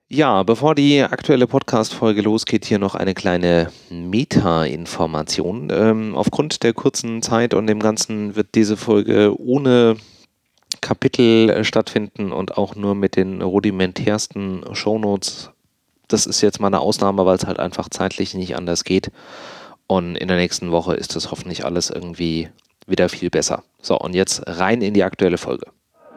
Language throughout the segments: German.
Ja, bevor die aktuelle Podcast-Folge losgeht, hier noch eine kleine Meta-Information. Aufgrund der kurzen Zeit und dem Ganzen wird diese Folge ohne Kapitel stattfinden und auch nur mit den rudimentärsten Shownotes. Das ist jetzt mal eine Ausnahme, weil es halt einfach zeitlich nicht anders geht. Und in der nächsten Woche ist das hoffentlich alles irgendwie wieder viel besser. So, und jetzt rein in die aktuelle Folge.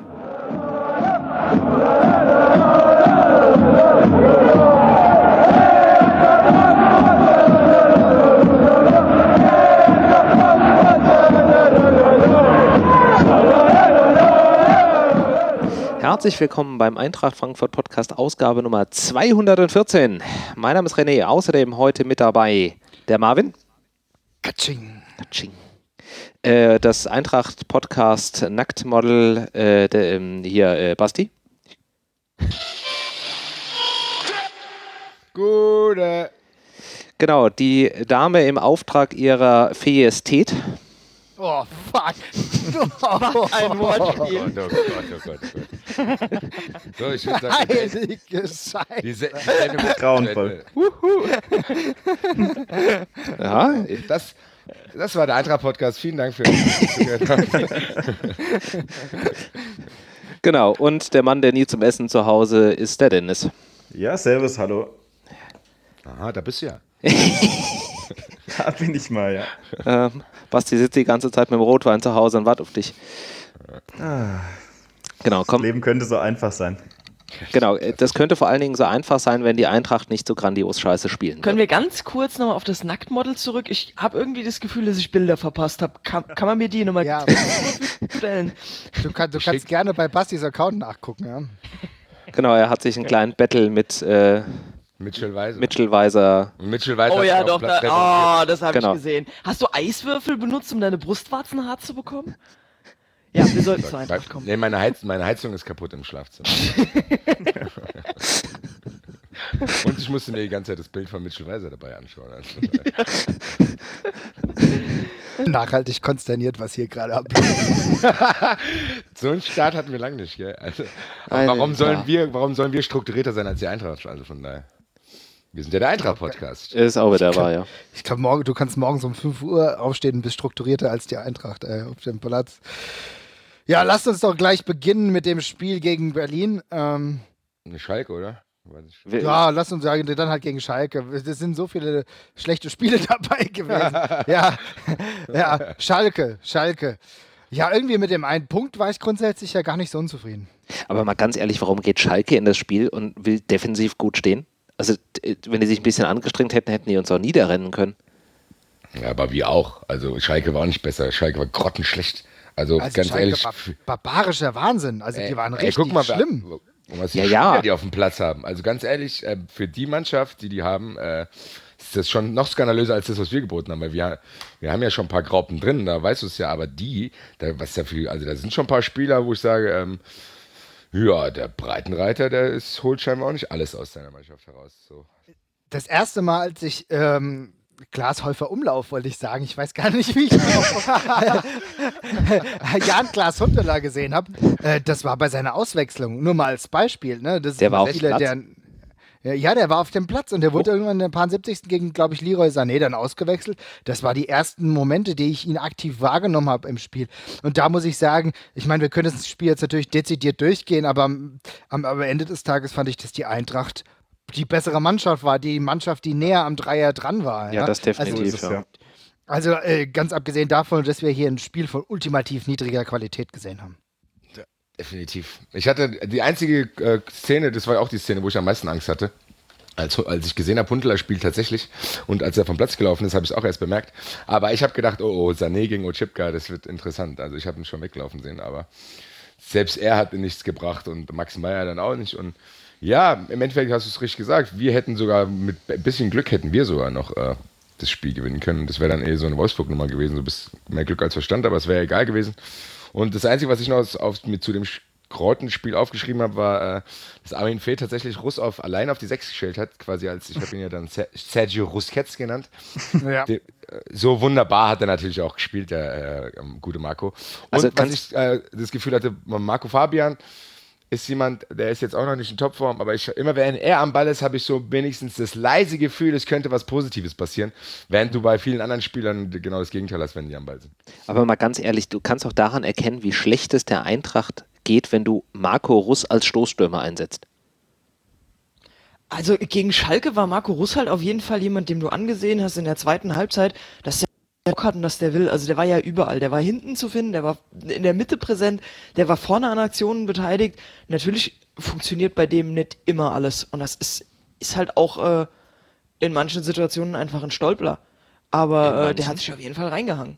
Herzlich willkommen beim Eintracht Frankfurt Podcast, Ausgabe Nummer 214. Mein Name ist René, außerdem heute mit dabei der Marvin. Katsching. Katsching. Das Eintracht Podcast Nacktmodel, Basti. Gute. Genau, die Dame im Auftrag ihrer Fejestät. Oh, fuck. Was ein Wortspiel. Oh Gott. So, ich würde sagen, Heilige Scheiße. die Sendung ist Grauenvoll. Ja, das war der Eintracht-Podcast. Vielen Dank für genau. Und der Mann, der nie zum Essen zu Hause ist, der Dennis. Ja, servus, hallo. Aha, da bist du ja. Da bin ich mal, ja. Basti sitzt die ganze Zeit mit dem Rotwein zu Hause und wartet auf dich. Genau, Das komm. Leben könnte so einfach sein. Genau, das könnte vor allen Dingen so einfach sein, wenn die Eintracht nicht so grandios scheiße spielen Können würde. wir ganz kurz nochmal auf das Nacktmodel zurück? Ich habe irgendwie das Gefühl, dass ich Bilder verpasst habe. Kann man mir die nochmal Ja. stellen? Du kannst gerne bei Bastis Account nachgucken, ja. Genau, er hat sich einen kleinen Battle mit Mitchell Weiser. Mitchell Weiser. Und Mitchell Weiser Oh hat ja, auf doch, Platz das habe Genau. ich gesehen. Hast du Eiswürfel benutzt, um deine Brustwarzen hart zu bekommen? Ja, wir sollten zur Eintracht kommen. Nee, meine Heizung ist kaputt im Schlafzimmer. Und ich musste mir die ganze Zeit das Bild von Mitchell Weiser dabei anschauen. Nachhaltig konsterniert, was hier gerade abläuft. So einen Start hatten wir lange nicht, gell? Also, Alter. warum sollen wir strukturierter sein als die Eintracht? Also von daher. Wir sind ja der Eintracht-Podcast. Ist auch wieder wahr, ja. Ich glaube, du kannst morgens um 5 Uhr aufstehen und bist strukturierter als die Eintracht auf dem Platz. Ja, lasst uns doch gleich beginnen mit dem Spiel gegen Berlin. Eine Schalke, oder? Ja, lass uns sagen, dann halt gegen Schalke. Es sind so viele schlechte Spiele dabei gewesen. Ja, Schalke. Ja, irgendwie mit dem einen Punkt war ich grundsätzlich ja gar nicht so unzufrieden. Aber mal ganz ehrlich, warum geht Schalke in das Spiel und will defensiv gut stehen? Also, wenn die sich ein bisschen angestrengt hätten, hätten die uns auch niederrennen können. Ja, aber wie auch. Also Schalke war auch nicht besser. Schalke war grottenschlecht. Also ganz Schalke ehrlich. war barbarischer Wahnsinn. Also die waren richtig guck mal, schlimm. Was die Ja, Spieler, ja. die auf dem Platz haben. Also ganz ehrlich, für die Mannschaft, die haben, ist das schon noch skandalöser als das, was wir geboten haben. Weil wir haben ja schon ein paar Graupen drin, da weißt du es ja, aber da sind schon ein paar Spieler, wo ich sage, ja, der Breitenreiter, holt scheinbar auch nicht alles aus seiner Mannschaft heraus. So. Das erste Mal, als ich Glashäufer Umlauf, wollte ich sagen, ich weiß gar nicht, wie ich Jan Klaas Huntelaar gesehen habe, das war bei seiner Auswechslung, nur mal als Beispiel. Ne? Das Der war auf dem viele, Platz? der war auf dem Platz und der wurde irgendwann in der paar 70. gegen, glaube ich, Leroy Sané dann ausgewechselt. Das war die ersten Momente, die ich ihn aktiv wahrgenommen habe im Spiel. Und da muss ich sagen, ich meine, wir können das Spiel jetzt natürlich dezidiert durchgehen, aber am Ende des Tages fand ich, dass die Eintracht die bessere Mannschaft war, die Mannschaft, die näher am Dreier dran war. Ja, das So definitiv. ist es, ja. Also ganz abgesehen davon, dass wir hier ein Spiel von ultimativ niedriger Qualität gesehen haben. Definitiv. Ich hatte die einzige Szene, das war ja auch die Szene, wo ich am meisten Angst hatte. Als ich gesehen habe, Huntelaar spielt tatsächlich und als er vom Platz gelaufen ist, habe ich es auch erst bemerkt. Aber ich habe gedacht, oh, Sané gegen Oczipka, das wird interessant. Also ich habe ihn schon weglaufen sehen, aber selbst er hat nichts gebracht und Max Meyer dann auch nicht. Und ja, im Endeffekt hast du es richtig gesagt. Wir hätten sogar mit ein bisschen Glück hätten wir sogar noch das Spiel gewinnen können. Das wäre dann eher so eine Wolfsburg-Nummer gewesen, so bis mehr Glück als Verstand, aber es wäre egal gewesen. Und das Einzige, was ich noch zu dem Grottenspiel aufgeschrieben habe, war, dass Armin Fee tatsächlich Russow allein auf die 6 gestellt hat, quasi ich habe ihn ja dann Sergio Rusquets genannt. Ja. So wunderbar hat er natürlich auch gespielt, der gute Marco. Und Also was ich das Gefühl hatte, Marco Fabian, ist jemand, der ist jetzt auch noch nicht in Topform, aber immer wenn er am Ball ist, habe ich so wenigstens das leise Gefühl, es könnte was Positives passieren, während du bei vielen anderen Spielern genau das Gegenteil hast, wenn die am Ball sind. Aber mal ganz ehrlich, du kannst auch daran erkennen, wie schlecht es der Eintracht geht, wenn du Marco Russ als Stoßstürmer einsetzt. Also gegen Schalke war Marco Russ halt auf jeden Fall jemand, dem du angesehen hast in der zweiten Halbzeit, dass der Bock hat und dass der will. Also der war ja überall. Der war hinten zu finden, der war in der Mitte präsent, der war vorne an Aktionen beteiligt. Natürlich funktioniert bei dem nicht immer alles. Und das ist halt auch in manchen Situationen einfach ein Stolpler. Aber der hat sich auf jeden Fall reingehangen.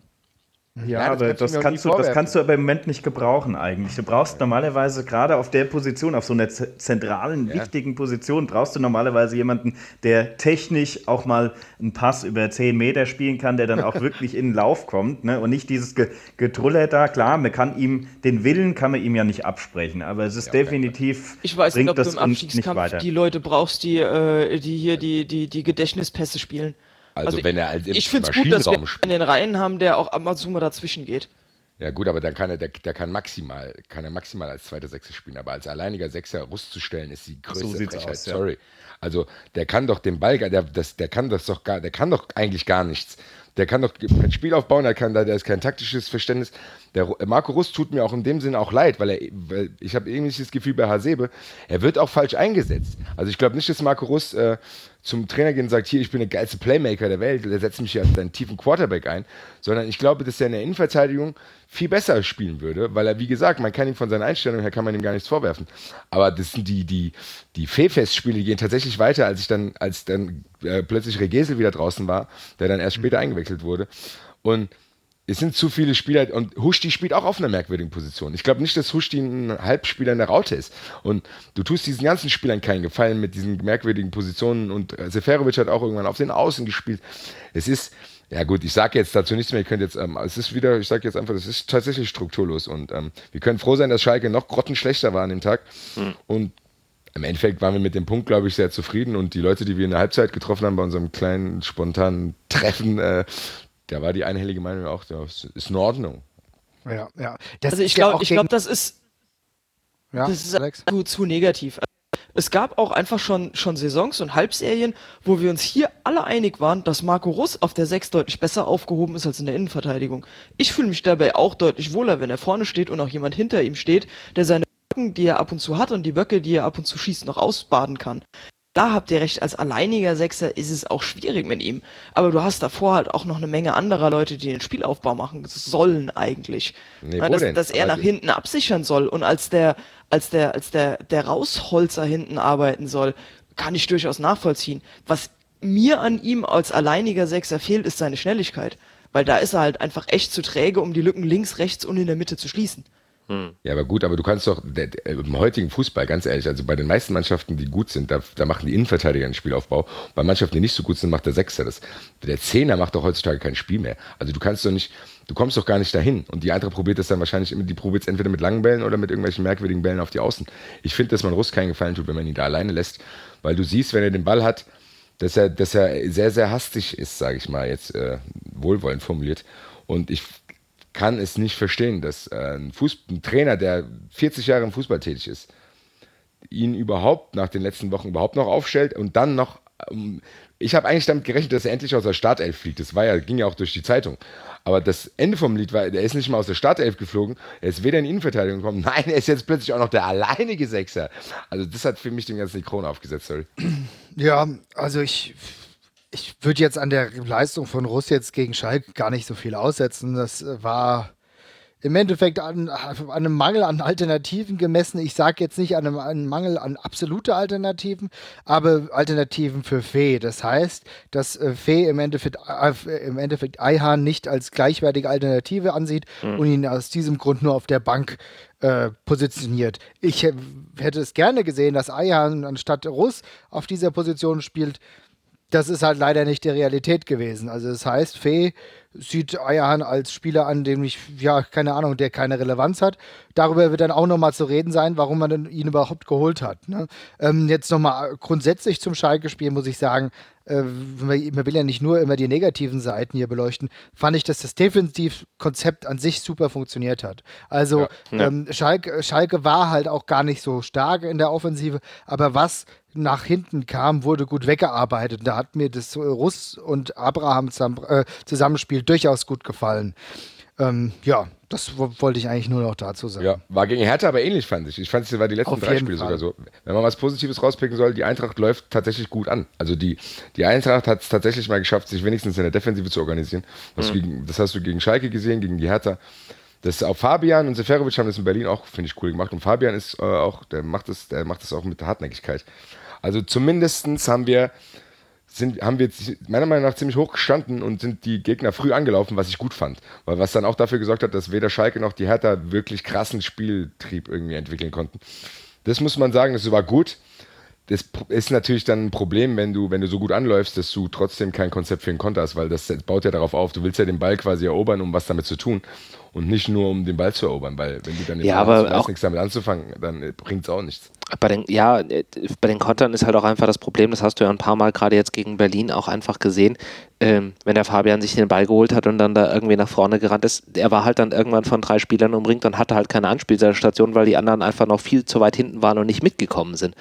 Ja, aber das kannst du aber im Moment nicht gebrauchen eigentlich. Du brauchst normalerweise gerade auf der Position, auf so einer zentralen, wichtigen Position, brauchst du normalerweise jemanden, der technisch auch mal einen Pass über 10 Meter spielen kann, der dann auch wirklich in den Lauf kommt, ne? Und nicht dieses Getruller da. Klar, den Willen kann man ihm ja nicht absprechen, aber es ist definitiv, ich weiß nicht, ob du im uns nicht Abstiegskampf weiter. die Leute brauchst, die hier die Gedächtnispässe spielen. Also wenn er als im ich finde es gut, dass wir Maschinenraum spielt. in den Reihen haben, der auch ab und zu mal dazwischen geht. Ja gut, aber dann kann er maximal als zweiter Sechser spielen, aber als alleiniger Sechser Russ zu stellen, ist die größte sieht's Frechheit. aus, ja. Sorry. Also der kann doch den Ball, der kann doch eigentlich gar nichts. Der kann doch kein Spiel aufbauen, der ist kein taktisches Verständnis. Der Marco Russ tut mir auch in dem Sinne auch leid, weil ich habe irgendwie das Gefühl bei Hasebe, er wird auch falsch eingesetzt. Also ich glaube nicht, dass Marco Russ zum Trainer geht und sagt, hier, ich bin der geilste Playmaker der Welt, der setzt mich hier als deinen tiefen Quarterback ein, sondern ich glaube, dass er in der Innenverteidigung viel besser spielen würde, weil er, wie gesagt, man kann ihm von seiner Einstellung her, kann man ihm gar nichts vorwerfen. Aber das sind die Fee-Fest-Spiele, die gehen tatsächlich weiter, als dann plötzlich Regesel wieder draußen war, der dann erst später eingewechselt wurde. Und es sind zu viele Spieler und Huschti spielt auch auf einer merkwürdigen Position. Ich glaube nicht, dass Huschti ein Halbspieler in der Raute ist. Und du tust diesen ganzen Spielern keinen Gefallen mit diesen merkwürdigen Positionen und Seferovic hat auch irgendwann auf den Außen gespielt. Es ist, ja gut, ich sage jetzt dazu nichts mehr, ich sage jetzt einfach, das ist tatsächlich strukturlos und wir können froh sein, dass Schalke noch grottenschlechter war an dem Tag und im Endeffekt waren wir mit dem Punkt, glaube ich, sehr zufrieden und die Leute, die wir in der Halbzeit getroffen haben bei unserem kleinen, spontanen Treffen, da war die einhellige Meinung auch, das ist in Ordnung. Ja. Ich glaube, das ist Alex? zu negativ. Es gab auch einfach schon Saisons und Halbserien, wo wir uns hier alle einig waren, dass Marco Russ auf der 6 deutlich besser aufgehoben ist als in der Innenverteidigung. Ich fühle mich dabei auch deutlich wohler, wenn er vorne steht und auch jemand hinter ihm steht, der seine Böcken, die er ab und zu hat und die Böcke, die er ab und zu schießt, noch ausbaden kann. Da habt ihr recht, als alleiniger Sechser ist es auch schwierig mit ihm. Aber du hast davor halt auch noch eine Menge anderer Leute, die den Spielaufbau machen sollen eigentlich. Nee, dass er nach hinten absichern soll und als der Rausholzer hinten arbeiten soll, kann ich durchaus nachvollziehen. Was mir an ihm als alleiniger Sechser fehlt, ist seine Schnelligkeit. Weil da ist er halt einfach echt zu träge, um die Lücken links, rechts und in der Mitte zu schließen. Ja, aber gut, aber du kannst doch im heutigen Fußball, ganz ehrlich, also bei den meisten Mannschaften, die gut sind, da machen die Innenverteidiger einen Spielaufbau. Bei Mannschaften, die nicht so gut sind, macht der Sechser das. Der Zehner macht doch heutzutage kein Spiel mehr. Also du kommst doch gar nicht dahin. Und die Eintracht probiert das dann wahrscheinlich immer, die probiert es entweder mit langen Bällen oder mit irgendwelchen merkwürdigen Bällen auf die Außen. Ich finde, dass man Russ keinen Gefallen tut, wenn man ihn da alleine lässt, weil du siehst, wenn er den Ball hat, dass er sehr, sehr hastig ist, sage ich mal, jetzt wohlwollend formuliert. Und ich kann es nicht verstehen, dass ein Trainer, der 40 Jahre im Fußball tätig ist, ihn überhaupt nach den letzten Wochen überhaupt noch aufstellt und dann noch, ich habe eigentlich damit gerechnet, dass er endlich aus der Startelf fliegt, ging ja auch durch die Zeitung, aber das Ende vom Lied war, er ist nicht mal aus der Startelf geflogen, er ist weder in die Innenverteidigung gekommen, nein, er ist jetzt plötzlich auch noch der alleinige Sechser, also das hat für mich den ganzen die Krone aufgesetzt, sorry. Ja, also ich würde jetzt an der Leistung von Russ jetzt gegen Schalke gar nicht so viel aussetzen. Das war im Endeffekt an einem Mangel an Alternativen gemessen. Ich sage jetzt nicht an einem Mangel an absolute Alternativen, aber Alternativen für Fee. Das heißt, dass Fee im Endeffekt Ayhan nicht als gleichwertige Alternative ansieht und ihn aus diesem Grund nur auf der Bank positioniert. Ich hätte es gerne gesehen, dass Ayhan anstatt Russ auf dieser Position spielt. Das ist halt leider nicht die Realität gewesen. Also das heißt, Fee sieht Ayhan als Spieler an, dem keine Ahnung, der keine Relevanz hat. Darüber wird dann auch nochmal zu reden sein, warum man ihn überhaupt geholt hat. Ne? Jetzt nochmal grundsätzlich zum Schalke-Spiel muss ich sagen, man will ja nicht nur immer die negativen Seiten hier beleuchten, fand ich, dass das Defensivkonzept an sich super funktioniert hat. Also Schalke war halt auch gar nicht so stark in der Offensive, aber was nach hinten kam, wurde gut weggearbeitet. Da hat mir das Russ und Abraham Zusammenspiel durchaus gut gefallen. Das wollte ich eigentlich nur noch dazu sagen. Ja, war gegen Hertha aber ähnlich, fand ich. Ich fand, es war die letzten 3 Spiele sogar so. Wenn man was Positives rauspicken soll, die Eintracht läuft tatsächlich gut an. Also die Eintracht hat es tatsächlich mal geschafft, sich wenigstens in der Defensive zu organisieren. Das hast du gegen Schalke gesehen, gegen die Hertha. Das auch Fabian und Seferovic haben das in Berlin auch, finde ich, cool gemacht. Und Fabian ist der macht das auch mit Hartnäckigkeit. Also zumindestens haben wir meiner Meinung nach ziemlich hoch gestanden und sind die Gegner früh angelaufen, was ich gut fand. Weil was dann auch dafür gesorgt hat, dass weder Schalke noch die Hertha wirklich krassen Spieltrieb irgendwie entwickeln konnten. Das muss man sagen, das war gut. Das ist natürlich dann ein Problem, wenn du so gut anläufst, dass du trotzdem kein Konzept für den Konter hast, weil das baut ja darauf auf, du willst ja den Ball quasi erobern, um was damit zu tun und nicht nur um den Ball zu erobern, weil wenn du dann weißt, nichts damit anzufangen, dann bringt es auch nichts. Bei den Kontern ist halt auch einfach das Problem, das hast du ja ein paar Mal gerade jetzt gegen Berlin auch einfach gesehen, wenn der Fabian sich den Ball geholt hat und dann da irgendwie nach vorne gerannt ist, er war halt dann irgendwann von 3 Spielern umringt und hatte halt keine Anspielstation, weil die anderen einfach noch viel zu weit hinten waren und nicht mitgekommen sind.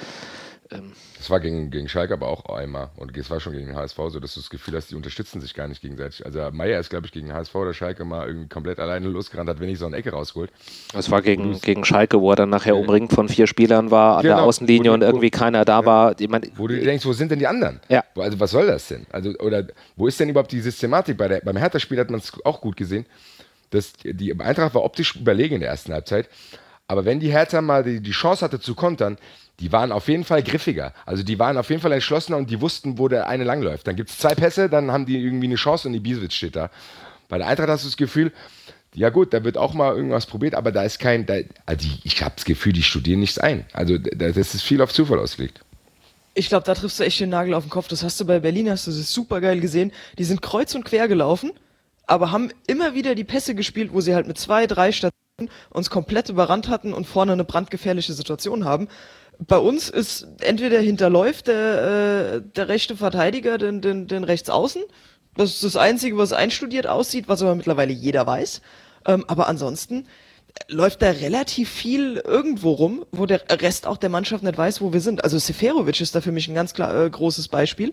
Das war gegen Schalke aber auch einmal und es war schon gegen den HSV so, dass du das Gefühl hast, die unterstützen sich gar nicht gegenseitig. Also Meier ist, glaube ich, gegen HSV oder Schalke mal irgendwie komplett alleine losgerannt, hat wenig so eine Ecke rausgeholt. Das war gegen Schalke, wo er dann nachher umringt von 4 Spielern war an der Außenlinie und irgendwie keiner da war. Wo du denkst, wo sind denn die anderen? Ja. Also was soll das denn? Also, oder wo ist denn überhaupt die Systematik? Beim Hertha-Spiel hat man es auch gut gesehen, dass die Eintracht war optisch überlegen in der ersten Halbzeit, aber wenn die Hertha mal die Chance hatte zu kontern, die waren auf jeden Fall griffiger. Also die waren auf jeden Fall entschlossener und die wussten, wo der eine langläuft. Dann gibt es 2 Pässe, dann haben die irgendwie eine Chance und Ibisevic steht da. Bei der Eintracht hast du das Gefühl, ja gut, da wird auch mal irgendwas probiert, aber da ist ich habe das Gefühl, die studieren nichts ein. Also das ist viel auf Zufall ausgelegt. Ich glaube, da triffst du echt den Nagel auf den Kopf. Das hast du bei Berlin, hast du das super geil gesehen. Die sind kreuz und quer gelaufen, aber haben immer wieder die Pässe gespielt, wo sie halt mit 2, 3 Stationen uns komplett überrannt hatten und vorne eine brandgefährliche Situation haben. Bei uns ist entweder hinterläuft der rechte Verteidiger den Rechtsaußen. Das ist das Einzige, was einstudiert aussieht, was aber mittlerweile jeder weiß. Aber ansonsten läuft da relativ viel irgendwo rum, wo der Rest auch der Mannschaft nicht weiß, wo wir sind. Also Seferovic ist da für mich ein ganz klar großes Beispiel.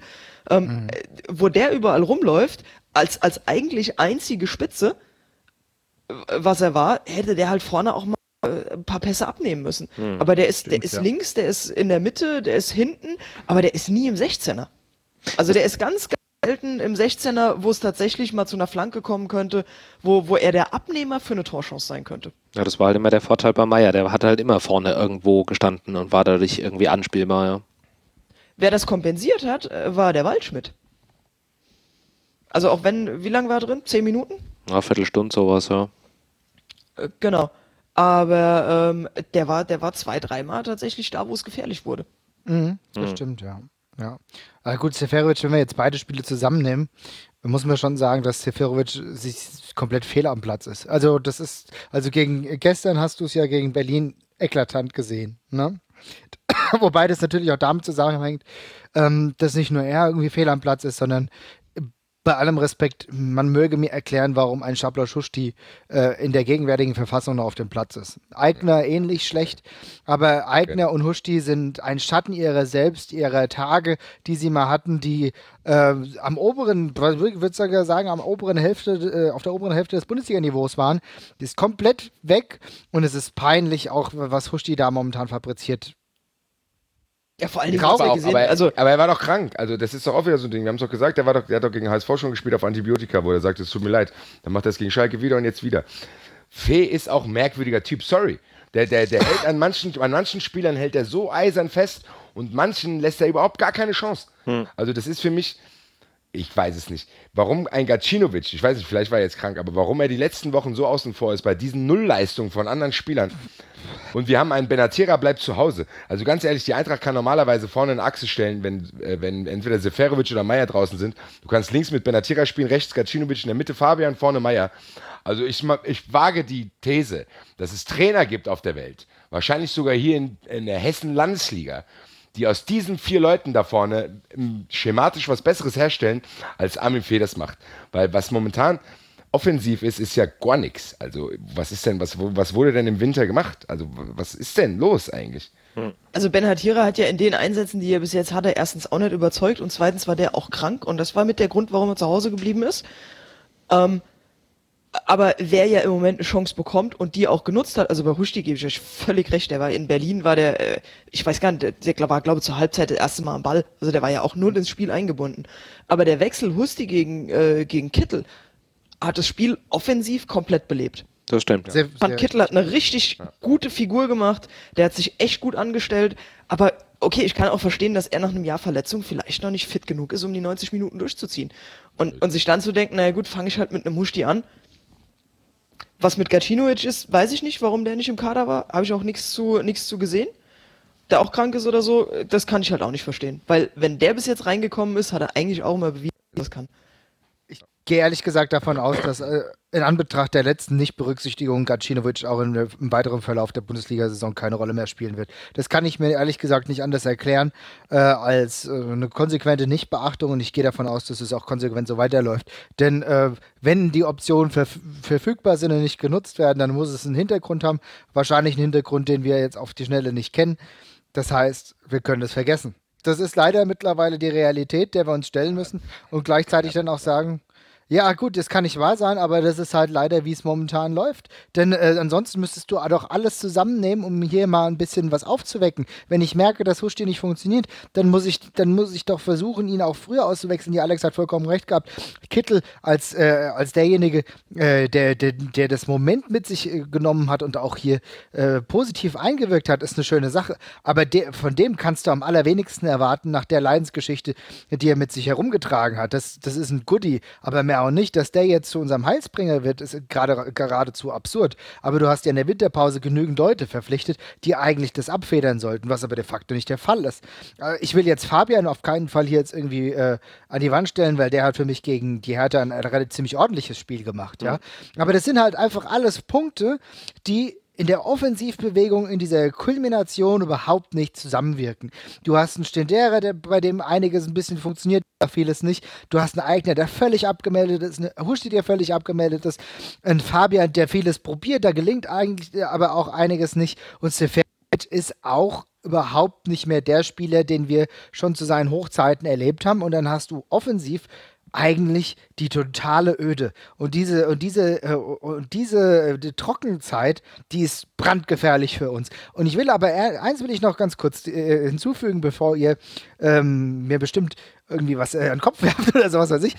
Wo der überall rumläuft, als eigentlich einzige Spitze, was er war, hätte der halt vorne auch mal ein paar Pässe abnehmen müssen. Aber der ist links, der ist in der Mitte, der ist hinten, aber der ist nie im 16er. Also der ist ganz, ganz selten im 16er, wo es tatsächlich mal zu einer Flanke kommen könnte, wo er der Abnehmer für eine Torchance sein könnte. Ja, das war halt immer der Vorteil bei Meier. Der hat halt immer vorne irgendwo gestanden und war dadurch irgendwie anspielbar. Ja. Wer das kompensiert hat, war der Waldschmidt. Also auch wenn, wie lange war er drin? 10 Minuten? Ja, Viertelstunde sowas, ja. Genau. Aber der war 2-3 Mal tatsächlich da, wo es gefährlich wurde. Das stimmt, ja. Aber gut, Seferovic, wenn wir jetzt beide Spiele zusammennehmen, muss man schon sagen, dass Seferovic sich komplett fehl am Platz ist. Also gestern hast du es ja gegen Berlin eklatant gesehen, ne? Wobei das natürlich auch damit zusammenhängt, dass nicht nur er irgendwie fehl am Platz ist, sondern bei allem Respekt, man möge mir erklären, warum ein Schabla Schuschti in der gegenwärtigen Verfassung noch auf dem Platz ist. Eigner ähnlich schlecht, aber Eigner und Huschti sind ein Schatten ihrer selbst, ihrer Tage, die sie mal hatten, die am oberen, würde ich sagen, auf der oberen Hälfte des Bundesliga-Niveaus waren. Die ist komplett weg und es ist peinlich auch, was Huschti da momentan fabriziert. Ja, vor allem aber er war doch krank. Also das ist doch auch wieder so ein Ding. Wir haben es doch gesagt, der hat doch gegen HSV schon gespielt auf Antibiotika, wo er sagt, es tut mir leid. Dann macht er es gegen Schalke wieder und jetzt wieder. Fee ist auch ein merkwürdiger Typ, sorry. Der hält an manchen Spielern hält er so eisern fest und manchen lässt er überhaupt gar keine Chance. Also das ist für mich, ich weiß es nicht. Warum ein Gacinovic, ich weiß nicht, vielleicht war er jetzt krank, aber warum er die letzten Wochen so außen vor ist bei diesen Nullleistungen von anderen Spielern. Und wir haben einen Benatira bleibt zu Hause. Also ganz ehrlich, die Eintracht kann normalerweise vorne eine Achse stellen, wenn entweder Seferovic oder Meier draußen sind. Du kannst links mit Benatira spielen, rechts Gacinovic, in der Mitte Fabian, vorne Meier. Also ich wage die These, dass es Trainer gibt auf der Welt, wahrscheinlich sogar hier in der Hessen-Landesliga, die aus diesen 4 Leuten da vorne schematisch was Besseres herstellen, als Armin Fee das macht. Weil was momentan offensiv ist ja gar nichts. Also was wurde denn im Winter gemacht? Also was ist denn los eigentlich? Also Benhatira hat ja in den Einsätzen, die er bis jetzt hatte, erstens auch nicht überzeugt und zweitens war der auch krank und das war mit der Grund, warum er zu Hause geblieben ist. Aber wer ja im Moment eine Chance bekommt und die auch genutzt hat, also bei Huschti gebe ich euch völlig recht, der war in Berlin, ich weiß gar nicht, der war, glaube ich, zur Halbzeit das erste Mal am Ball, also der war ja auch nur ins Spiel eingebunden. Aber der Wechsel Huschti gegen Kittel hat das Spiel offensiv komplett belebt. Das stimmt. Ja. Van Kittel hat eine richtig gute Figur gemacht, der hat sich echt gut angestellt, aber okay, ich kann auch verstehen, dass er nach einem Jahr Verletzung vielleicht noch nicht fit genug ist, um die 90 Minuten durchzuziehen. Und sich dann zu denken, naja gut, fange ich halt mit einem Huschti an. Was mit Gacinovic ist, weiß ich nicht, warum der nicht im Kader war. Habe ich auch nichts zu gesehen. Der auch krank ist oder so, das kann ich halt auch nicht verstehen. Weil wenn der bis jetzt reingekommen ist, hat er eigentlich auch mal bewiesen, dass er das kann. Ich gehe ehrlich gesagt davon aus, dass in Anbetracht der letzten Nichtberücksichtigung Gacinovic auch im weiteren Verlauf der Bundesliga-Saison keine Rolle mehr spielen wird. Das kann ich mir ehrlich gesagt nicht anders erklären als eine konsequente Nichtbeachtung und ich gehe davon aus, dass es auch konsequent so weiterläuft. Denn wenn die Optionen verfügbar sind und nicht genutzt werden, dann muss es einen Hintergrund haben. Wahrscheinlich einen Hintergrund, den wir jetzt auf die Schnelle nicht kennen. Das heißt, wir können es vergessen. Das ist leider mittlerweile die Realität, der wir uns stellen müssen und gleichzeitig dann auch sagen, ja gut, das kann nicht wahr sein, aber das ist halt leider, wie es momentan läuft. Denn ansonsten müsstest du doch alles zusammennehmen, um hier mal ein bisschen was aufzuwecken. Wenn ich merke, dass Huschti nicht funktioniert, dann muss ich doch versuchen, ihn auch früher auszuwechseln. Die Alex hat vollkommen recht gehabt. Kittel als derjenige, der das Moment mit sich genommen hat und auch hier positiv eingewirkt hat, ist eine schöne Sache. Aber von dem kannst du am allerwenigsten erwarten, nach der Leidensgeschichte, die er mit sich herumgetragen hat. Das ist ein Goodie, aber mehr auch nicht, dass der jetzt zu unserem Heilsbringer wird, ist geradezu absurd. Aber du hast ja in der Winterpause genügend Leute verpflichtet, die eigentlich das abfedern sollten, was aber de facto nicht der Fall ist. Ich will jetzt Fabian auf keinen Fall hier jetzt irgendwie an die Wand stellen, weil der hat für mich gegen die Hertha ein relativ ziemlich ordentliches Spiel gemacht, ja. Aber das sind halt einfach alles Punkte, die in der Offensivbewegung, in dieser Kulmination überhaupt nicht zusammenwirken. Du hast einen Stendera, bei dem einiges ein bisschen funktioniert, vieles nicht. Du hast einen Eigner, der völlig abgemeldet ist, einen Huschti, der völlig abgemeldet ist, einen Fabian, der vieles probiert, da gelingt eigentlich aber auch einiges nicht. Und Seferovic ist auch überhaupt nicht mehr der Spieler, den wir schon zu seinen Hochzeiten erlebt haben. Und dann hast du offensiv eigentlich die totale Öde. Und diese die Trockenzeit, die ist brandgefährlich für uns. Und ich will aber, eins will ich noch ganz kurz hinzufügen, bevor ihr mir bestimmt irgendwie was an den Kopf werft oder sowas weiß ich.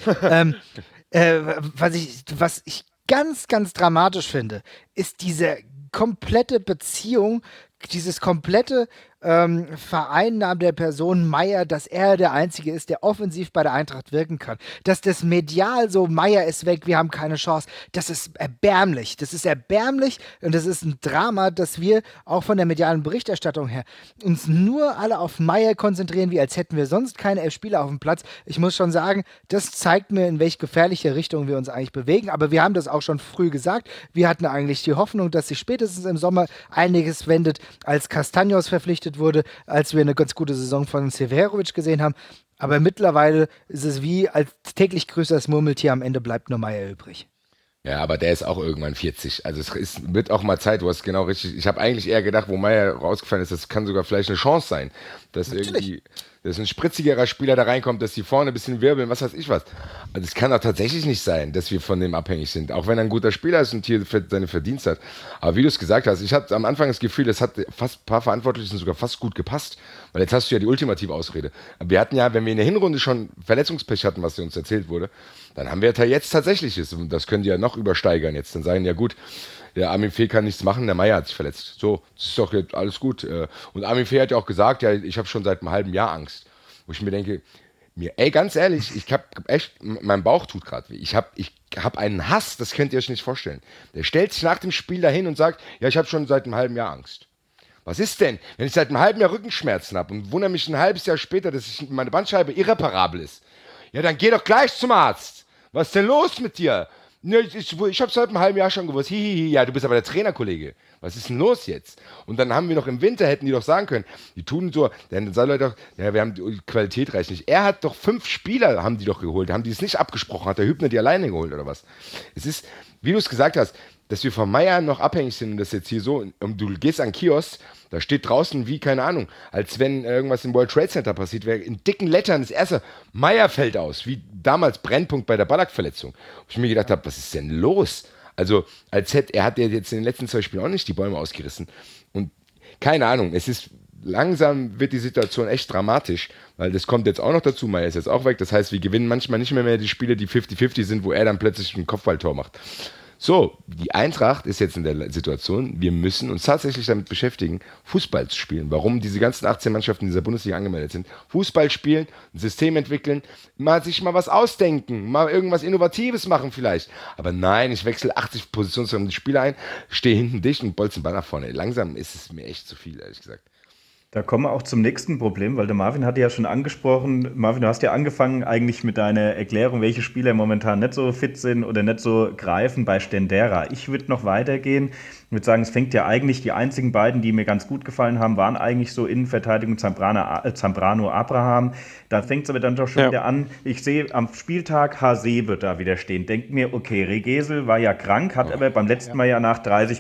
Was ich ganz, ganz dramatisch finde, ist diese komplette Beziehung, dieses komplette Vereinnahmen der Person Meier, dass er der Einzige ist, der offensiv bei der Eintracht wirken kann. Dass das medial so, Meier ist weg, wir haben keine Chance, das ist erbärmlich. Das ist erbärmlich und das ist ein Drama, dass wir auch von der medialen Berichterstattung her uns nur alle auf Meier konzentrieren, wie als hätten wir sonst keine 11 Spieler auf dem Platz. Ich muss schon sagen, das zeigt mir, in welche gefährliche Richtung wir uns eigentlich bewegen. Aber wir haben das auch schon früh gesagt. Wir hatten eigentlich die Hoffnung, dass sich spätestens im Sommer einiges wendet, als Castaños verpflichtet wurde, als wir eine ganz gute Saison von Seferovic gesehen haben. Aber mittlerweile ist es wie als täglich größeres Murmeltier, am Ende bleibt nur Meier übrig. Ja, aber der ist auch irgendwann 40. Also wird auch mal Zeit, du hast genau richtig. Ich habe eigentlich eher gedacht, wo Meier rausgefallen ist, das kann sogar vielleicht eine Chance sein, dass irgendwie dass ein spritzigerer Spieler da reinkommt, dass die vorne ein bisschen wirbeln, was weiß ich was. Also es kann doch tatsächlich nicht sein, dass wir von dem abhängig sind, auch wenn er ein guter Spieler ist und hier seine Verdienste hat. Aber wie du es gesagt hast, ich hatte am Anfang das Gefühl, das hat fast ein paar Verantwortlichen sogar fast gut gepasst, weil jetzt hast du ja die ultimative Ausrede. Wir hatten ja, wenn wir in der Hinrunde schon Verletzungspech hatten, was uns erzählt wurde, dann haben wir jetzt Tatsächliches und das können die ja noch übersteigern jetzt. Dann sagen ja gut, der Armin Fee kann nichts machen, der Meier hat sich verletzt. So, das ist doch jetzt alles gut. Und Armin Fee hat ja auch gesagt, ja, ich habe schon seit einem halben Jahr Angst. Wo ich mir denke, Ganz ehrlich, ich hab echt, mein Bauch tut gerade weh. Ich hab einen Hass, das könnt ihr euch nicht vorstellen. Der stellt sich nach dem Spiel dahin und sagt, ja, ich habe schon seit einem halben Jahr Angst. Was ist denn, wenn ich seit einem halben Jahr Rückenschmerzen habe und wundere mich ein halbes Jahr später, dass meine Bandscheibe irreparabel ist? Ja, dann geh doch gleich zum Arzt. Was ist denn los mit dir? Ne, ich habe seit einem halben Jahr schon gewusst. Hihihi, ja, du bist aber der Trainerkollege. Was ist denn los jetzt? Und dann haben wir noch im Winter, hätten die doch sagen können, die tun so, dann sagen Leute doch, ja, wir haben die Qualität reicht nicht. Er hat doch 5 Spieler, haben die doch geholt, haben die es nicht abgesprochen, hat der Hübner die alleine geholt oder was? Es ist, wie du es gesagt hast, dass wir von Meier noch abhängig sind und das jetzt hier so, und du gehst an Kiosk, da steht draußen wie, keine Ahnung, als wenn irgendwas im World Trade Center passiert wäre, in dicken Lettern das erste, Meier fällt aus, wie damals Brennpunkt bei der Ballack-Verletzung. Wo ich mir gedacht habe, was ist denn los? Also, er hat ja jetzt in den letzten 2 Spielen auch nicht die Bäume ausgerissen. Und keine Ahnung, langsam wird die Situation echt dramatisch, weil das kommt jetzt auch noch dazu, Meier ist jetzt auch weg, das heißt, wir gewinnen manchmal nicht mehr die Spiele, die 50-50 sind, wo er dann plötzlich ein Kopfballtor macht. So, die Eintracht ist jetzt in der Situation, wir müssen uns tatsächlich damit beschäftigen, Fußball zu spielen. Warum diese ganzen 18 Mannschaften in dieser Bundesliga angemeldet sind. Fußball spielen, ein System entwickeln, sich mal was ausdenken, mal irgendwas Innovatives machen vielleicht. Aber nein, ich wechsle 80 Positionsräume die Spieler ein, stehe hinten dicht und bolze den Ball nach vorne. Langsam ist es mir echt zu viel, ehrlich gesagt. Da kommen wir auch zum nächsten Problem, weil der Marvin hatte ja schon angesprochen, Marvin, du hast ja angefangen eigentlich mit deiner Erklärung, welche Spieler momentan nicht so fit sind oder nicht so greifen bei Stendera. Ich würde noch weitergehen. Ich würde sagen, es fängt ja eigentlich, die einzigen beiden, die mir ganz gut gefallen haben, waren eigentlich so Innenverteidigung Zambrano, Abraham. Da fängt es aber dann doch schon wieder an. Ich sehe am Spieltag Hasebe da wieder stehen. Denke mir, okay, Regesel war ja krank, hat aber beim letzten Mal ja nach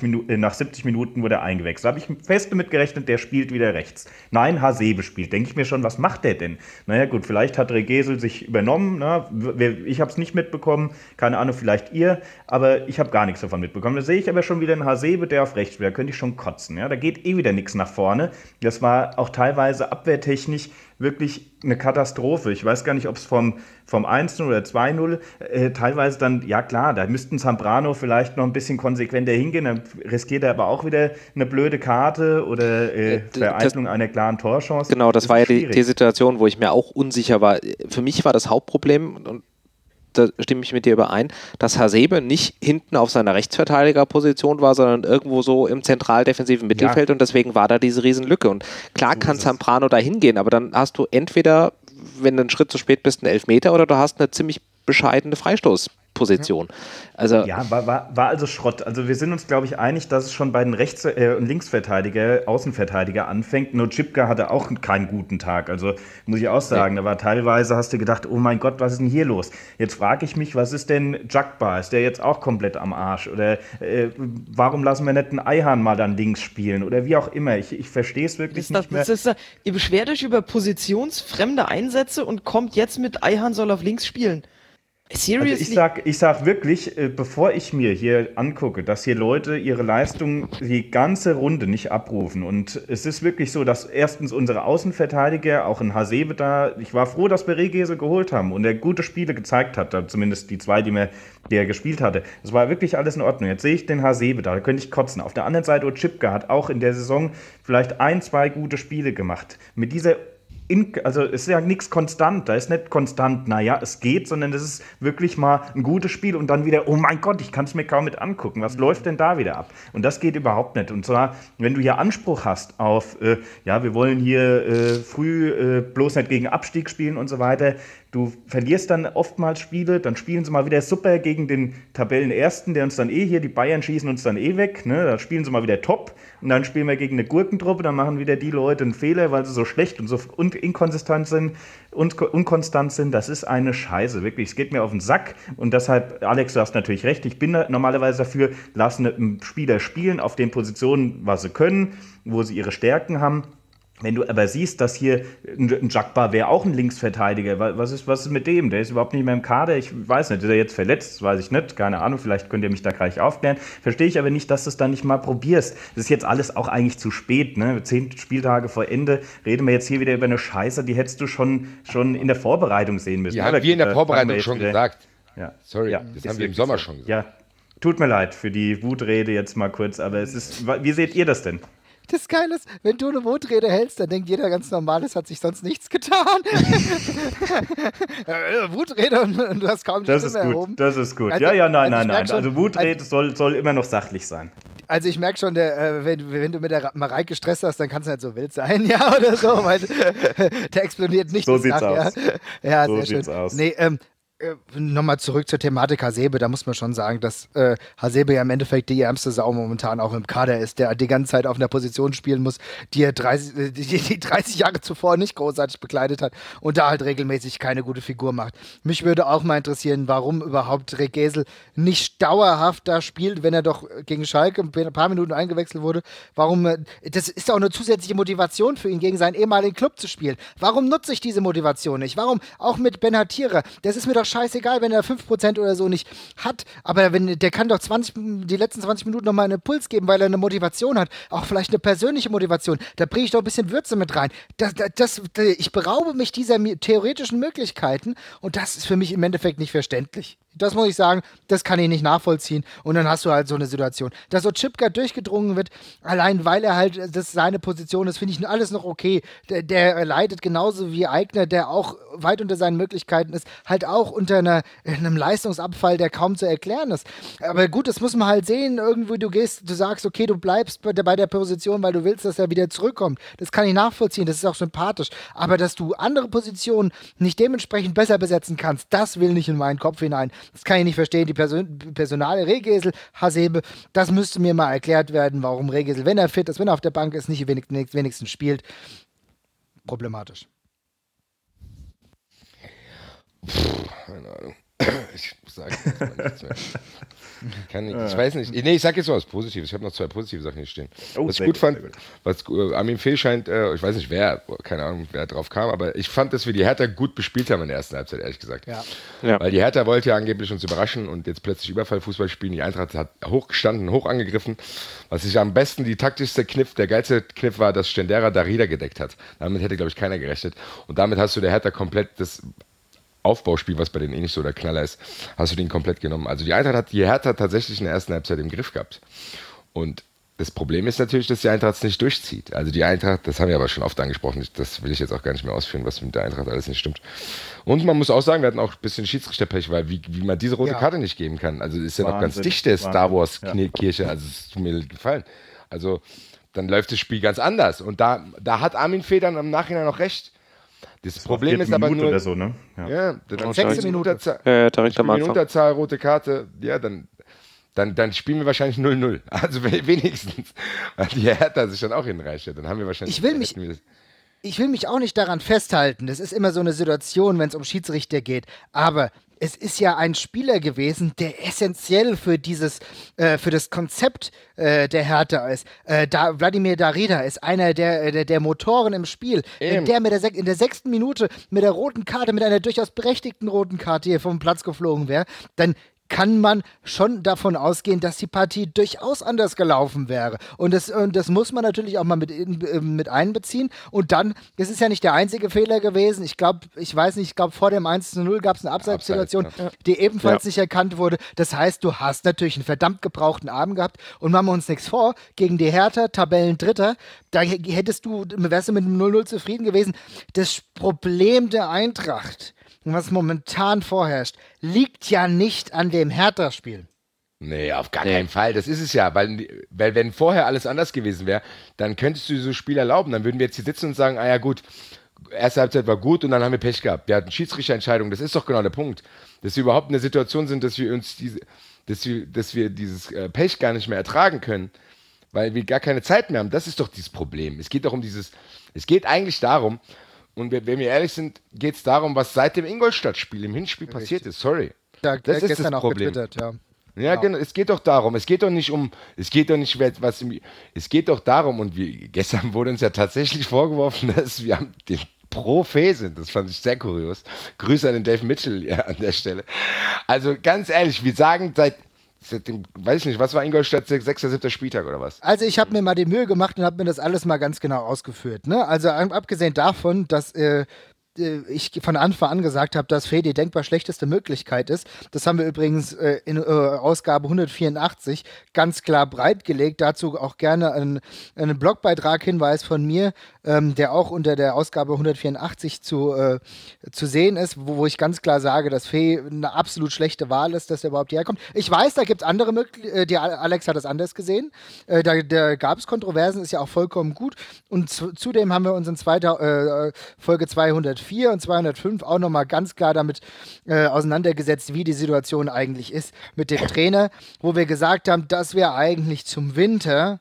70 Minuten wurde er eingewechselt. Da habe ich fest damit gerechnet, der spielt wieder rechts. Nein, Hasebe spielt. Denke ich mir schon, was macht der denn? Naja gut, vielleicht hat Regesel sich übernommen. Na? Ich habe es nicht mitbekommen. Keine Ahnung, vielleicht ihr. Aber ich habe gar nichts davon mitbekommen. Da sehe ich aber schon wieder einen Hasebe, der auf rechts spielt. Da könnte ich schon kotzen. Ja? Da geht wieder nichts nach vorne. Das war auch teilweise abwehrtechnisch wirklich eine Katastrophe. Ich weiß gar nicht, ob es vom 1-0 oder 2-0 teilweise dann, ja klar, da müssten Zambrano vielleicht noch ein bisschen konsequenter hingehen, dann riskiert er aber auch wieder eine blöde Karte oder Vereitlung einer klaren Torchance. Genau, das war ja die Situation, wo ich mir auch unsicher war. Für mich war das Hauptproblem, und da stimme ich mit dir überein, dass Hasebe nicht hinten auf seiner Rechtsverteidigerposition war, sondern irgendwo so im zentral-defensiven Mittelfeld, und deswegen war da diese Riesenlücke. Und klar kann Zambrano da hingehen, aber dann hast du entweder, wenn du einen Schritt zu spät bist, einen Elfmeter, oder du hast eine ziemlich bescheidene Freistoßposition. Also ja, war also Schrott. Also wir sind uns, glaube ich, einig, dass es schon bei den Rechts- und Linksverteidiger, Außenverteidiger anfängt. Nur Chipka hatte auch keinen guten Tag. Also muss ich auch sagen, da war teilweise, hast du gedacht, oh mein Gott, was ist denn hier los? Jetzt frage ich mich, was ist denn Jagba? Ist der jetzt auch komplett am Arsch? Oder warum lassen wir nicht einen Eihan mal dann links spielen? Oder wie auch immer. Ich verstehe es wirklich nicht mehr. Ihr beschwert euch über positionsfremde Einsätze und kommt jetzt mit Eihan soll auf links spielen. Seriously? Also ich sag wirklich, bevor ich mir hier angucke, dass hier Leute ihre Leistung die ganze Runde nicht abrufen, und es ist wirklich so, dass erstens unsere Außenverteidiger, auch in Hasebe da, ich war froh, dass wir Regesel geholt haben und er gute Spiele gezeigt hat, zumindest die 2, die er gespielt hatte. Das war wirklich alles in Ordnung. Jetzt sehe ich den Hasebe da könnte ich kotzen. Auf der anderen Seite, Otschipka hat auch in der Saison vielleicht 1, 2 gute Spiele gemacht. Mit dieser also es ist ja nichts konstant, da ist nicht konstant, naja, es geht, sondern das ist wirklich mal ein gutes Spiel und dann wieder, oh mein Gott, ich kann es mir kaum mit angucken, was läuft denn da wieder ab? Und das geht überhaupt nicht. Und zwar, wenn du hier Anspruch hast auf, wir wollen hier früh bloß nicht gegen Abstieg spielen und so weiter, du verlierst dann oftmals Spiele, dann spielen sie mal wieder super gegen den Tabellenersten, der uns dann hier, die Bayern schießen uns dann weg, ne? Da spielen sie mal wieder top und dann spielen wir gegen eine Gurkentruppe, dann machen wieder die Leute einen Fehler, weil sie so schlecht und so inkonstant sind und unkonstant sind. Das ist eine Scheiße, wirklich. Es geht mir auf den Sack und deshalb, Alex, du hast natürlich recht, ich bin normalerweise dafür, lassen Spieler spielen auf den Positionen, was sie können, wo sie ihre Stärken haben. Wenn du aber siehst, dass hier ein Jagba wäre auch ein Linksverteidiger, was ist mit dem? Der ist überhaupt nicht mehr im Kader, ich weiß nicht, ist er jetzt verletzt, das weiß ich nicht, keine Ahnung, vielleicht könnt ihr mich da gleich aufklären. Verstehe ich aber nicht, dass du es dann nicht mal probierst. Das ist jetzt alles auch eigentlich zu spät, ne? 10 Spieltage vor Ende reden wir jetzt hier wieder über eine Scheiße, die hättest du schon in der Vorbereitung sehen müssen. Ja, haben wir in der Vorbereitung schon gesagt. Ja. Sorry, das haben wir im Sommer schon gesagt. Ja, tut mir leid für die Wutrede jetzt mal kurz, aber wie seht ihr das denn? Das Geile ist, wenn du eine Wutrede hältst, dann denkt jeder ganz normal, es hat sich sonst nichts getan. Wutrede und du hast kaum die Stimme erhoben. Das ist gut. Nein. Also Wutrede soll immer noch sachlich sein. Also ich merke schon, wenn du mit der Mareike Stress hast, dann kann es nicht so wild sein, ja, oder so, weil der explodiert nicht. So sieht's aus. Ja, so sehr schön. Aus. Nee, nochmal zurück zur Thematik Hasebe, da muss man schon sagen, dass Hasebe ja im Endeffekt die ärmste Sau momentan auch im Kader ist, der die ganze Zeit auf einer Position spielen muss, die er 30 Jahre zuvor nicht großartig bekleidet hat und da halt regelmäßig keine gute Figur macht. Mich würde auch mal interessieren, warum überhaupt Regesel nicht dauerhaft da spielt, wenn er doch gegen Schalke ein paar Minuten eingewechselt wurde. Warum? Das ist auch eine zusätzliche Motivation für ihn, gegen seinen ehemaligen Club zu spielen. Warum nutze ich diese Motivation nicht? Warum? Auch mit Ben Hatira. Das ist mir doch scheißegal, wenn er 5% oder so nicht hat, aber der kann doch die letzten 20 Minuten nochmal einen Impuls geben, weil er eine Motivation hat, auch vielleicht eine persönliche Motivation, da bringe ich doch ein bisschen Würze mit rein. Ich beraube mich dieser theoretischen Möglichkeiten und das ist für mich im Endeffekt nicht verständlich. Das muss ich sagen, das kann ich nicht nachvollziehen. Und dann hast du halt so eine Situation. Dass so Chipka durchgedrungen wird, allein weil er halt, das seine Position ist, finde ich alles noch okay. Der leidet genauso wie Aigner, der auch weit unter seinen Möglichkeiten ist, halt auch unter einem Leistungsabfall, der kaum zu erklären ist. Aber gut, das muss man halt sehen. Irgendwo du sagst, okay, du bleibst bei der Position, weil du willst, dass er wieder zurückkommt. Das kann ich nachvollziehen, das ist auch sympathisch. Aber dass du andere Positionen nicht dementsprechend besser besetzen kannst, das will nicht in meinen Kopf hinein. Das kann ich nicht verstehen. Die Personale Regesel, Hasebe, das müsste mir mal erklärt werden, warum Regesel, wenn er fit ist, wenn er auf der Bank ist, nicht wenigstens spielt. Problematisch. Keine Ahnung. Ich sage nichts mehr. Ich weiß nicht. Nee, ich sage jetzt was Positives. Ich habe noch 2 positive Sachen hier stehen. Was ich gut fand, was Armin Fee scheint, ich weiß nicht wer, keine Ahnung, wer drauf kam, aber ich fand, dass wir die Hertha gut bespielt haben in der ersten Halbzeit, ehrlich gesagt. Ja. Weil die Hertha wollte ja angeblich uns überraschen und jetzt plötzlich Überfallfußball spielen. Die Eintracht hat hoch gestanden, hoch angegriffen. Was ich am besten, die taktischste Kniff, der geilste Kniff war, dass Stendera Darida gedeckt hat. Damit hätte, glaube ich, keiner gerechnet. Und damit hast du der Hertha komplett das Aufbauspiel, was bei denen eh nicht so der Knaller ist, hast du den komplett genommen. Also die Eintracht hat die Hertha tatsächlich in der ersten Halbzeit im Griff gehabt. Und das Problem ist natürlich, dass die Eintracht es nicht durchzieht. Also die Eintracht, das haben wir aber schon oft angesprochen, das will ich jetzt auch gar nicht mehr ausführen, was mit der Eintracht alles nicht stimmt. Und man muss auch sagen, wir hatten auch ein bisschen Schiedsrichterpech, weil wie man diese rote Karte nicht geben kann. Also ist ja noch ganz dichte Star Wars Kirche, also es tut mir gefallen. Also dann läuft das Spiel ganz anders. Und da hat Armin Fee dann im Nachhinein noch recht. Das Problem ist aber nur... Oder so, ne? Ja, dann 6 Minuten. Direkt am Anfang. Unterzahl, rote Karte, ja, dann spielen wir wahrscheinlich 0-0. Also wenigstens. Weil die Hertha sich dann auch hinreicht. Dann haben wir wahrscheinlich... Ich will mich auch nicht daran festhalten. Das ist immer so eine Situation, wenn es um Schiedsrichter geht. Aber es ist ja ein Spieler gewesen, der essentiell für das Konzept der Hertha ist. Wladimir Darida ist einer der Motoren im Spiel. Wenn der in der 6. Minute mit der roten Karte, mit einer durchaus berechtigten roten Karte hier vom Platz geflogen wäre, dann kann man schon davon ausgehen, dass die Partie durchaus anders gelaufen wäre. Und das muss man natürlich auch mal mit einbeziehen. Und dann, das ist ja nicht der einzige Fehler gewesen. Ich glaube, vor dem 1:0 gab es eine Abseitssituation, die ebenfalls nicht erkannt wurde. Das heißt, du hast natürlich einen verdammt gebrauchten Abend gehabt. Und machen wir uns nichts vor, gegen die Hertha, Tabellendritter, da wärst du mit dem 0:0 zufrieden gewesen. Das Problem der Eintracht, was momentan vorherrscht, liegt ja nicht an dem Hertha-Spiel. Nee, auf gar keinen Fall. Das ist es ja, weil wenn vorher alles anders gewesen wäre, dann könntest du so ein Spiel erlauben. Dann würden wir jetzt hier sitzen und sagen, ja gut, erste Halbzeit war gut und dann haben wir Pech gehabt. Wir hatten Schiedsrichterentscheidungen. Das ist doch genau der Punkt. Dass wir überhaupt in der Situation sind, dass wir dieses Pech gar nicht mehr ertragen können, weil wir gar keine Zeit mehr haben. Das ist doch dieses Problem. Es geht eigentlich darum, und wenn wir ehrlich sind, geht es darum, was seit dem Ingolstadt-Spiel im Hinspiel passiert ist. Sorry. Das ist das Problem. Ja, genau. Es geht doch darum. Es geht doch darum, und gestern wurde uns ja tatsächlich vorgeworfen, dass wir den Pro-Fee sind. Das fand ich sehr kurios. Grüße an den Dave Mitchell an der Stelle. Also ganz ehrlich, wir sagen seit dem, weiß ich nicht, was war Ingolstadt, 6., 7. Spieltag oder was? Also ich habe mir mal die Mühe gemacht und habe mir das alles mal ganz genau ausgeführt. Ne? Also abgesehen davon, dass ich von Anfang an gesagt habe, dass Fee die denkbar schlechteste Möglichkeit ist. Das haben wir übrigens in Ausgabe 184 ganz klar breitgelegt. Dazu auch gerne einen Blogbeitrag-Hinweis von mir, der auch unter der Ausgabe 184 zu sehen ist, wo ich ganz klar sage, dass Fee eine absolut schlechte Wahl ist, dass er überhaupt hierher kommt. Ich weiß, da gibt es andere Möglichkeiten. Alex hat das anders gesehen. Da gab es Kontroversen, ist ja auch vollkommen gut. Und zudem haben wir uns in Folge 204 und 205 auch nochmal ganz klar damit auseinandergesetzt, wie die Situation eigentlich ist mit dem Trainer, wo wir gesagt haben, dass wir eigentlich zum Winter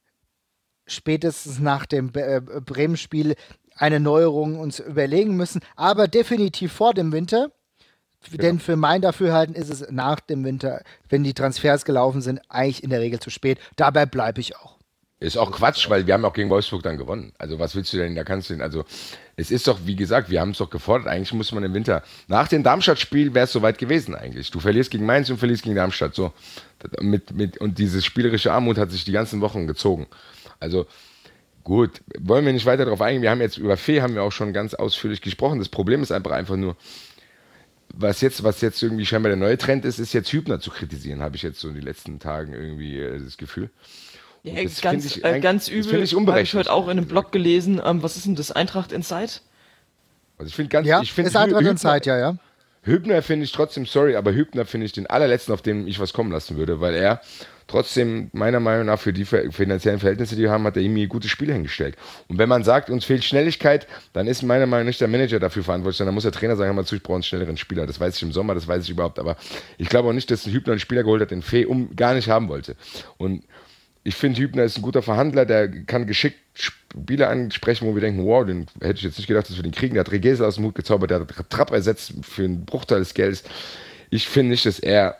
spätestens nach dem Bremen-Spiel eine Neuerung uns überlegen müssen, aber definitiv vor dem Winter. Genau. Denn für mein Dafürhalten ist es nach dem Winter, wenn die Transfers gelaufen sind, eigentlich in der Regel zu spät. Dabei bleibe ich auch. Ist auch Quatsch, weil wir haben auch gegen Wolfsburg dann gewonnen. Also was willst du denn, da kannst du denn, also es ist doch, wie gesagt, wir haben es doch gefordert, eigentlich muss man im Winter, nach dem Darmstadt-Spiel wäre es soweit gewesen eigentlich. Du verlierst gegen Mainz und verlierst gegen Darmstadt, so. Und diese spielerische Armut hat sich die ganzen Wochen gezogen. Also gut, wollen wir nicht weiter darauf eingehen, wir haben jetzt über Fee haben wir auch schon ganz ausführlich gesprochen. Das Problem ist einfach nur, was jetzt irgendwie scheinbar der neue Trend ist jetzt Hübner zu kritisieren, habe ich jetzt so in den letzten Tagen irgendwie das Gefühl. Ja, ganz übel, habe ich heute auch in einem Blog gelesen. Was ist denn das? Eintracht Insight? Also ich finde ist Eintracht Insight, ja. Hübner finde ich trotzdem, aber Hübner finde ich den allerletzten, auf den ich was kommen lassen würde, weil er trotzdem meiner Meinung nach für die finanziellen Verhältnisse, die wir haben, hat er irgendwie gute Spiele hingestellt. Und wenn man sagt, uns fehlt Schnelligkeit, dann ist meiner Meinung nach nicht der Manager dafür verantwortlich, sondern muss der Trainer sagen, ich brauche einen schnelleren Spieler. Das weiß ich im Sommer, das weiß ich überhaupt, aber ich glaube auch nicht, dass ein Hübner einen Spieler geholt hat, den Fee gar nicht haben wollte. Und ich finde, Hübner ist ein guter Verhandler, der kann geschickt Spieler ansprechen, wo wir denken, wow, den hätte ich jetzt nicht gedacht, dass wir den kriegen. Der hat Regesel aus dem Hut gezaubert, der hat Trapp ersetzt für einen Bruchteil des Geldes. Ich finde nicht, dass er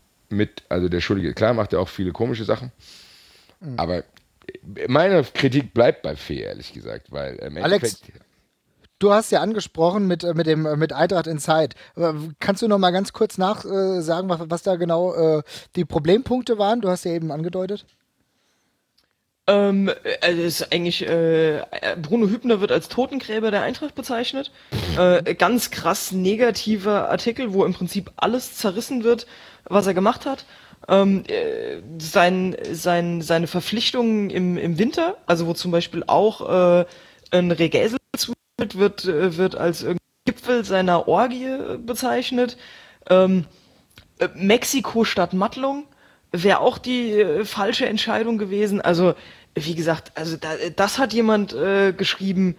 der Schuldige, klar macht er auch viele komische Sachen, aber meine Kritik bleibt bei Fee, ehrlich gesagt, weil Alex, du hast ja angesprochen mit Eintracht Insight. Kannst du noch mal ganz kurz sagen, was da genau die Problempunkte waren? Du hast ja eben angedeutet. Ist eigentlich, Bruno Hübner wird als Totengräber der Eintracht bezeichnet. Ganz krass negativer Artikel, wo im Prinzip alles zerrissen wird, was er gemacht hat. Seine Verpflichtungen im Winter, also wo zum Beispiel auch ein Regesel wird als irgendein Gipfel seiner Orgie bezeichnet. Mexiko statt Mattlung wäre auch die falsche Entscheidung gewesen. Also, wie gesagt, das hat jemand geschrieben,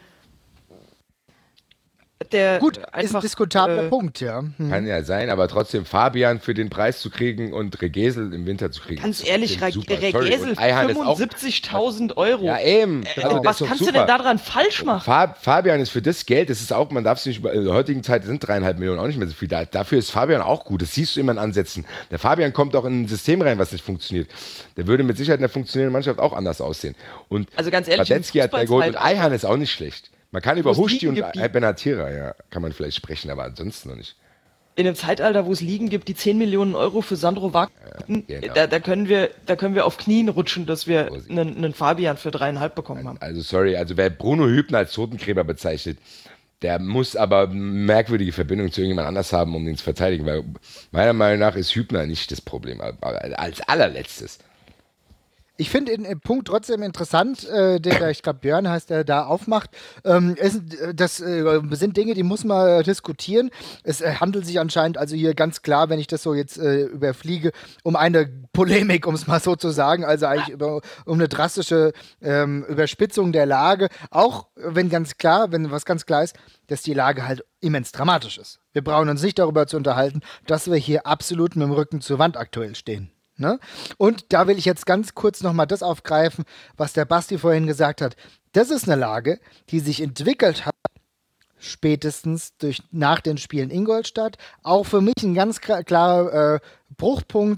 der gut, einfach, ist ein diskutabler Punkt, ja. Kann ja sein, aber trotzdem Fabian für den Preis zu kriegen und Regesel im Winter zu kriegen. Ganz ehrlich, Regesel 75.000 Euro. Ja, eben. Also was kannst du denn daran falsch machen? Fabian ist für das Geld, das ist auch, man darf es nicht, in der heutigen Zeit sind 3,5 Millionen auch nicht mehr so viel. Dafür ist Fabian auch gut, das siehst du immer in Ansätzen. Der Fabian kommt auch in ein System rein, was nicht funktioniert. Der würde mit Sicherheit in der funktionierenden Mannschaft auch anders aussehen. Und also ganz ehrlich, Radetzky hat der geholt und Eihan ist auch nicht schlecht. Man kann über Huschti und Benatira, kann man vielleicht sprechen, aber ansonsten noch nicht. In einem Zeitalter, wo es Ligen gibt, die 10 Millionen Euro für Sandro Wagner, genau. da können wir auf Knien rutschen, dass wir einen Fabian für 3,5 bekommen haben. Also wer Bruno Hübner als Totengräber bezeichnet, der muss aber eine merkwürdige Verbindung zu irgendjemand anders haben, um ihn zu verteidigen, weil meiner Meinung nach ist Hübner nicht das Problem, aber als allerletztes. Ich finde den Punkt trotzdem interessant, der ich glaube Björn heißt, der da aufmacht. Das sind Dinge, die muss man diskutieren. Es handelt sich anscheinend also hier ganz klar, wenn ich das so jetzt überfliege, um eine Polemik, um es mal so zu sagen, also eigentlich um eine drastische Überspitzung der Lage. Auch wenn was ganz klar ist, dass die Lage halt immens dramatisch ist. Wir brauchen uns nicht darüber zu unterhalten, dass wir hier absolut mit dem Rücken zur Wand aktuell stehen. Ne? Und da will ich jetzt ganz kurz nochmal das aufgreifen, was der Basti vorhin gesagt hat. Das ist eine Lage, die sich entwickelt hat, spätestens nach den Spielen Ingolstadt. Auch für mich ein ganz klarer Bruchpunkt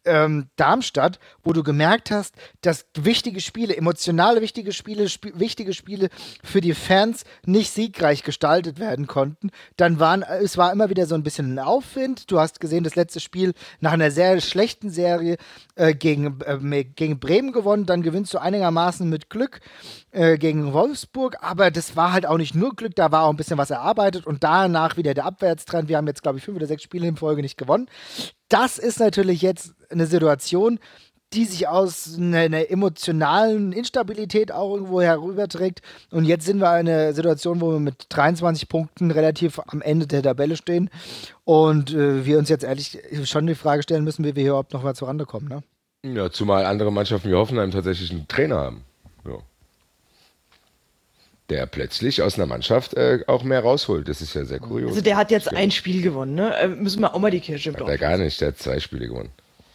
Darmstadt, wo du gemerkt hast, dass wichtige Spiele, emotional wichtige Spiele für die Fans nicht siegreich gestaltet werden konnten. Es war immer wieder so ein bisschen ein Aufwind. Du hast gesehen, das letzte Spiel nach einer sehr schlechten Serie gegen Bremen gewonnen, dann gewinnst du einigermaßen mit Glück gegen Wolfsburg, aber das war halt auch nicht nur Glück, da war auch ein bisschen was erarbeitet und danach wieder der Abwärtstrend. Wir haben jetzt, glaube ich, 5 oder 6 Spiele in Folge nicht gewonnen. Das ist natürlich jetzt eine Situation, die sich aus einer emotionalen Instabilität auch irgendwo herüberträgt. Und jetzt sind wir in einer Situation, wo wir mit 23 Punkten relativ am Ende der Tabelle stehen. Und wir uns jetzt ehrlich schon die Frage stellen müssen, wie wir hier überhaupt noch mal zurande kommen. Ne? Ja, zumal andere Mannschaften wie Hoffenheim tatsächlich einen Trainer haben. Ja. Der plötzlich aus einer Mannschaft auch mehr rausholt. Das ist ja sehr kurios. Also der hat jetzt ein Spiel gewonnen, ne? Müssen wir auch mal die Kirche im Dorf lassen. Hat er gar nicht, der hat 2 Spiele gewonnen.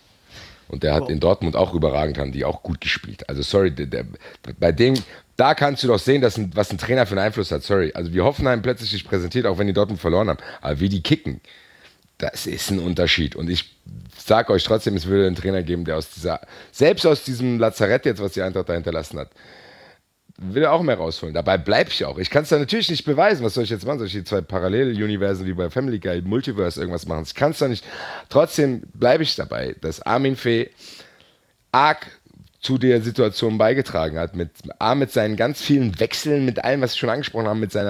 Und der hat in Dortmund auch überragend, haben die auch gut gespielt. Also sorry, bei dem, da kannst du doch sehen, was ein Trainer für einen Einfluss hat. Sorry, also wie Hoffenheim plötzlich sich präsentiert, auch wenn die Dortmund verloren haben. Aber wie die kicken, das ist ein Unterschied. Und ich sage euch trotzdem, es würde einen Trainer geben, der selbst aus diesem Lazarett jetzt, was die Eintracht da hinterlassen hat, will er auch mehr rausholen. Dabei bleibe ich auch. Ich kann es da natürlich nicht beweisen. Was soll ich jetzt machen? Soll ich hier 2 Parallel-Universen wie bei Family Guy, Multiverse irgendwas machen? Ich kann es da nicht. Trotzdem bleibe ich dabei, dass Armin Fee arg zu der Situation beigetragen hat. Mit seinen ganz vielen Wechseln, mit allem, was ich schon angesprochen habe, mit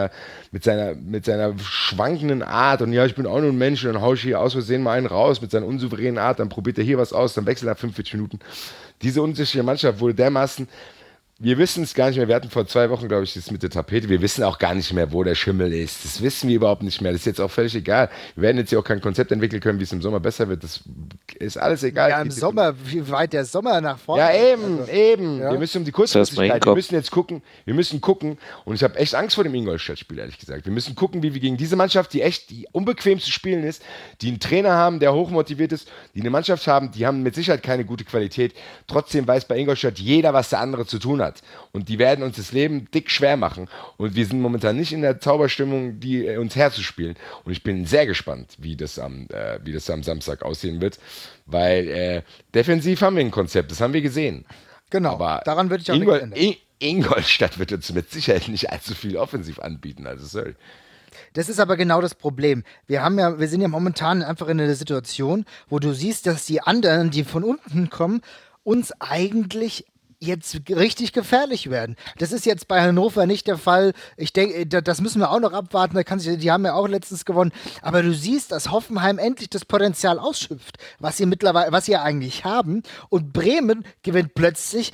seiner schwankenden Art. Und ja, ich bin auch nur ein Mensch und dann haue ich hier aus Versehen mal einen raus mit seiner unsouveränen Art. Dann probiert er hier was aus, dann wechselt er nach 45 Minuten. Diese unsichere Mannschaft wurde dermaßen. Wir wissen es gar nicht mehr. Wir hatten vor 2 Wochen, glaube ich, das mit der Tapete. Wir wissen auch gar nicht mehr, wo der Schimmel ist. Das wissen wir überhaupt nicht mehr. Das ist jetzt auch völlig egal. Wir werden jetzt hier auch kein Konzept entwickeln können, wie es im Sommer besser wird. Das ist alles egal. Ja, im Sommer, wie weit der Sommer nach vorne ist. Ja, eben. Ja. Wir müssen um die Kurzfristigkeit, wir müssen jetzt gucken. Wir müssen gucken. Und ich habe echt Angst vor dem Ingolstadt-Spiel, ehrlich gesagt. Wir müssen gucken, wie wir gegen diese Mannschaft, die echt die unbequemste Spielen ist, die einen Trainer haben, der hochmotiviert ist, die eine Mannschaft haben, die haben mit Sicherheit keine gute Qualität. Trotzdem weiß bei Ingolstadt jeder, was der andere zu tun hat. Und die werden uns das Leben dick schwer machen. Und wir sind momentan nicht in der Zauberstimmung, die uns herzuspielen. Und ich bin sehr gespannt, wie das am Samstag aussehen wird. Weil defensiv haben wir ein Konzept, das haben wir gesehen. Genau, aber daran würde ich auch nichts ändern. Ingolstadt wird uns mit Sicherheit nicht allzu viel offensiv anbieten. Also sorry. Das ist aber genau das Problem. Wir sind ja momentan einfach in einer Situation, wo du siehst, dass die anderen, die von unten kommen, uns eigentlich jetzt richtig gefährlich werden. Das ist jetzt bei Hannover nicht der Fall. Ich denke, das müssen wir auch noch abwarten. Die haben ja auch letztens gewonnen. Aber du siehst, dass Hoffenheim endlich das Potenzial ausschöpft, was sie eigentlich haben. Und Bremen gewinnt plötzlich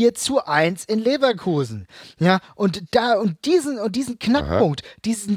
4:1 in Leverkusen. Ja, und diesen Knackpunkt, diese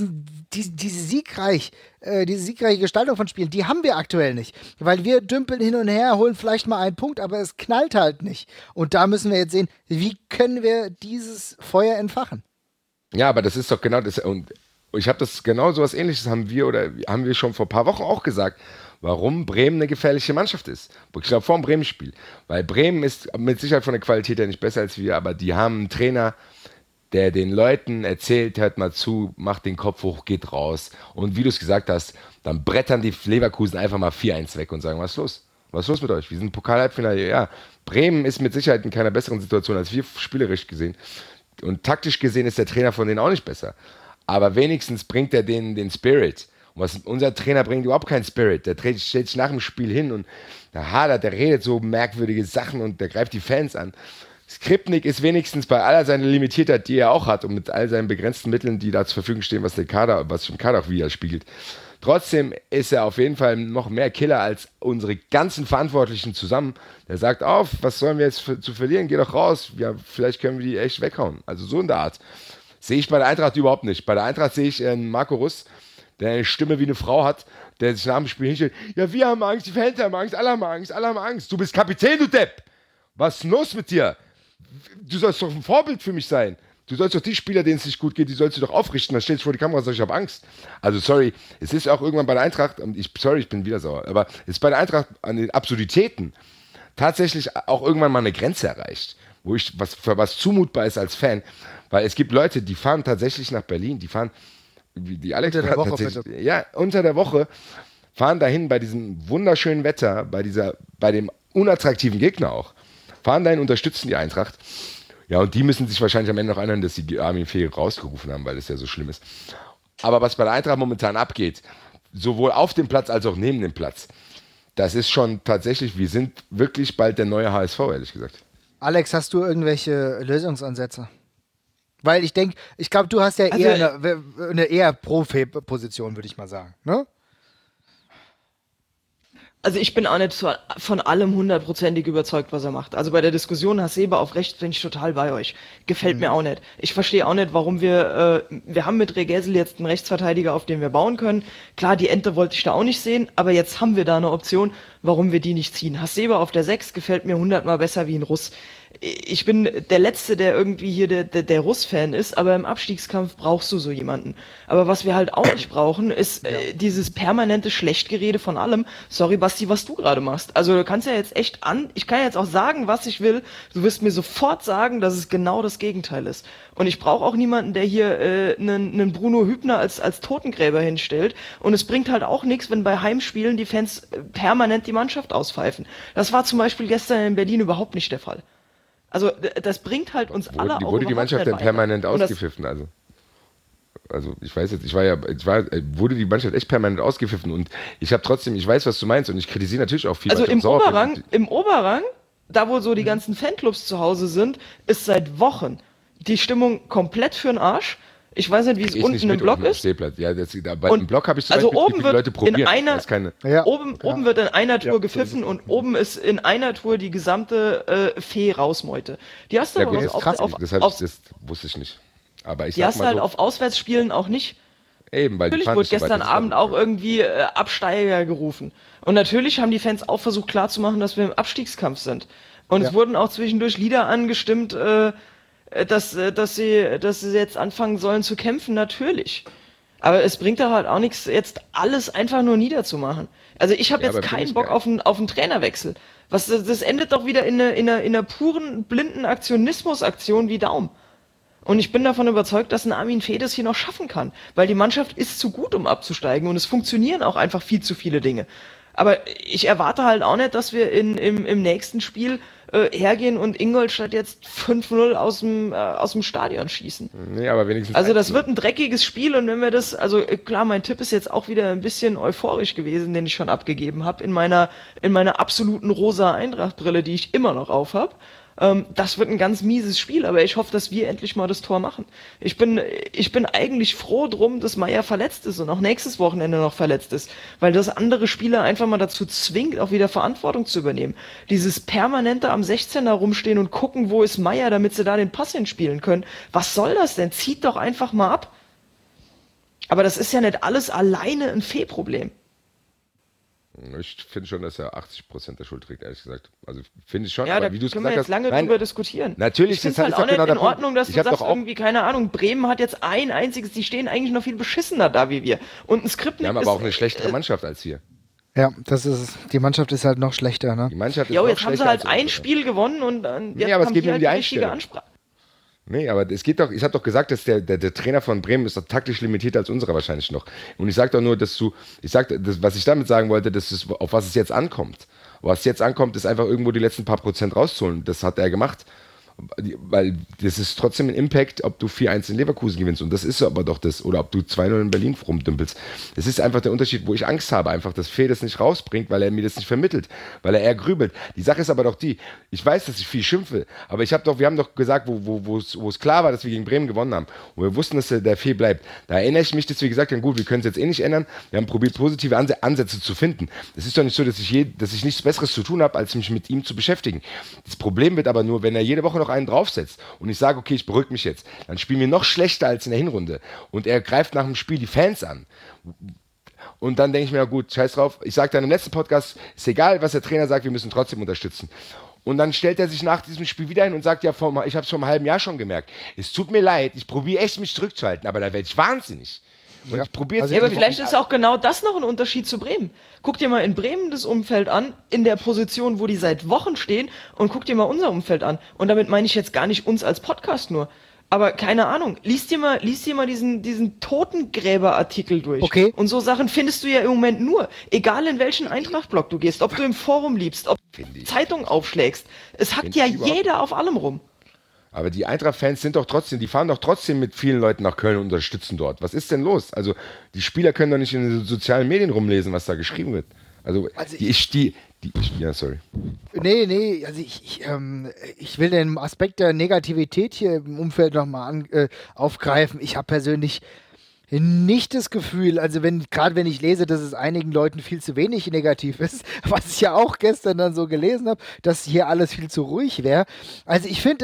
siegreiche Gestaltung von Spielen, die haben wir aktuell nicht. Weil wir dümpeln hin und her, holen vielleicht mal einen Punkt, aber es knallt halt nicht. Und da müssen wir jetzt sehen, wie können wir dieses Feuer entfachen? Ja, aber das ist doch genau das. Und ich habe das genau so was Ähnliches haben wir schon vor ein paar Wochen auch gesagt, warum Bremen eine gefährliche Mannschaft ist. Ich glaube, vor dem Bremen-Spiel. Weil Bremen ist mit Sicherheit von der Qualität her nicht besser als wir, aber die haben einen Trainer, der den Leuten erzählt, hört mal zu, macht den Kopf hoch, geht raus. Und wie du es gesagt hast, dann brettern die Leverkusen einfach mal 4:1 weg und sagen, was ist los? Was ist los mit euch? Wir sind Pokal-Halbfinale. Ja, Bremen ist mit Sicherheit in keiner besseren Situation als wir, spielerisch gesehen. Und taktisch gesehen ist der Trainer von denen auch nicht besser. Aber wenigstens bringt er denen den Spirit. Und unser Trainer bringt überhaupt keinen Spirit. Der stellt sich nach dem Spiel hin und der hadert, der redet so merkwürdige Sachen und der greift die Fans an. Skripnik ist wenigstens bei aller seiner Limitiertheit, die er auch hat und mit all seinen begrenzten Mitteln, die da zur Verfügung stehen, was sich im Kader auch widerspiegelt. Trotzdem ist er auf jeden Fall noch mehr Killer als unsere ganzen Verantwortlichen zusammen. Der sagt, was sollen wir jetzt zu verlieren? Geh doch raus. Ja, vielleicht können wir die echt weghauen. Also so in der Art. Sehe ich bei der Eintracht überhaupt nicht. Bei der Eintracht sehe ich einen Marco Russ, der eine Stimme wie eine Frau hat, der sich nach dem Spiel hinstellt. Ja, wir haben Angst, die Fans haben Angst, alle haben Angst, alle haben Angst. Du bist Kapitän, du Depp. Was ist denn los mit dir? Du sollst doch ein Vorbild für mich sein. Du sollst doch die Spieler, denen es nicht gut geht, die sollst du doch aufrichten. Dann stellst du vor die Kamera und sagst, ich habe Angst. Also sorry, es ist auch irgendwann bei der Eintracht, und ich bin wieder sauer, aber es ist bei der Eintracht an den Absurditäten tatsächlich auch irgendwann mal eine Grenze erreicht, wo was zumutbar ist als Fan. Weil es gibt Leute, die fahren tatsächlich nach Berlin, die fahren, wie die Alex unter der Woche, unter der Woche fahren dahin bei diesem wunderschönen Wetter, bei dem unattraktiven Gegner auch, fahren dahin, unterstützen die Eintracht. Ja, und die müssen sich wahrscheinlich am Ende noch erinnern, dass sie Armin Fee rausgerufen haben, weil es ja so schlimm ist. Aber was bei der Eintracht momentan abgeht, sowohl auf dem Platz als auch neben dem Platz, das ist schon tatsächlich, wir sind wirklich bald der neue HSV, ehrlich gesagt. Alex, hast du irgendwelche Lösungsansätze? Weil ich glaube, du hast ja eher eine eher Profi-Position, würde ich mal sagen, ne? Also ich bin auch nicht von allem 100%ig überzeugt, was er macht. Also bei der Diskussion Hasebe auf rechts bin ich total bei euch. Gefällt mir auch nicht. Ich verstehe auch nicht, warum wir haben mit Regesel jetzt einen Rechtsverteidiger, auf den wir bauen können. Klar, die Ente wollte ich da auch nicht sehen, aber jetzt haben wir da eine Option, warum wir die nicht ziehen. Hasebe auf der 6 gefällt mir 100-mal besser wie ein Russ. Ich bin der Letzte, der irgendwie hier der Russ-Fan ist, aber im Abstiegskampf brauchst du so jemanden. Aber was wir halt auch nicht brauchen, ist dieses permanente Schlechtgerede von allem. Sorry, Basti, was du gerade machst. Also du kannst ja jetzt echt ich kann jetzt auch sagen, was ich will. Du wirst mir sofort sagen, dass es genau das Gegenteil ist. Und ich brauche auch niemanden, der hier einen Bruno Hübner als Totengräber hinstellt. Und es bringt halt auch nichts, wenn bei Heimspielen die Fans permanent die Mannschaft auspfeifen. Das war zum Beispiel gestern in Berlin überhaupt nicht der Fall. Also das bringt halt uns alle auch. Wurde die Mannschaft denn permanent ausgepfiffen? Also ich weiß jetzt, wurde die Mannschaft echt permanent ausgepfiffen und ich weiß, was du meinst und ich kritisiere natürlich auch viel. Also im Oberrang, da wo so die ganzen Fanclubs zu Hause sind, ist seit Wochen die Stimmung komplett für den Arsch. Ich weiß nicht, wie es unten im Block ist. Ja, im Block habe ich zum Beispiel oben wird Leute probiert. Oben wird in einer Tour gepfiffen und oben ist in einer Tour die gesamte Fee rausmeute. Die hast du aber das wusste ich nicht. Aber die hast du halt auf Auswärtsspielen auch nicht. Eben, weil natürlich wurde gestern Abend auch irgendwie Absteiger gerufen. Und natürlich haben die Fans auch versucht klarzumachen, dass wir im Abstiegskampf sind. Und es wurden auch zwischendurch Lieder angestimmt, dass sie jetzt anfangen sollen zu kämpfen, natürlich. Aber es bringt da halt auch nichts, jetzt alles einfach nur niederzumachen. Also ich habe jetzt keinen Bock auf einen Trainerwechsel. Das endet doch wieder in einer puren, blinden Aktionismus-Aktion wie Daum. Und ich bin davon überzeugt, dass ein Armin Fee das hier noch schaffen kann. Weil die Mannschaft ist zu gut, um abzusteigen und es funktionieren auch einfach viel zu viele Dinge. Aber ich erwarte halt auch nicht, dass wir im nächsten Spiel hergehen und Ingolstadt jetzt 5-0 aus dem Stadion schießen. Nee, aber wenigstens. Also das wird ein dreckiges Spiel und wenn wir das, also klar, mein Tipp ist jetzt auch wieder ein bisschen euphorisch gewesen, den ich schon abgegeben habe in meiner absoluten rosa Eintracht-Brille, die ich immer noch auf habe. Das wird ein ganz mieses Spiel, aber ich hoffe, dass wir endlich mal das Tor machen. Ich bin eigentlich froh drum, dass Meier verletzt ist und auch nächstes Wochenende noch verletzt ist, weil das andere Spieler einfach mal dazu zwingt, auch wieder Verantwortung zu übernehmen. Dieses permanente am 16er rumstehen und gucken, wo ist Meier, damit sie da den Pass hinspielen können. Was soll das denn? Zieht doch einfach mal ab. Aber das ist ja nicht alles alleine ein Fee-Problem. Ich finde schon, dass er 80% der Schuld trägt, ehrlich gesagt. Also finde ich schon. Ja, aber wie du es gesagt hast, lange drüber diskutieren. Natürlich, ich finde es halt auch nicht in Ordnung, dass du sagst, irgendwie, keine Ahnung, Bremen hat jetzt ein einziges, die stehen eigentlich noch viel beschissener da wie wir. Und ein Skriptnik ist... Wir haben aber auch eine schlechtere Mannschaft als wir. Ja, die Mannschaft ist halt noch schlechter, ne? Die Mannschaft ist noch jetzt schlechter. Haben sie halt ein Spiel gewonnen und jetzt aber es geht mir um die Einstellung. Nee, aber es geht doch, ich habe doch gesagt, dass der Trainer von Bremen ist doch taktisch limitierter als unserer wahrscheinlich noch. Und ich sage doch nur, was ich damit sagen wollte, auf was es jetzt ankommt. Was jetzt ankommt, ist einfach irgendwo die letzten paar Prozent rauszuholen. Das hat er gemacht. Weil das ist trotzdem ein Impact, ob du 4-1 in Leverkusen gewinnst. Und das ist aber doch das. Oder ob du 2-0 in Berlin rumdümpelst. Das ist einfach der Unterschied, wo ich Angst habe, einfach, dass Fee das nicht rausbringt, weil er mir das nicht vermittelt. Weil er eher grübelt. Die Sache ist aber doch die, ich weiß, dass ich viel schimpfe, aber wir haben doch gesagt, wo es klar war, dass wir gegen Bremen gewonnen haben. Und wir wussten, dass der Fee bleibt. Da erinnere ich mich, dass wir gesagt haben, gut, wir können es jetzt eh nicht ändern. Wir haben probiert, positive Ansätze zu finden. Es ist doch nicht so, dass ich nichts Besseres zu tun habe, als mich mit ihm zu beschäftigen. Das Problem wird aber nur, wenn er jede Woche noch einen draufsetzt und ich sage, okay, ich beruhige mich jetzt, dann spielen wir noch schlechter als in der Hinrunde und er greift nach dem Spiel die Fans an. Und dann denke ich mir, ja gut, scheiß drauf. Ich sagte dann im letzten Podcast, ist egal, was der Trainer sagt, wir müssen trotzdem unterstützen. Und dann stellt er sich nach diesem Spiel wieder hin und sagt, ja, ich habe es vor einem halben Jahr schon gemerkt. Es tut mir leid, ich probiere echt, mich zurückzuhalten, aber da werde ich wahnsinnig. Und ich probiere es. Ja, aber vielleicht ist auch genau das noch ein Unterschied zu Bremen. Guck dir mal in Bremen das Umfeld an, in der Position, wo die seit Wochen stehen, und guck dir mal unser Umfeld an. Und damit meine ich jetzt gar nicht uns als Podcast nur. Aber keine Ahnung, lies dir mal diesen Totengräber-Artikel durch. Okay. Und so Sachen findest du ja im Moment nur. Egal in welchen Eintracht-Blog du gehst, ob du im Forum liebst, ob du Zeitung aufschlägst. Es hackt ja jeder auf allem rum. Aber die Eintracht-Fans sind doch trotzdem, die fahren doch trotzdem mit vielen Leuten nach Köln und unterstützen dort. Was ist denn los? Also die Spieler können doch nicht in den sozialen Medien rumlesen, was da geschrieben wird. Sorry. Nee, also ich will den Aspekt der Negativität hier im Umfeld nochmal aufgreifen. Ich habe persönlich nicht das Gefühl, also gerade wenn ich lese, dass es einigen Leuten viel zu wenig negativ ist, was ich ja auch gestern dann so gelesen habe, dass hier alles viel zu ruhig wäre. Also ich finde,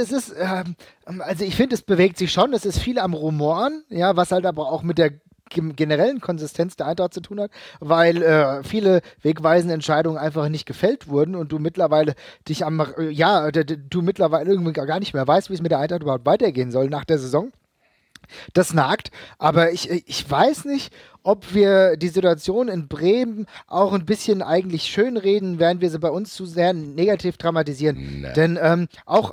es bewegt sich schon, es ist viel am Rumoren, ja, was halt aber auch mit der generellen Konsistenz der Eintracht zu tun hat, weil viele wegweisende Entscheidungen einfach nicht gefällt wurden und du mittlerweile du mittlerweile irgendwie gar nicht mehr weißt, wie es mit der Eintracht überhaupt weitergehen soll nach der Saison. Das nagt, aber ich weiß nicht, ob wir die Situation in Bremen auch ein bisschen eigentlich schönreden, während wir sie bei uns zu sehr negativ dramatisieren. Nee. Denn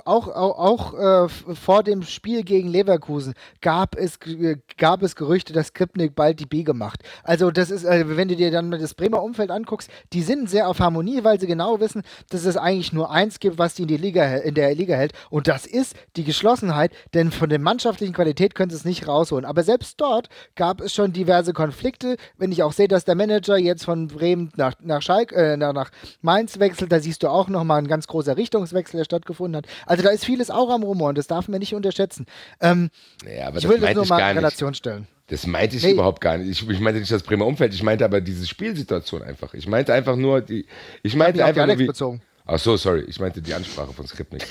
auch vor dem Spiel gegen Leverkusen gab es Gerüchte, dass Skripnik bald die B macht. Also das ist, wenn du dir dann mal das Bremer Umfeld anguckst, die sind sehr auf Harmonie, weil sie genau wissen, dass es eigentlich nur eins gibt, was die in der Liga hält, und das ist die Geschlossenheit, denn von der mannschaftlichen Qualität können sie es nicht rausholen. Aber selbst dort gab es schon diverse Konflikte. Wenn ich auch sehe, dass der Manager jetzt von Bremen nach Mainz wechselt, da siehst du auch nochmal ein ganz großer Richtungswechsel, der stattgefunden hat. Also da ist vieles auch am Rumoren, das darf man nicht unterschätzen. Aber ich will das nur mal in Relation stellen. Das meinte ich überhaupt gar nicht. Ich meinte nicht das Bremer Umfeld, ich meinte aber diese Spielsituation einfach. Ich meinte einfach nur bezogen. Ach so, sorry. Ich meinte die Ansprache von Skripnik.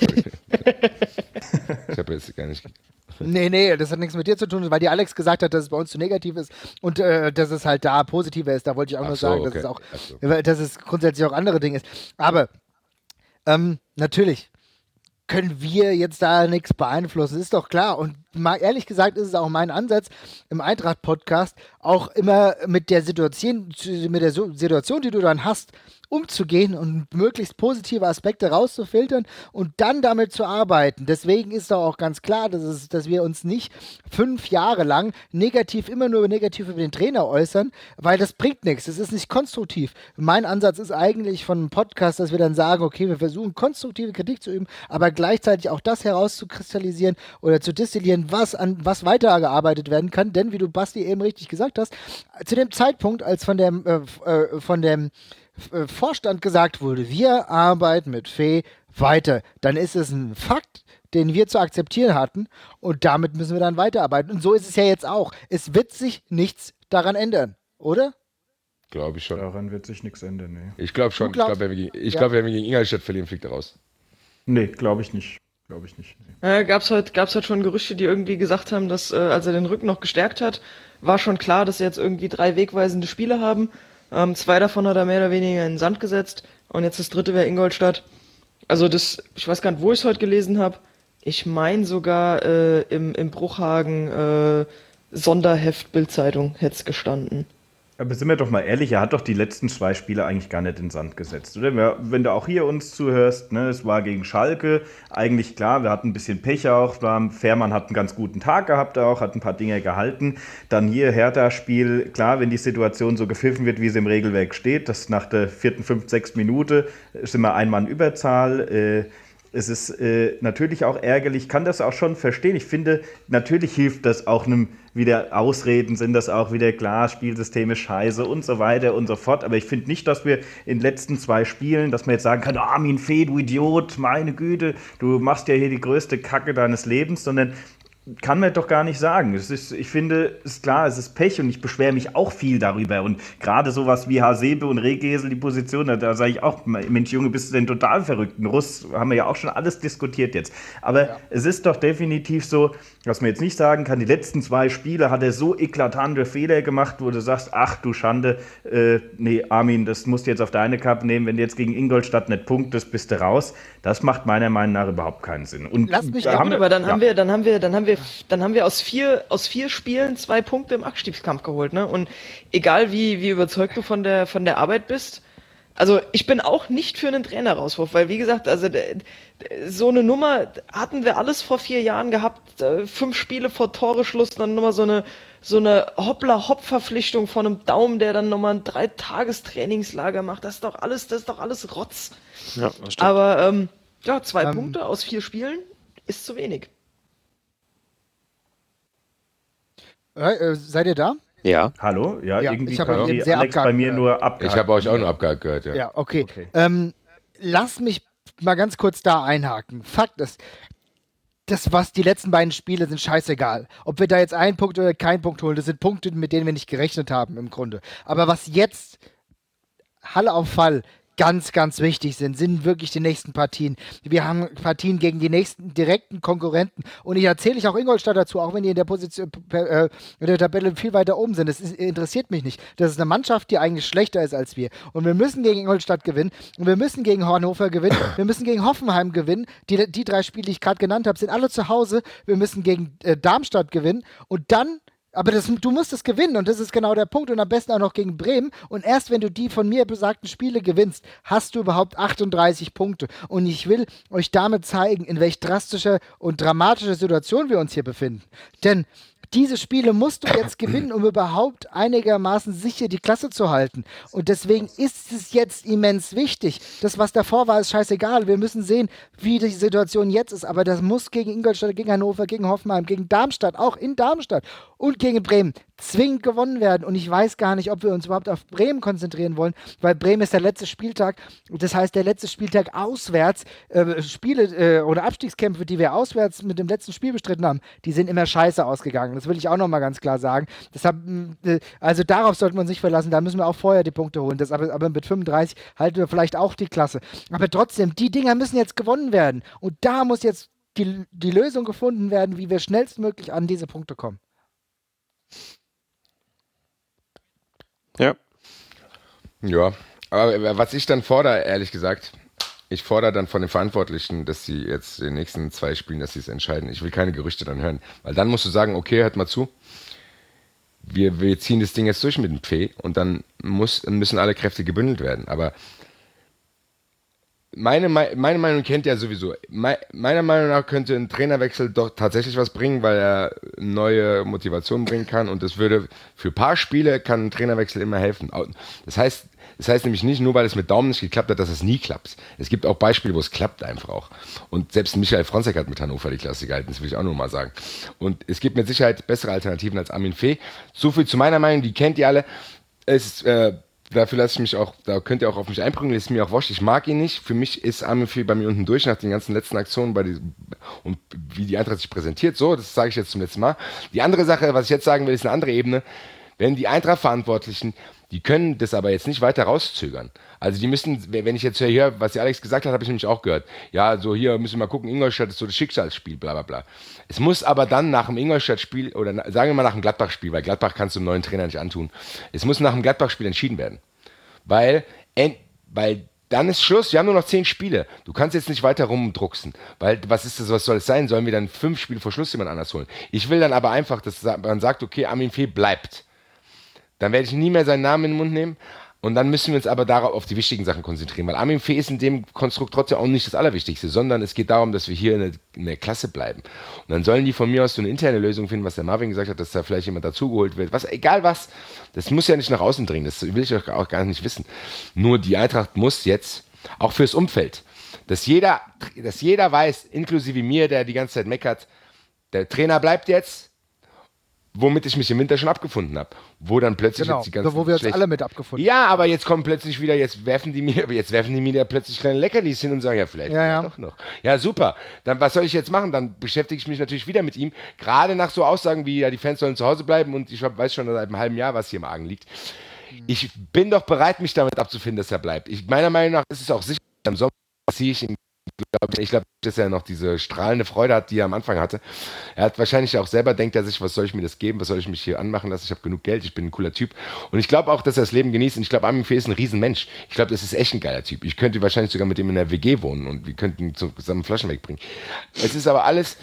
Ich habe jetzt gar nicht... Nee, das hat nichts mit dir zu tun, weil dir Alex gesagt hat, dass es bei uns zu negativ ist und dass es halt da positiver ist. Da wollte ich auch nur sagen, dass es grundsätzlich auch andere Dinge ist. Aber natürlich können wir jetzt da nichts beeinflussen, ist doch klar. Und mal ehrlich gesagt ist es auch mein Ansatz im Eintracht-Podcast, auch immer mit der Situation, die du dann hast, umzugehen und möglichst positive Aspekte rauszufiltern und dann damit zu arbeiten. Deswegen ist doch auch ganz klar, dass wir uns nicht 5 Jahre lang immer nur negativ über den Trainer äußern, weil das bringt nichts. Das ist nicht konstruktiv. Mein Ansatz ist eigentlich von einem Podcast, dass wir dann sagen, okay, wir versuchen konstruktive Kritik zu üben, aber gleichzeitig auch das herauszukristallisieren oder zu destillieren, was weitergearbeitet werden kann. Denn, wie du Basti eben richtig gesagt hast, zu dem Zeitpunkt, als von dem Vorstand gesagt wurde, wir arbeiten mit Fee weiter, dann ist es ein Fakt, den wir zu akzeptieren hatten, und damit müssen wir dann weiterarbeiten. Und so ist es ja jetzt auch. Es wird sich nichts daran ändern, oder? Glaube ich schon. Daran wird sich nichts ändern, nee. Ich glaube schon. Ich glaube, wenn wir gegen Ingolstadt verlieren, fliegt er raus. Nee, glaube ich nicht. Nee. Gab's heute schon Gerüchte, die irgendwie gesagt haben, dass als er den Rücken noch gestärkt hat, war schon klar, dass sie jetzt irgendwie 3 wegweisende Spiele haben. 2 davon hat er mehr oder weniger in den Sand gesetzt und jetzt das 3. wäre Ingolstadt. Also ich weiß gar nicht, wo ich es heute gelesen habe. Ich meine sogar im Bruchhagen Sonderheft Bildzeitung hätte es gestanden. Aber sind wir doch mal ehrlich, er hat doch die letzten 2 Spiele eigentlich gar nicht in den Sand gesetzt, oder? Wenn du auch hier uns zuhörst, ne, es war gegen Schalke, eigentlich klar, wir hatten ein bisschen Pech auch, Fährmann hat einen ganz guten Tag gehabt auch, hat ein paar Dinge gehalten. Dann hier Hertha-Spiel, klar, wenn die Situation so gepfiffen wird, wie sie im Regelwerk steht, dass nach der 4., 5., 6. Minute sind wir ein Mann Überzahl. Es ist natürlich auch ärgerlich, kann das auch schon verstehen. Ich finde, natürlich hilft das auch wieder Ausreden, sind das auch wieder klar, Spielsysteme scheiße und so weiter und so fort. Aber ich finde nicht, dass wir in den letzten 2 Spielen, dass man jetzt sagen kann, Armin Fee, du Idiot, meine Güte, du machst ja hier die größte Kacke deines Lebens, sondern kann man doch gar nicht sagen. Ich finde, ist klar, es ist Pech und ich beschwere mich auch viel darüber. Und gerade sowas wie Hasebe und Rehgesel, die Position, da sage ich auch, Mensch Junge, bist du denn total verrückt? Ein Russ, haben wir ja auch schon alles diskutiert jetzt. Aber es ist doch definitiv so, dass man jetzt nicht sagen kann, die letzten 2 Spiele hat er so eklatante Fehler gemacht, wo du sagst, ach du Schande, nee Armin, das musst du jetzt auf deine Kappe nehmen, wenn du jetzt gegen Ingolstadt nicht punktest, bist du raus. Das macht meiner Meinung nach überhaupt keinen Sinn. Und lass mich aber dann haben wir aus 4 Spielen 2 Punkte im Abstiegskampf geholt, ne? Und egal wie überzeugt du von der Arbeit bist, Also ich bin auch nicht für einen Trainerauswurf, weil wie gesagt, also so eine Nummer hatten wir alles vor 4 Jahren gehabt, 5 Spiele vor Toreschluss, dann nochmal so eine Hoppla-Hopp-Verpflichtung von einem Daumen, der dann nochmal ein 3-Tages-Trainingslager macht. Das ist doch alles Rotz. Ja, das stimmt. Aber 2 Punkte aus 4 Spielen ist zu wenig. Seid ihr da? Ja. Hallo? Ja, irgendwie ich habe die sehr Alex bei mir nur abgehakt. Ich habe euch auch nur abgehakt gehört, ja. Ja, okay. Lass mich mal ganz kurz da einhaken. Fakt ist, was die letzten beiden Spiele sind, scheißegal. Ob wir da jetzt einen Punkt oder keinen Punkt holen, das sind Punkte, mit denen wir nicht gerechnet haben im Grunde. Aber was jetzt Halle auf Fall ganz, ganz wichtig sind wirklich die nächsten Partien. Wir haben Partien gegen die nächsten direkten Konkurrenten. Und ich erzähle auch Ingolstadt dazu, auch wenn die in der Position, in der Tabelle viel weiter oben sind. Das interessiert mich nicht. Das ist eine Mannschaft, die eigentlich schlechter ist als wir. Und wir müssen gegen Ingolstadt gewinnen. Und wir müssen gegen Hannover gewinnen. Wir müssen gegen Hoffenheim gewinnen. Die 3 Spiele, die ich gerade genannt habe, sind alle zu Hause. Wir müssen gegen Darmstadt gewinnen. Und dann aber du musst es gewinnen und das ist genau der Punkt und am besten auch noch gegen Bremen und erst wenn du die von mir besagten Spiele gewinnst, hast du überhaupt 38 Punkte und ich will euch damit zeigen, in welch drastischer und dramatischer Situation wir uns hier befinden. Denn diese Spiele musst du jetzt gewinnen, um überhaupt einigermaßen sicher die Klasse zu halten. Und deswegen ist es jetzt immens wichtig. Das, was davor war, ist scheißegal. Wir müssen sehen, wie die Situation jetzt ist. Aber das muss gegen Ingolstadt, gegen Hannover, gegen Hoffenheim, gegen Darmstadt, auch in Darmstadt und gegen Bremen zwingend gewonnen werden. Und ich weiß gar nicht, ob wir uns überhaupt auf Bremen konzentrieren wollen, weil Bremen ist der letzte Spieltag. Das heißt, der letzte Spieltag auswärts, Spiele oder Abstiegskämpfe, die wir auswärts mit dem letzten Spiel bestritten haben, die sind immer scheiße ausgegangen. Das will ich auch nochmal ganz klar sagen. Deshalb, also darauf sollte man sich verlassen. Da müssen wir auch vorher die Punkte holen. Aber mit 35 halten wir vielleicht auch die Klasse. Aber trotzdem, die Dinger müssen jetzt gewonnen werden. Und da muss jetzt die Lösung gefunden werden, wie wir schnellstmöglich an diese Punkte kommen. Ja. Ja, aber was ich dann fordere, ehrlich gesagt, ich fordere dann von den Verantwortlichen, dass sie jetzt den nächsten 2 Spielen, dass sie es entscheiden. Ich will keine Gerüchte dann hören, weil dann musst du sagen, okay, hört mal zu, wir ziehen das Ding jetzt durch mit dem Pfeh und dann müssen alle Kräfte gebündelt werden. Aber meine Meinung kennt ja sowieso. Meiner Meinung nach könnte ein Trainerwechsel doch tatsächlich was bringen, weil er neue Motivation bringen kann und das würde für ein paar Spiele kann ein Trainerwechsel immer helfen. Das heißt nämlich nicht nur, weil es mit Daumen nicht geklappt hat, dass es nie klappt. Es gibt auch Beispiele, wo es klappt einfach auch. Und selbst Michael Fronzek hat mit Hannover die Klasse gehalten, das will ich auch nur mal sagen. Und es gibt mit Sicherheit bessere Alternativen als Armin Fee. So viel zu meiner Meinung, die kennt ihr alle. Dafür lasse ich mich auch, da könnt ihr auch auf mich einbringen, ist mir auch wurscht, ich mag ihn nicht. Für mich ist Armin Fee bei mir unten durch nach den ganzen letzten Aktionen und wie die Eintracht sich präsentiert. So, das sage ich jetzt zum letzten Mal. Die andere Sache, was ich jetzt sagen will, ist eine andere Ebene. Wenn die Eintracht-Verantwortlichen, die können das aber jetzt nicht weiter rauszögern. Also die müssen, wenn ich jetzt höre, was der Alex gesagt hat, habe ich nämlich auch gehört. Ja, so hier müssen wir mal gucken, Ingolstadt ist so das Schicksalsspiel, bla bla bla. Es muss aber dann nach dem Ingolstadt-Spiel, oder sagen wir mal nach dem Gladbach-Spiel, weil Gladbach kannst du dem neuen Trainer nicht antun. Es muss nach dem Gladbach-Spiel entschieden werden. Weil dann ist Schluss, wir haben nur noch 10 Spiele. Du kannst jetzt nicht weiter rumdrucksen. Weil, was soll es sein? Sollen wir dann 5 Spiele vor Schluss jemand anders holen? Ich will dann aber einfach, dass man sagt, okay, Armin Fee bleibt. Dann werde ich nie mehr seinen Namen in den Mund nehmen. Und dann müssen wir uns aber darauf auf die wichtigen Sachen konzentrieren. Weil Armin Fee ist in dem Konstrukt trotzdem auch nicht das Allerwichtigste, sondern es geht darum, dass wir hier in der Klasse bleiben. Und dann sollen die von mir aus so eine interne Lösung finden, was der Marvin gesagt hat, dass da vielleicht jemand dazugeholt wird. Egal was, das muss ja nicht nach außen dringen, das will ich auch gar nicht wissen. Nur die Eintracht muss jetzt, auch fürs Umfeld, dass jeder weiß, inklusive mir, der die ganze Zeit meckert, der Trainer bleibt jetzt, womit ich mich im Winter schon abgefunden habe. Wo dann plötzlich jetzt die ganzen wo wir uns alle mit abgefunden haben. Ja, aber jetzt kommen plötzlich wieder, jetzt werfen die mir da plötzlich kleine Leckerlis hin und sagen, ja, vielleicht doch noch. Ja, super. Dann, was soll ich jetzt machen? Dann beschäftige ich mich natürlich wieder mit ihm. Gerade nach so Aussagen wie, ja, die Fans sollen zu Hause bleiben und ich weiß schon seit einem halben Jahr, was hier im Argen liegt. Ich bin doch bereit, mich damit abzufinden, dass er bleibt. Meiner Meinung nach ist es auch sicher, im Sommer ziehe ich ihn. Ich glaube, dass er noch diese strahlende Freude hat, die er am Anfang hatte. Er hat wahrscheinlich auch selber, denkt er sich, was soll ich mir das geben, was soll ich mich hier anmachen lassen, ich habe genug Geld, ich bin ein cooler Typ. Und ich glaube auch, dass er das Leben genießt und ich glaube, Armin Fee ist ein Riesenmensch. Ich glaube, das ist echt ein geiler Typ. Ich könnte wahrscheinlich sogar mit ihm in der WG wohnen und wir könnten zusammen Flaschen wegbringen. Es ist aber alles,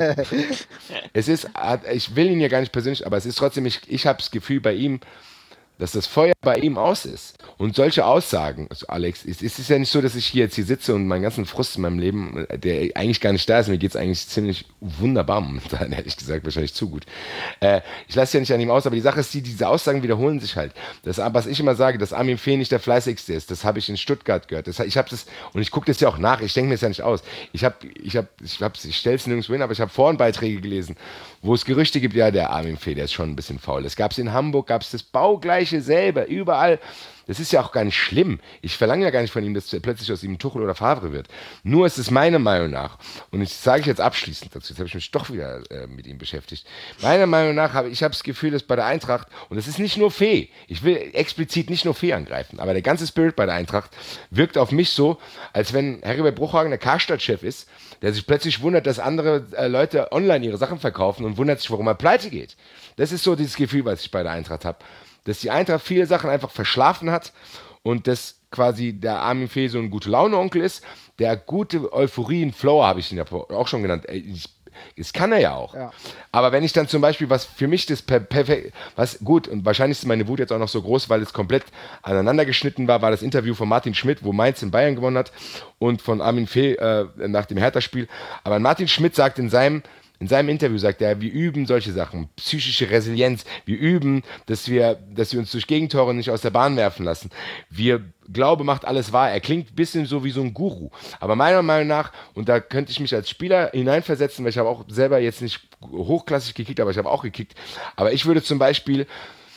ich will ihn ja gar nicht persönlich, aber es ist trotzdem, ich habe das Gefühl bei ihm, dass das Feuer bei ihm aus ist. Und solche Aussagen, also Alex, es ist ja nicht so, dass ich hier sitze und meinen ganzen Frust in meinem Leben, der eigentlich gar nicht da ist, mir geht es eigentlich ziemlich wunderbar momentan, ehrlich gesagt, wahrscheinlich zu gut. Ich lasse ja nicht an ihm aus, aber die Sache ist, diese Aussagen wiederholen sich halt. Das, was ich immer sage, dass Armin Fee nicht der Fleißigste ist, das habe ich in Stuttgart gehört. Und ich gucke das ja auch nach, ich denke mir das ja nicht aus. Ich stelle es nirgendwo hin, aber ich habe Forenbeiträge gelesen, wo es Gerüchte gibt, ja, der Armin Fee, der ist schon ein bisschen faul. Es gab es in Hamburg, gab es das baugleiche selber, überall. Das ist ja auch gar nicht schlimm. Ich verlange ja gar nicht von ihm, dass plötzlich aus ihm Tuchel oder Favre wird. Nur ist es meiner Meinung nach, und das sage ich jetzt abschließend dazu, jetzt habe ich mich doch wieder mit ihm beschäftigt. Meiner Meinung nach ich habe das Gefühl, dass bei der Eintracht, und das ist nicht nur Fee, ich will explizit nicht nur Fee angreifen, aber der ganze Spirit bei der Eintracht wirkt auf mich so, als wenn Heribert Bruchhagen der Karstadt-Chef ist, der sich plötzlich wundert, dass andere Leute online ihre Sachen verkaufen und wundert sich, warum er pleite geht. Das ist so dieses Gefühl, was ich bei der Eintracht habe. Dass die Eintracht viele Sachen einfach verschlafen hat und dass quasi der Armin Fee so ein Gute-Laune-Onkel ist, der gute Euphorie-Flower, habe ich ihn ja auch schon genannt. Das kann er ja auch. Ja. Aber wenn ich dann zum Beispiel, was für mich das perfekt, was gut, und wahrscheinlich ist meine Wut jetzt auch noch so groß, weil es komplett aneinander geschnitten war das Interview von Martin Schmidt, wo Mainz in Bayern gewonnen hat, und von Armin Fee nach dem Hertha-Spiel. Aber Martin Schmidt sagt in seinem Interview, sagt er, wir üben solche Sachen, psychische Resilienz, wir üben, dass wir uns durch Gegentore nicht aus der Bahn werfen lassen. Glaube macht alles wahr. Er klingt ein bisschen so wie so ein Guru. Aber meiner Meinung nach, und da könnte ich mich als Spieler hineinversetzen, weil ich habe auch selber jetzt nicht hochklassig gekickt, aber ich habe auch gekickt. Aber ich würde zum Beispiel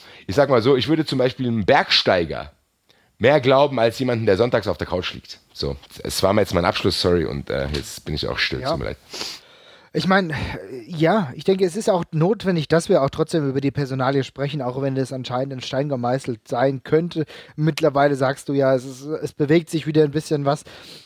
einem Bergsteiger mehr glauben als jemanden, der sonntags auf der Couch liegt. So, es war mal jetzt mein Abschluss, sorry, und jetzt bin ich auch still, tut mir leid. Ich meine, ja, ich denke, es ist auch notwendig, dass wir auch trotzdem über die Personalie sprechen, auch wenn das anscheinend in Stein gemeißelt sein könnte. Mittlerweile sagst du ja, es bewegt sich wieder ein bisschen was.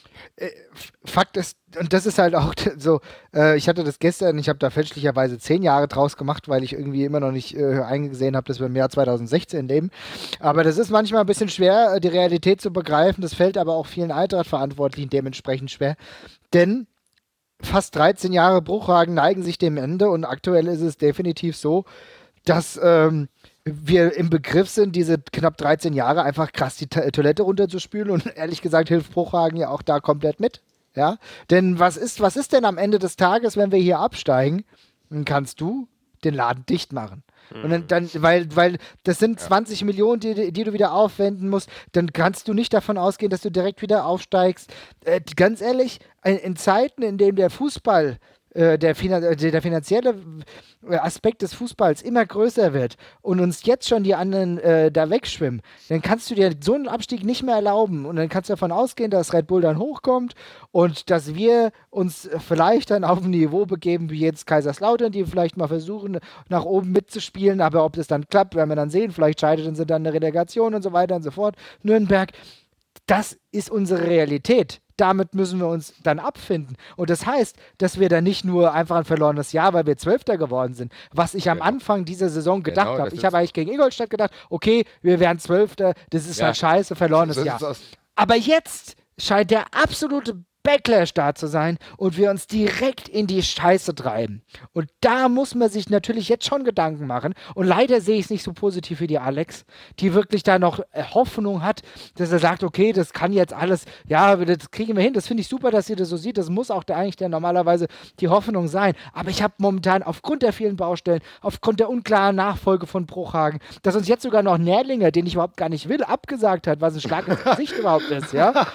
Fakt ist, und das ist halt auch so, ich hatte das gestern, ich habe da fälschlicherweise 10 Jahre draus gemacht, weil ich irgendwie immer noch nicht eingesehen habe, dass wir im Jahr 2016 leben. Aber das ist manchmal ein bisschen schwer, die Realität zu begreifen. Das fällt aber auch vielen Eintracht-Verantwortlichen dementsprechend schwer. Denn fast 13 Jahre Bruchhagen neigen sich dem Ende, und aktuell ist es definitiv so, dass wir im Begriff sind, diese knapp 13 Jahre einfach krass die Toilette runterzuspülen, und ehrlich gesagt hilft Bruchhagen ja auch da komplett mit. Ja? Denn was ist denn am Ende des Tages, wenn wir hier absteigen? Dann kannst du den Laden dicht machen. Und dann weil das sind 20 Millionen, die du wieder aufwenden musst, dann kannst du nicht davon ausgehen, dass du direkt wieder aufsteigst. Ganz ehrlich, in Zeiten, in denen der Fußball, der finanzielle Aspekt des Fußballs immer größer wird und uns jetzt schon die anderen da wegschwimmen, dann kannst du dir so einen Abstieg nicht mehr erlauben, und dann kannst du davon ausgehen, dass Red Bull dann hochkommt und dass wir uns vielleicht dann auf ein Niveau begeben, wie jetzt Kaiserslautern, die vielleicht mal versuchen, nach oben mitzuspielen, aber ob das dann klappt, werden wir dann sehen, vielleicht scheitern sie dann in der Relegation und so weiter und so fort. Nürnberg, das ist unsere Realität. Damit müssen wir uns dann abfinden. Und das heißt, dass wir dann nicht nur einfach ein verlorenes Jahr, weil wir Zwölfter geworden sind, was ich am Anfang dieser Saison gedacht habe. Ich habe eigentlich gegen Ingolstadt gedacht, okay, wir wären Zwölfter, das ist halt scheiße, verlorenes Jahr. Aber jetzt scheint der absolute Backlash da zu sein und wir uns direkt in die Scheiße treiben. Und da muss man sich natürlich jetzt schon Gedanken machen. Und leider sehe ich es nicht so positiv wie die Alex, die wirklich da noch Hoffnung hat, dass er sagt, okay, das kann jetzt alles, ja, das kriegen wir hin. Das finde ich super, dass ihr das so sieht. Das muss auch eigentlich normalerweise die Hoffnung sein. Aber ich habe momentan aufgrund der vielen Baustellen, aufgrund der unklaren Nachfolge von Bruchhagen, dass uns jetzt sogar noch Nährlinger, den ich überhaupt gar nicht will, abgesagt hat, was ein Schlag ins Gesicht überhaupt ist, ja.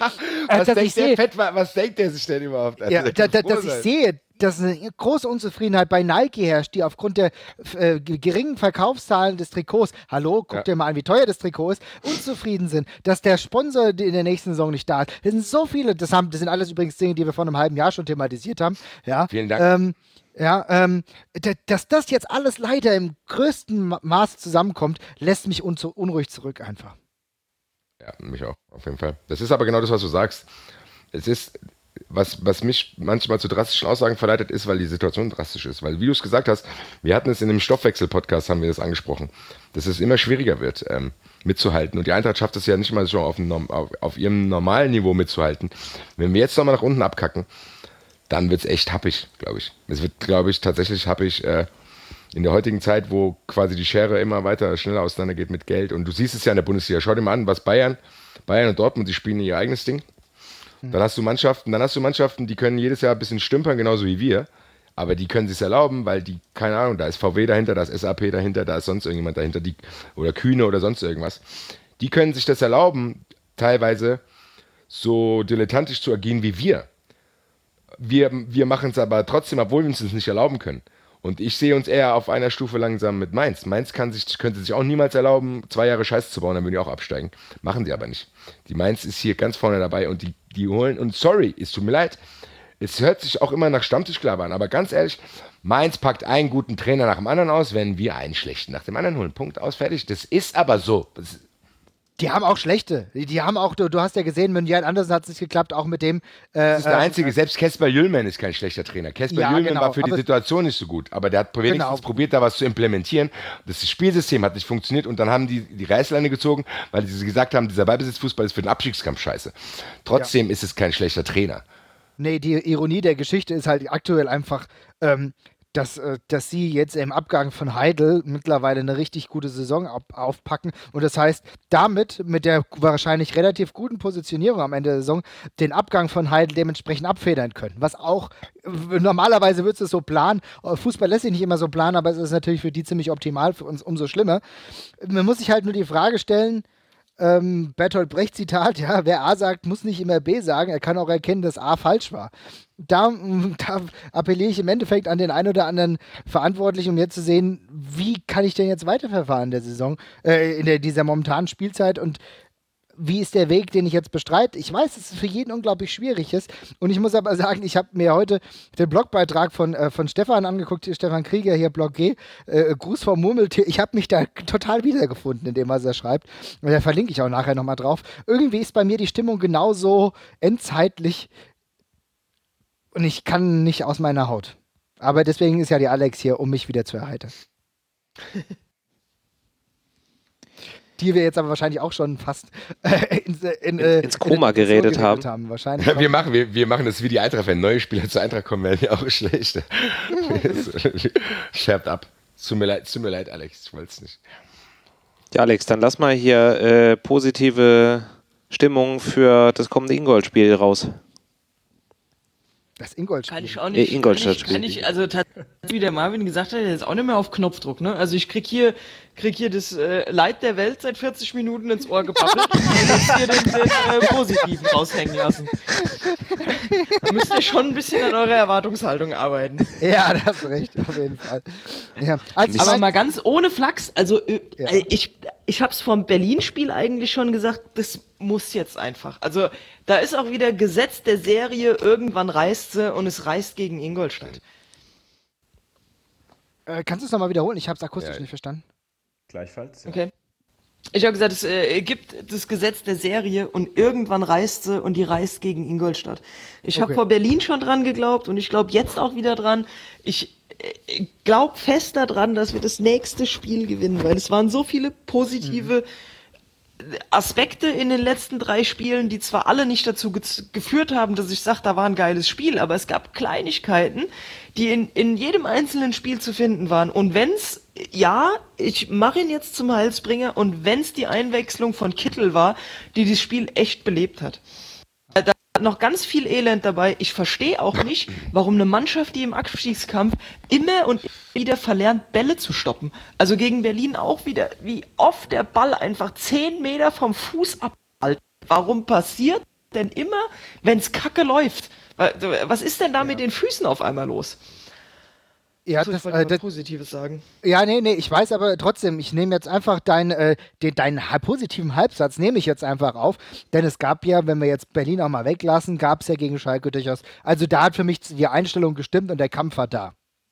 Was denkt der sich denn überhaupt? Also ja, dass ich sehe, dass eine große Unzufriedenheit bei Nike herrscht, die aufgrund der geringen Verkaufszahlen des Trikots, guck dir mal an, wie teuer das Trikot ist, unzufrieden sind, dass der Sponsor in der nächsten Saison nicht da ist. Das sind so viele, das sind alles übrigens Dinge, die wir vor einem halben Jahr schon thematisiert haben. Ja, vielen Dank. Dass das jetzt alles leider im größten Maß zusammenkommt, lässt mich unruhig zurück einfach. Ja, mich auch, auf jeden Fall. Das ist aber genau das, was du sagst. Es ist, was mich manchmal zu drastischen Aussagen verleitet, ist, weil die Situation drastisch ist. Weil, wie du es gesagt hast, wir hatten es in dem Stoffwechsel-Podcast, haben wir das angesprochen, dass es immer schwieriger wird, mitzuhalten. Und die Eintracht schafft es ja nicht mal schon auf ihrem normalen Niveau mitzuhalten. Wenn wir jetzt nochmal nach unten abkacken, dann wird es echt happig, glaube ich. Es wird, glaube ich, tatsächlich happig. in der heutigen Zeit, wo quasi die Schere immer weiter schneller auseinandergeht mit Geld. Und du siehst es ja in der Bundesliga. Schau dir mal an, was Bayern und Dortmund, die spielen ihr eigenes Ding. Dann hast du Mannschaften, die können jedes Jahr ein bisschen stümpern, genauso wie wir. Aber die können sich erlauben, weil die, keine Ahnung, da ist VW dahinter, da ist SAP dahinter, da ist sonst irgendjemand dahinter, oder Kühne oder sonst irgendwas. Die können sich das erlauben, teilweise so dilettantisch zu agieren wie wir. Wir machen es aber trotzdem, obwohl wir uns das nicht erlauben können. Und ich sehe uns eher auf einer Stufe langsam mit Mainz. Mainz könnte sich auch niemals erlauben, 2 Jahre Scheiße zu bauen, dann würden die auch absteigen. Machen die aber nicht. Die Mainz ist hier ganz vorne dabei und die holen, und sorry, es tut mir leid, es hört sich auch immer nach Stammtischgelaber an, aber ganz ehrlich, Mainz packt einen guten Trainer nach dem anderen aus, wenn wir einen schlechten nach dem anderen holen. Punkt, aus, fertig. Das ist aber so. Die haben auch schlechte. Die haben auch, du hast ja gesehen, mit Jan Andersen hat es nicht geklappt, auch mit dem. Das ist der einzige, selbst Kasper Jüllmann ist kein schlechter Trainer. Kasper Jüllmann war für die Situation nicht so gut, aber der hat wenigstens probiert, da was zu implementieren. Das Spielsystem hat nicht funktioniert und dann haben die Reißleine gezogen, weil sie gesagt haben, dieser Ballbesitzfußball ist für den Abstiegskampf scheiße. Trotzdem ist es kein schlechter Trainer. Nee, die Ironie der Geschichte ist halt aktuell einfach, dass sie jetzt im Abgang von Heidel mittlerweile eine richtig gute Saison aufpacken und das heißt, damit, mit der wahrscheinlich relativ guten Positionierung am Ende der Saison, den Abgang von Heidel dementsprechend abfedern können. Was auch, normalerweise würdest du es so planen, Fußball lässt sich nicht immer so planen, aber es ist natürlich für die ziemlich optimal, für uns umso schlimmer. Man muss sich halt nur die Frage stellen, Bertolt Brecht Zitat, ja, wer A sagt, muss nicht immer B sagen, er kann auch erkennen, dass A falsch war. Da appelliere ich im Endeffekt an den einen oder anderen Verantwortlichen, um jetzt zu sehen, wie kann ich denn jetzt weiterverfahren in der Saison, in dieser momentanen Spielzeit und wie ist der Weg, den ich jetzt bestreite? Ich weiß, dass es für jeden unglaublich schwierig ist. Und ich muss aber sagen, ich habe mir heute den Blogbeitrag von Stefan angeguckt, Stefan Krieger, hier Blog G, Gruß vom Murmeltier. Ich habe mich da total wiedergefunden in dem, was er schreibt. Und da verlinke ich auch nachher nochmal drauf. Irgendwie ist bei mir die Stimmung genauso endzeitlich und ich kann nicht aus meiner Haut. Aber deswegen ist ja die Alex hier, um mich wieder zu erheitern. Die wir jetzt aber wahrscheinlich auch schon fast ins Koma geredet haben. Wahrscheinlich wir machen das wie die Eintracht, wenn neue Spieler zur Eintracht kommen, werden die auch schlecht. Schärft ab. Tut mir leid, Alex, ich wollte es nicht. Ja, Alex, dann lass mal hier positive Stimmung für das kommende Ingolstadt-Spiel raus. Das Ingolstadt-Spiel. Kann ich auch nicht. Ingolstadt-Spiel. Also wie der Marvin gesagt hat, jetzt auch nicht mehr auf Knopfdruck, ne? Also ich krieg hier das Leid der Welt seit 40 Minuten ins Ohr gepappelt und jetzt hier den Positiven raushängen lassen. Da müsst ihr schon ein bisschen an eurer Erwartungshaltung arbeiten. Ja, das hast recht, auf jeden Fall. Ja. Also, aber mal ganz ohne Flachs, also ich hab's vom Berlin-Spiel eigentlich schon gesagt, das muss jetzt einfach. Also da ist auch wieder Gesetz der Serie, irgendwann reißt sie und es reißt gegen Ingolstadt. Kannst du es nochmal wiederholen? Ich habe es akustisch nicht verstanden. Gleichfalls. Ja. Okay. Ich habe gesagt, es gibt das Gesetz der Serie und irgendwann reißt sie und die reißt gegen Ingolstadt. Ich habe vor Berlin schon dran geglaubt und ich glaube jetzt auch wieder dran. Ich glaube fest daran, dass wir das nächste Spiel gewinnen, weil es waren so viele positive Aspekte in den letzten 3 Spielen, die zwar alle nicht dazu geführt haben, dass ich sage, da war ein geiles Spiel, aber es gab Kleinigkeiten, die in jedem einzelnen Spiel zu finden waren. Und wenn's, ich mache ihn jetzt zum Heilsbringer, und wenn's die Einwechslung von Kittel war, die das Spiel echt belebt hat. Da noch ganz viel Elend dabei. Ich verstehe auch nicht, warum eine Mannschaft, die im Abstiegskampf immer und wieder verlernt, Bälle zu stoppen. Also gegen Berlin auch wieder, wie oft der Ball einfach 10 Meter vom Fuß abprallt. Warum passiert denn immer, wenn es kacke läuft? Was ist denn da mit den Füßen auf einmal los? Ja, ich wollte was Positives sagen. Ja, nee, ich weiß aber trotzdem, ich nehme jetzt einfach deinen positiven Halbsatz, nehme ich jetzt einfach auf, denn es gab ja, wenn wir jetzt Berlin auch mal weglassen, gab es ja gegen Schalke durchaus, also da hat für mich die Einstellung gestimmt und der Kampf war da.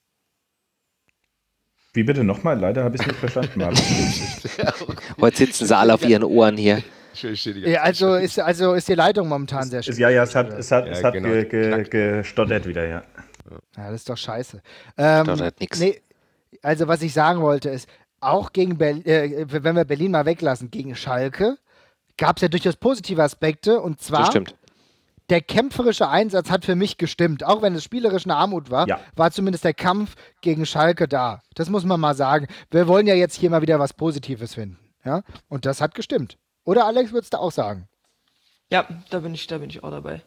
Wie bitte nochmal? Leider habe ich es nicht verstanden, Marvin. Heute sitzen sie alle auf ihren Ohren hier. Ja, also ist die Leitung momentan sehr schön. Ja, es hat gestottert wieder, ja. Ja, das ist doch scheiße. Stottert nix. Nee, also was ich sagen wollte ist, auch gegen wenn wir Berlin mal weglassen, gegen Schalke, gab es ja durchaus positive Aspekte und zwar der kämpferische Einsatz hat für mich gestimmt. Auch wenn es spielerisch eine Armut war, war zumindest der Kampf gegen Schalke da. Das muss man mal sagen. Wir wollen ja jetzt hier mal wieder was Positives finden. Ja? Und das hat gestimmt. Oder Alex, würdest du auch sagen? Ja, da bin ich auch dabei.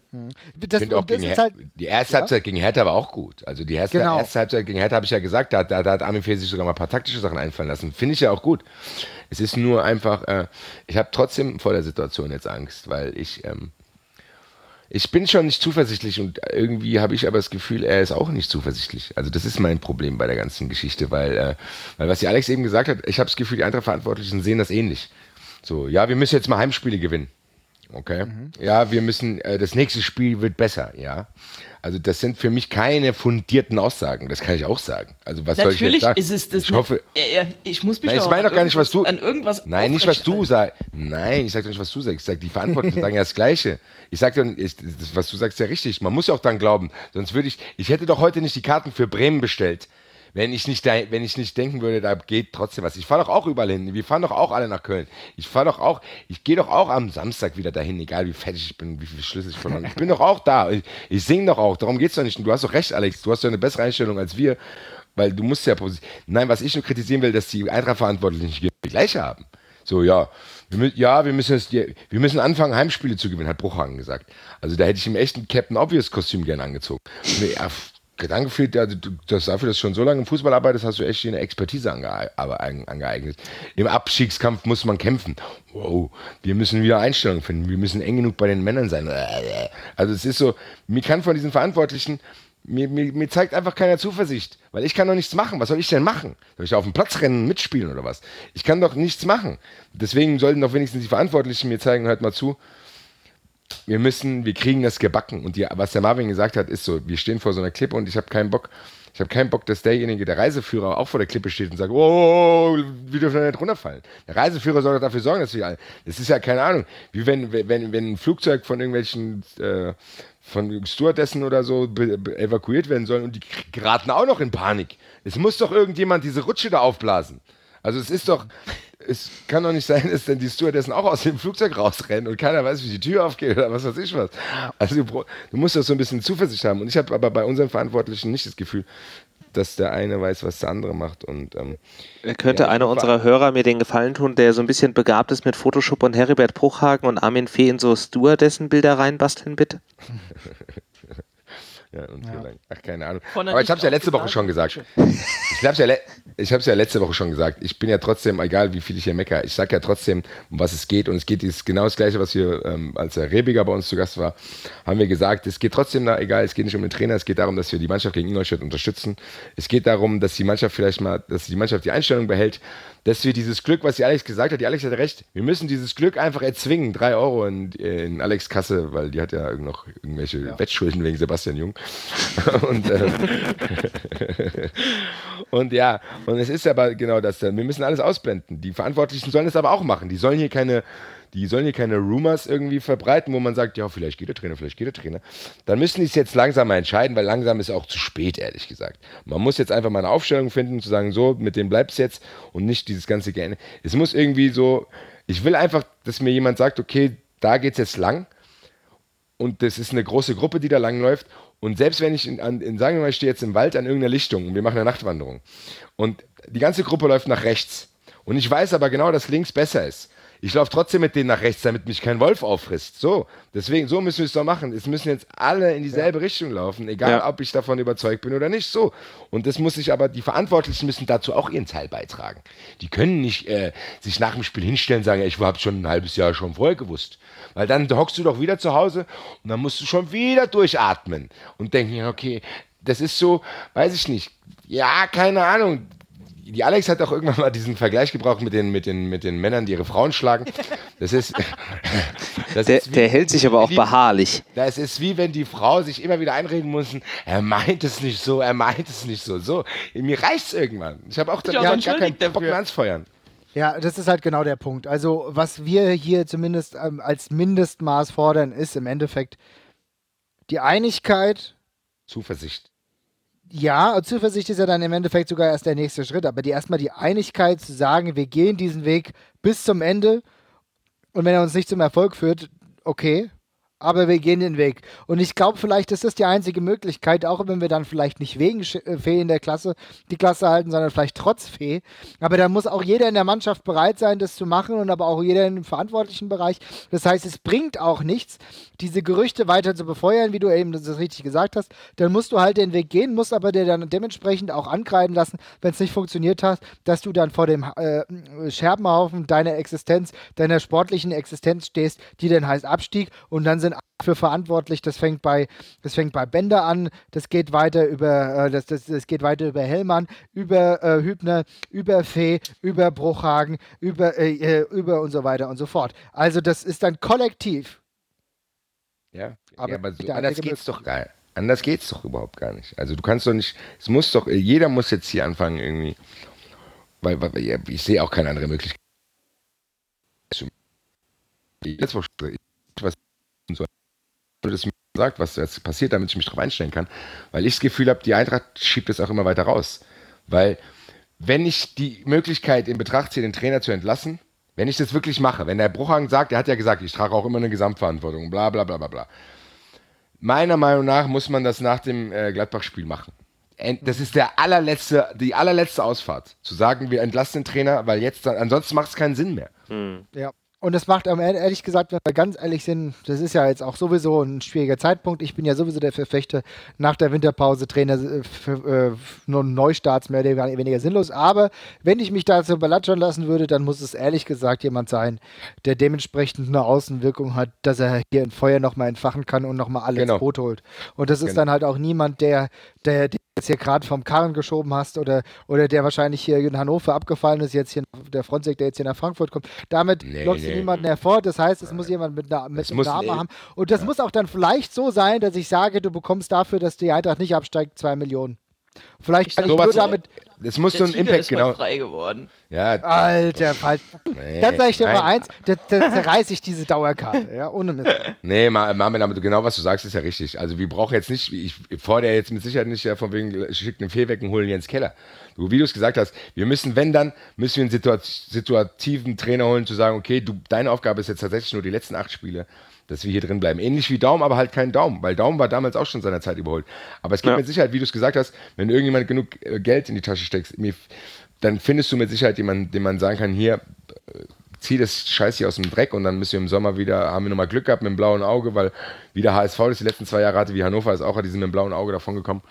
Die erste Halbzeit gegen Hertha war auch gut. Also die erste Halbzeit gegen Hertha habe ich ja gesagt, da hat Armin Fee sich sogar mal ein paar taktische Sachen einfallen lassen. Finde ich ja auch gut. Es ist nur einfach, ich habe trotzdem vor der Situation jetzt Angst, weil ich bin schon nicht zuversichtlich und irgendwie habe ich aber das Gefühl, er ist auch nicht zuversichtlich. Also das ist mein Problem bei der ganzen Geschichte, weil was die Alex eben gesagt hat, ich habe das Gefühl, die Eintracht-Verantwortlichen sehen das ähnlich. So, ja, wir müssen jetzt mal Heimspiele gewinnen. Okay. Ja, wir müssen, das nächste Spiel wird besser, ja. Also das sind für mich keine fundierten Aussagen, das kann ich auch sagen. Also was soll ich jetzt sagen? Natürlich ist es das. Ich hoffe, ich muss mich ich meine doch gar nicht, was du an irgendwas. Nein, nicht was du sagst. Nein, ich sage doch nicht, was du sagst. Ich sage, die Verantwortlichen sagen ja das Gleiche. Ich sage dann, was du sagst, ist ja richtig. Man muss ja auch dann glauben. Sonst würde ich hätte doch heute nicht die Karten für Bremen bestellt. Wenn ich nicht denken würde, da geht trotzdem was. Ich fahre doch auch überall hin. Wir fahren doch auch alle nach Köln. Ich gehe doch auch am Samstag wieder dahin, egal wie fertig ich bin, wie viele Schlüssel ich verloren habe. Ich bin doch auch da. Ich singe doch auch. Darum geht es doch nicht. Und du hast doch recht, Alex. Du hast doch eine bessere Einstellung als wir. Weil du musst ja... Nein, was ich nur kritisieren will, dass die Eintracht-Verantwortlichen nicht die gleiche haben. So, ja. Wir müssen anfangen, Heimspiele zu gewinnen, hat Bruchhagen gesagt. Also da hätte ich ihm echt ein Captain Obvious-Kostüm gerne angezogen. Gedanke fehlt, dafür, dass du schon so lange im Fußball arbeitest, hast du echt eine Expertise angeeignet. Im Abstiegskampf muss man kämpfen. Wow, wir müssen wieder Einstellungen finden. Wir müssen eng genug bei den Männern sein. Also es ist so, mir kann von diesen Verantwortlichen, mir zeigt einfach keiner Zuversicht, weil ich kann doch nichts machen. Was soll ich denn machen? Soll ich auf dem Platz rennen, mitspielen oder was? Ich kann doch nichts machen. Deswegen sollten doch wenigstens die Verantwortlichen mir zeigen, hört mal zu, wir kriegen das gebacken. Und was der Marvin gesagt hat, ist so, wir stehen vor so einer Klippe und ich habe keinen Bock, dass derjenige, der Reiseführer, auch vor der Klippe steht und sagt, oh, wir dürfen da nicht runterfallen. Der Reiseführer soll doch dafür sorgen, dass wir alle, das ist ja keine Ahnung, wie wenn ein Flugzeug von irgendwelchen, von Stewardessen oder so evakuiert werden soll und die geraten auch noch in Panik. Es muss doch irgendjemand diese Rutsche da aufblasen. Also es kann doch nicht sein, dass dann die Stewardessen auch aus dem Flugzeug rausrennen und keiner weiß, wie die Tür aufgeht oder was weiß ich was. Also du musst doch so ein bisschen Zuversicht haben. Und ich habe aber bei unseren Verantwortlichen nicht das Gefühl, dass der eine weiß, was der andere macht. Und könnte einer unserer Hörer mir den Gefallen tun, der so ein bisschen begabt ist mit Photoshop und Heribert Bruchhagen und Armin Fee in so Stewardessen-Bilder reinbasteln, bitte? Ja, und ach, keine Ahnung. Aber ich habe es ja letzte Woche schon gesagt. Ich habe es ja letzte Woche schon gesagt. Ich bin ja trotzdem, egal wie viel ich hier meckere, ich sage ja trotzdem, um was es geht. Und es geht ist genau das Gleiche, was wir, als der Rebiger bei uns zu Gast war, haben wir gesagt, es geht trotzdem egal, es geht nicht um den Trainer, es geht darum, dass wir die Mannschaft gegen Ingolstadt unterstützen. Es geht darum, dass die Mannschaft die Einstellung behält, dass wir dieses Glück, was die Alex gesagt hat, die Alex hat recht, wir müssen dieses Glück einfach erzwingen, 3 Euro in Alex' Kasse, weil die hat ja noch irgendwelche Wettschulden wegen Sebastian Jung. Und es ist aber genau das, wir müssen alles ausblenden. Die Verantwortlichen sollen es aber auch machen. Die sollen hier keine Rumors irgendwie verbreiten, wo man sagt, ja, vielleicht geht der Trainer. Dann müssen die es jetzt langsam mal entscheiden, weil langsam ist auch zu spät, ehrlich gesagt. Man muss jetzt einfach mal eine Aufstellung finden, zu sagen, so, mit dem bleibt es jetzt und nicht dieses ganze Gerne. Es muss irgendwie so, ich will einfach, dass mir jemand sagt, okay, da geht's jetzt lang und das ist eine große Gruppe, die da langläuft. Und selbst wenn ich sagen wir mal, ich stehe jetzt im Wald an irgendeiner Lichtung und wir machen eine Nachtwanderung und die ganze Gruppe läuft nach rechts und ich weiß aber genau, dass links besser ist. Ich laufe trotzdem mit denen nach rechts, damit mich kein Wolf auffrisst. So, deswegen, so müssen wir es doch machen. Es müssen jetzt alle in dieselbe Richtung laufen, egal ob ich davon überzeugt bin oder nicht. So. Und das muss sich aber, die Verantwortlichen müssen dazu auch ihren Teil beitragen. Die können nicht sich nach dem Spiel hinstellen und sagen, ja, ich habe schon ein halbes Jahr schon vorher gewusst. Weil dann hockst du doch wieder zu Hause und dann musst du schon wieder durchatmen und denken, ja, okay, das ist so, weiß ich nicht. Ja, keine Ahnung. Die Alex hat auch irgendwann mal diesen Vergleich gebraucht mit den Männern, die ihre Frauen schlagen. Der hält sich aber auch beharrlich. Das ist wie wenn die Frau sich immer wieder einreden muss, er meint es nicht so. So, mir reicht's irgendwann. Ich habe auch dann gar keinen Bock mehr ans Feuern. Ja, das ist halt genau der Punkt. Also was wir hier zumindest als Mindestmaß fordern, ist im Endeffekt die Einigkeit. Zuversicht. Ja, Zuversicht ist ja dann im Endeffekt sogar erst der nächste Schritt, aber erstmal die Einigkeit zu sagen, wir gehen diesen Weg bis zum Ende und wenn er uns nicht zum Erfolg führt, okay, aber wir gehen den Weg. Und ich glaube, vielleicht ist das die einzige Möglichkeit, auch wenn wir dann vielleicht nicht wegen Fee in der Klasse die Klasse halten, sondern vielleicht trotz Fee. Aber da muss auch jeder in der Mannschaft bereit sein, das zu machen und aber auch jeder im verantwortlichen Bereich. Das heißt, es bringt auch nichts, diese Gerüchte weiter zu befeuern, wie du eben das richtig gesagt hast. Dann musst du halt den Weg gehen, musst aber dir dann dementsprechend auch ankreiden lassen, wenn es nicht funktioniert hat, dass du dann vor dem Scherbenhaufen deiner Existenz, deiner sportlichen Existenz stehst, die dann heißt Abstieg, und dann sind für verantwortlich. Das fängt bei Bender an, das geht weiter über das geht weiter über Hellmann, über Hübner, über Fee, über Bruchhagen, über und so weiter und so fort. Also das ist dann kollektiv. Ja, aber so anders geht's doch gar nicht. Anders geht's doch überhaupt gar nicht. Also du kannst doch nicht, jeder muss jetzt hier anfangen irgendwie, weil ich sehe auch keine andere Möglichkeit. Das mir sagt, was jetzt passiert, damit ich mich darauf einstellen kann, weil ich das Gefühl habe, die Eintracht schiebt es auch immer weiter raus. Weil, wenn ich die Möglichkeit in Betracht ziehe, den Trainer zu entlassen, wenn ich das wirklich mache, wenn der Bruchhagen sagt, der hat ja gesagt, ich trage auch immer eine Gesamtverantwortung, bla bla bla bla bla. Meiner Meinung nach muss man das nach dem Gladbach-Spiel machen. Das ist die allerletzte Ausfahrt. Zu sagen, wir entlassen den Trainer, weil jetzt, ansonsten macht es keinen Sinn mehr. Ja. Und das macht, ehrlich gesagt, wenn wir ganz ehrlich sind, das ist ja jetzt auch sowieso ein schwieriger Zeitpunkt. Ich bin ja sowieso der Verfechter nach der Winterpause Trainer für Neustarts mehr oder weniger sinnlos. Aber wenn ich mich dazu belatschern lassen würde, dann muss es ehrlich gesagt jemand sein, der dementsprechend eine Außenwirkung hat, dass er hier ein Feuer nochmal entfachen kann und nochmal alle ins Boot holt. Und das ist dann halt auch niemand, der jetzt hier gerade vom Karren geschoben hast oder der wahrscheinlich hier in Hannover abgefallen ist, jetzt hier der Fronzek, der jetzt hier nach Frankfurt kommt. Damit lockst du niemanden hervor. Das heißt, es muss jemand mit einem Namen haben. Und das muss auch dann vielleicht so sein, dass ich sage, du bekommst dafür, dass die Eintracht nicht absteigt, 2 Millionen. Vielleicht kann ich nur damit... Das muss so ein Impact, genau. Frei geworden. Ja. Alter, dann sage ich dir mal eins, da zerreiße ich diese Dauerkarte, ja, ohne Mist. Nee, Marvin, aber genau was du sagst, ist ja richtig. Also wir brauchen jetzt nicht, ich fordere jetzt mit Sicherheit nicht von wegen, schickt den Fee weg und holen Jens Keller. Wie du es gesagt hast, wir müssen, wenn dann, müssen wir einen situativen Trainer holen, zu sagen, okay, deine Aufgabe ist jetzt tatsächlich nur die letzten 8 Spiele, dass wir hier drin bleiben. Ähnlich wie Daum, aber halt kein Daum, weil Daum war damals auch schon seiner Zeit überholt. Aber es gibt mit Sicherheit, wie du es gesagt hast, wenn irgendjemand genug Geld in die Tasche steckst, dann findest du mit Sicherheit jemanden, dem man sagen kann, hier, zieh das Scheiß hier aus dem Dreck, und dann müssen wir im Sommer haben wir nochmal Glück gehabt mit dem blauen Auge, weil wieder HSV das die letzten 2 Jahre hatte, wie Hannover ist auch, die sind mit dem blauen Auge davon gekommen.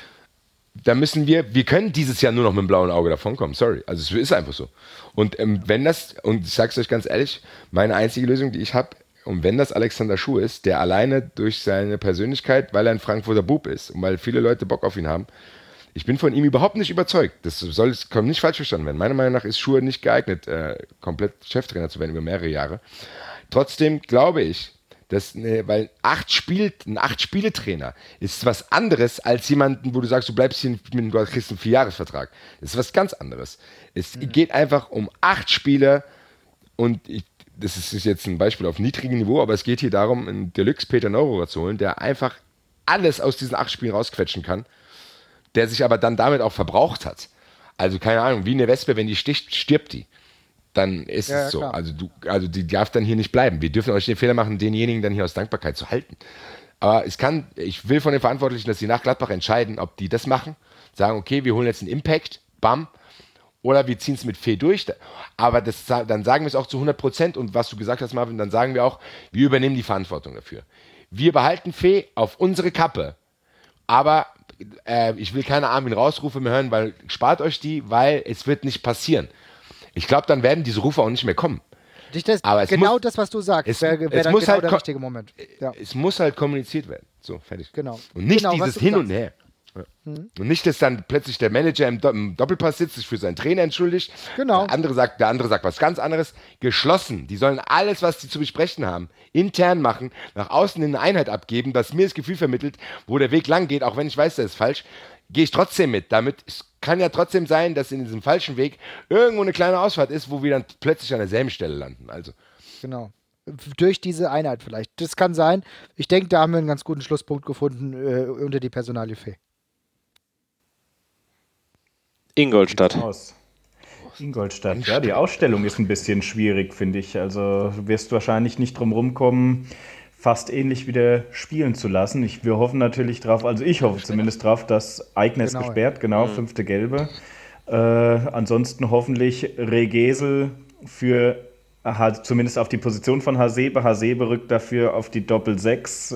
Da müssen wir können dieses Jahr nur noch mit dem blauen Auge davon kommen, sorry. Also es ist einfach so. Und wenn das, und ich sag's euch ganz ehrlich, meine einzige Lösung, die ich habe, und wenn das Alexander Schuh ist, der alleine durch seine Persönlichkeit, weil er ein Frankfurter Bub ist und weil viele Leute Bock auf ihn haben, ich bin von ihm überhaupt nicht überzeugt. Das kann nicht falsch verstanden werden. Meiner Meinung nach ist Schuh nicht geeignet, komplett Cheftrainer zu werden über mehrere Jahre. Trotzdem glaube ich, dass, weil ein 8-Spiele-Trainer ist was anderes als jemanden, wo du sagst, du bleibst hier, du kriegst einen 4-Jahres-Vertrag. Das ist was ganz anderes. Es geht einfach um 8 Spiele, und das ist jetzt ein Beispiel auf niedrigem Niveau, aber es geht hier darum, einen Deluxe Peter Neururer zu holen, der einfach alles aus diesen 8 Spielen rausquetschen kann, der sich aber dann damit auch verbraucht hat. Also keine Ahnung, wie eine Wespe, wenn die sticht, stirbt die. Dann ist es so. Klar. Also die darf dann hier nicht bleiben. Wir dürfen euch den Fehler machen, denjenigen dann hier aus Dankbarkeit zu halten. Aber ich will von den Verantwortlichen, dass sie nach Gladbach entscheiden, ob die das machen, sagen, okay, wir holen jetzt einen Impact, bam, oder wir ziehen es mit Fee durch. Aber dann sagen wir es auch zu 100%. Und was du gesagt hast, Marvin, dann sagen wir auch, wir übernehmen die Verantwortung dafür. Wir behalten Fee auf unsere Kappe. Aber ich will keine Armin Rausrufe mehr hören, weil spart euch die, weil es wird nicht passieren. Ich glaube, dann werden diese Rufe auch nicht mehr kommen. Aber genau das, was du sagst, wäre dann genau halt der richtige Moment. Ja. Es muss halt kommuniziert werden. So, fertig. Genau. Und nicht dieses Hin und Her. Ja. Und nicht, dass dann plötzlich der Manager im Doppelpass sitzt, sich für seinen Trainer entschuldigt. Genau. Der andere sagt was ganz anderes. Geschlossen. Die sollen alles, was sie zu besprechen haben, intern machen, nach außen in eine Einheit abgeben, dass mir das Gefühl vermittelt, wo der Weg lang geht, auch wenn ich weiß, das ist falsch, gehe ich trotzdem mit. Damit es kann ja trotzdem sein, dass in diesem falschen Weg irgendwo eine kleine Ausfahrt ist, wo wir dann plötzlich an derselben Stelle landen. Also. Genau. Durch diese Einheit vielleicht. Das kann sein. Ich denke, da haben wir einen ganz guten Schlusspunkt gefunden unter die Personalie Fee. Ingolstadt. Ingolstadt. Ja, die Ausstellung ist ein bisschen schwierig, finde ich. Also du wirst wahrscheinlich nicht drum rumkommen, fast ähnlich wieder spielen zu lassen. Wir hoffen natürlich drauf, also ich hoffe zumindest drauf, dass Aigner ist gesperrt, 5. Gelbe. Ansonsten hoffentlich Regesel für zumindest auf die Position von Hasebe. Hasebe rückt dafür auf die Doppel-6.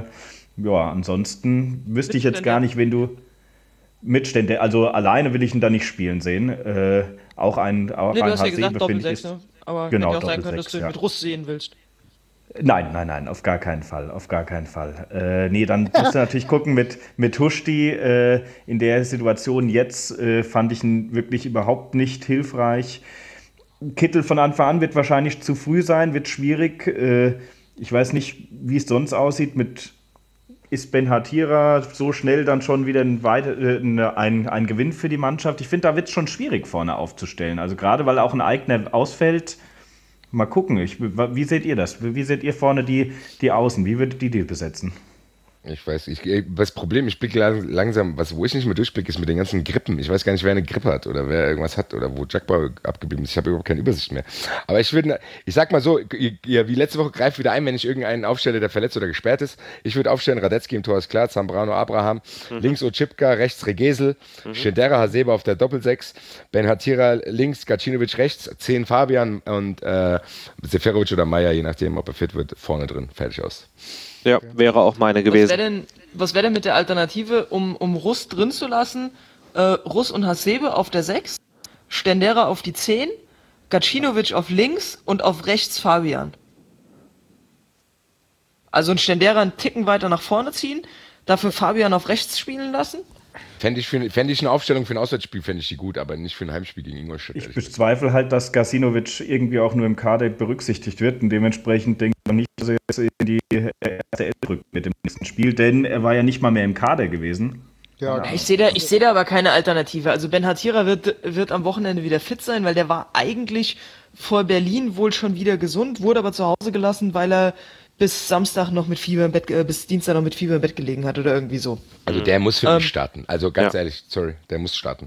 Ansonsten wüsste ich jetzt gar nicht, wen du Mitstände, also alleine will ich ihn da nicht spielen sehen. Auch ein du hast Hasebe, ja gesagt Doppel-6, ne? Aber genau, hätte auch sein können, dass du ihn mit Russ sehen willst. Nein, auf gar keinen Fall. Dann musst du natürlich gucken mit Huschti. In der Situation jetzt fand ich ihn wirklich überhaupt nicht hilfreich. Kittel von Anfang an wird wahrscheinlich zu früh sein, wird schwierig. Ich weiß nicht, wie es sonst aussieht ist Ben Hatira so schnell dann schon wieder ein Gewinn für die Mannschaft? Ich finde, da wird es schon schwierig vorne aufzustellen. Also gerade, weil auch ein Aigner ausfällt. Mal gucken, wie seht ihr das? Wie seht ihr vorne die Außen? Wie würdet ihr die besetzen? Ich weiß, das Problem, ich blicke langsam, wo ich nicht mehr durchblicke, ist mit den ganzen Grippen. Ich weiß gar nicht, wer eine Grippe hat oder wer irgendwas hat oder wo Jackball abgeblieben ist. Ich habe überhaupt keine Übersicht mehr. Aber ich sag mal so, wie letzte Woche greift wieder ein, wenn ich irgendeinen aufstelle, der verletzt oder gesperrt ist. Ich würde aufstellen, Radetzky im Tor ist klar, Zambrano, Abraham, links Oczipka, rechts Regesel, Schendera, Hasebe auf der Doppel-6, Ben Hatira links, Gacinovic rechts, 10 Fabian und Seferovic oder Meier, je nachdem, ob er fit wird, vorne drin, fertig aus. Ja, wäre auch meine gewesen. Was wäre denn mit der Alternative, um Russ drin zu lassen? Russ und Hasebe auf der 6, Stendera auf die 10, Gacinovic auf links und auf rechts Fabian. Also ein Stendera einen Ticken weiter nach vorne ziehen, dafür Fabian auf rechts spielen lassen? Fände ich eine Aufstellung für ein Auswärtsspiel, fände ich die gut, aber nicht für ein Heimspiel gegen Ingolstadt. Ich bezweifle halt, dass Gacinovic irgendwie auch nur im Kader berücksichtigt wird und dementsprechend denke ich nicht, dass er jetzt in die erste Elf rückt mit dem nächsten Spiel, denn er war ja nicht mal mehr im Kader gewesen. Ja. Ich sehe da aber keine Alternative. Also Ben Hatira wird am Wochenende wieder fit sein, weil der war eigentlich vor Berlin wohl schon wieder gesund, wurde aber zu Hause gelassen, weil er bis Dienstag noch mit Fieber im Bett gelegen hat oder irgendwie so. Also der muss für mich starten. Also ganz ehrlich, sorry, der muss starten.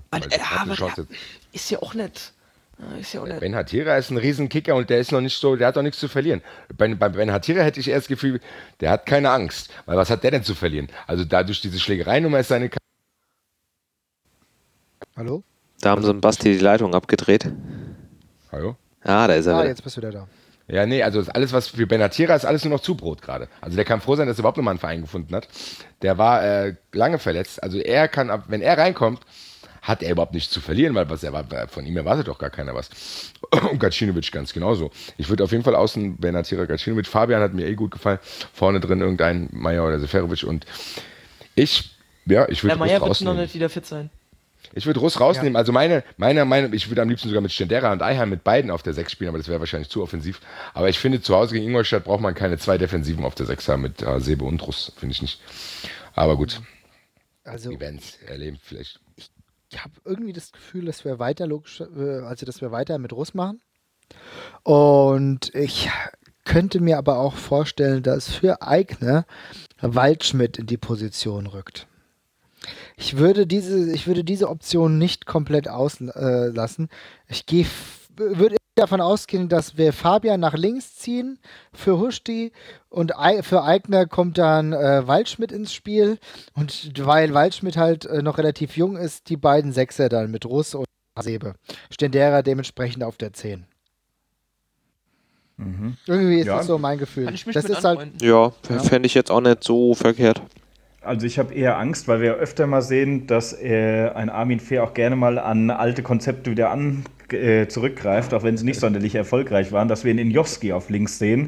Ist ja auch nett. Ben Hatira ist ein Riesenkicker und der ist noch nicht so, der hat auch nichts zu verlieren. Bei Ben Hatira hätte ich eher das Gefühl, der hat keine Angst. Weil was hat der denn zu verlieren? Also dadurch diese Schlägerei-Nummer ist seine... Hallo? Da haben sie dem Basti die Leitung abgedreht. Hallo? Ah, da ist er wieder. Jetzt bist du wieder da. Ja, nee, also alles, was für Ben Hatira ist, alles nur noch Zubrot gerade. Also der kann froh sein, dass er überhaupt nochmal einen Verein gefunden hat. Der war lange verletzt. Also er kann, wenn er reinkommt, hat er überhaupt nichts zu verlieren, weil von ihm erwartet doch gar keiner was. Und Gacinovic ganz genauso. Ich würde auf jeden Fall außen Ben Hatira, Gacinovic, Fabian hat mir gut gefallen. Vorne drin irgendein Meier oder Seferovic und ich würde Russ Meier wird rausnehmen. noch nicht wieder fit sein. Ich würde Russ rausnehmen. Ja. Also meine Meinung, ich würde am liebsten sogar mit Stendera und Eiheim mit beiden auf der 6 spielen, aber das wäre wahrscheinlich zu offensiv. Aber ich finde, zu Hause gegen Ingolstadt braucht man keine 2 Defensiven auf der 6 haben mit Hasebe und Russ. Finde ich nicht. Aber gut. Also, Events erleben vielleicht. Ich habe irgendwie das Gefühl, dass wir weiter mit Russ machen. Und ich könnte mir aber auch vorstellen, dass für Aigner Waldschmidt in die Position rückt. Ich würde diese Option nicht komplett auslassen. Würde davon ausgehen, dass wir Fabian nach links ziehen für Huschti und für Aigner kommt dann Waldschmidt ins Spiel. Und weil Waldschmidt halt noch relativ jung ist, die beiden Sechser dann mit Russ und Hasebe. Stendera dementsprechend auf der 10. Mhm. Irgendwie ist das so mein Gefühl. Das ist halt, fände ich jetzt auch nicht so verkehrt. Also ich habe eher Angst, weil wir öfter mal sehen, dass ein Armin Fehr auch gerne mal an alte Konzepte wieder zurückgreift, auch wenn sie nicht sonderlich erfolgreich waren, dass wir einen Injowski auf links sehen.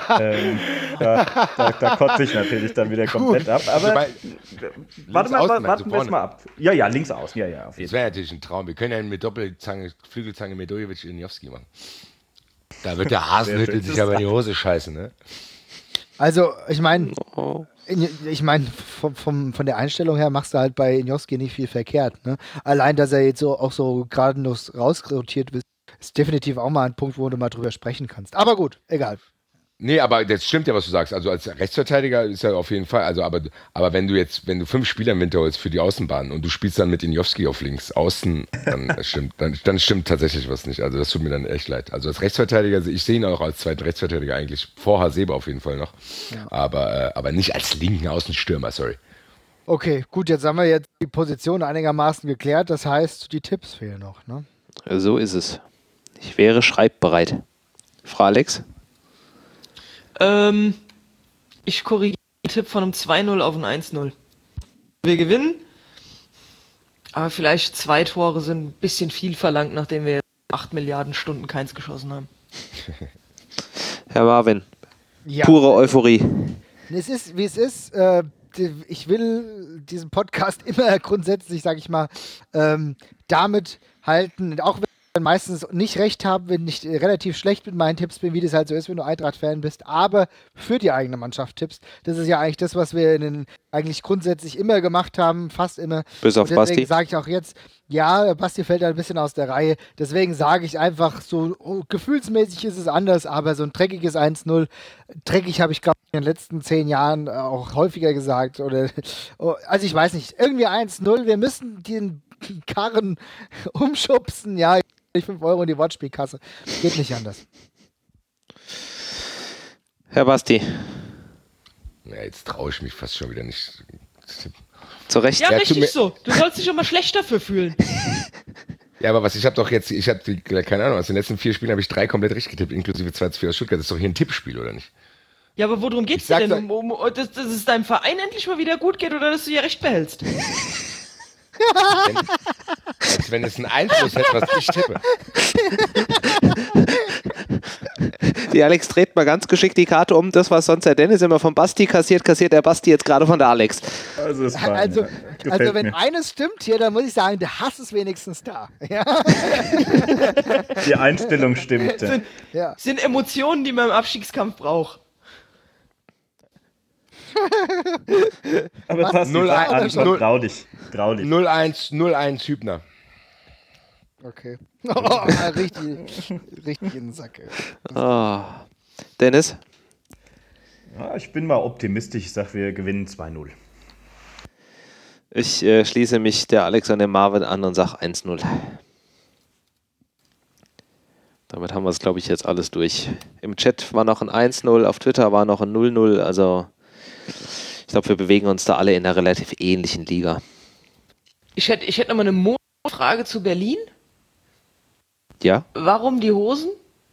Da kotze ich natürlich dann wieder komplett ab. Aber warten wir es mal ab. Ja, links außen. Ja, auf jeden Fall. Das wäre natürlich ein Traum. Wir können ja mit Flügelzange Medojevic Injowski machen. Da wird der Hasenhüttel sich aber in die Hose scheißen, ne? Also, ich meine, von der Einstellung her machst du halt bei Injowski nicht viel verkehrt. Ne? Allein, dass er jetzt auch so geradelos rausrotiert ist definitiv auch mal ein Punkt, wo du mal drüber sprechen kannst. Aber gut, egal. Nee, aber das stimmt ja, was du sagst. Also als Rechtsverteidiger ist ja auf jeden Fall, also aber wenn du 5 Spieler im Winter holst für die Außenbahn und du spielst dann mit Injowski auf links außen, dann stimmt tatsächlich was nicht. Also das tut mir dann echt leid. Also als Rechtsverteidiger, ich sehe ihn auch als zweiten Rechtsverteidiger eigentlich, vor Hasebe auf jeden Fall noch. Ja. Aber nicht als linken Außenstürmer, sorry. Okay, gut, jetzt haben wir jetzt die Position einigermaßen geklärt. Das heißt, die Tipps fehlen noch, ne? So ist es. Ich wäre schreibbereit. Frau Alex? Ich korrigiere den Tipp von einem 2-0 auf ein 1-0. Wir gewinnen, aber vielleicht 2 Tore sind ein bisschen viel verlangt, nachdem wir 8 Milliarden Stunden keins geschossen haben. Herr Marvin, ja. Pure Euphorie. Es ist, wie es ist. Ich will diesen Podcast immer grundsätzlich, sage ich mal, damit halten, auch wenn ich meistens nicht recht habe, wenn ich relativ schlecht mit meinen Tipps bin, wie das halt so ist, wenn du Eintracht-Fan bist, aber für die eigene Mannschaft tippst. Das ist ja eigentlich das, was wir eigentlich grundsätzlich immer gemacht haben, fast immer. Bis auf Basti. Deswegen sage ich auch jetzt, ja, Basti fällt ein bisschen aus der Reihe. Deswegen sage ich einfach so, gefühlsmäßig ist es anders, aber so ein dreckiges 1-0, dreckig habe ich, glaube ich, in den letzten 10 Jahren auch häufiger gesagt. Also ich weiß nicht, irgendwie 1-0, wir müssen den Karren umschubsen, ja, 5 Euro in die Wortspielkasse. Geht nicht anders. Herr Basti. Ja, jetzt traue ich mich fast schon wieder nicht. Zu Recht. Ja, richtig so. Du sollst dich schon mal schlecht dafür fühlen. Ja, aber keine Ahnung, aus den letzten 4 Spielen habe ich 3 komplett richtig getippt, inklusive 2-4 aus Stuttgart. Das ist doch hier ein Tippspiel, oder nicht? Ja, aber worum geht's dir denn? Dass es deinem Verein endlich mal wieder gut geht oder dass du dir recht behältst? Als wenn es einen Einfluss hätte, was ich tippe. Die Alex dreht mal ganz geschickt die Karte um. Das, was sonst der Dennis immer von Basti kassiert der Basti jetzt gerade von der Alex. Also wenn eines stimmt hier, dann muss ich sagen, der Hass ist wenigstens da. Ja? Die Einstellung stimmt. Sind Emotionen, die man im Abstiegskampf braucht. Aber das 0-1, trau dich. 0-1 Hübner. Okay. Richtig in den Sack. Dennis? Ja, ich bin mal optimistisch. Ich sag, wir gewinnen 2-0. Ich schließe mich der Alex und dem Marvin an und sag 1-0. Damit haben wir es, glaube ich, jetzt alles durch. Im Chat war noch ein 1-0, auf Twitter war noch ein 0-0, also ich glaube, wir bewegen uns da alle in einer relativ ähnlichen Liga. Ich hätte noch mal eine Frage zu Berlin. Ja? Warum die Hosen?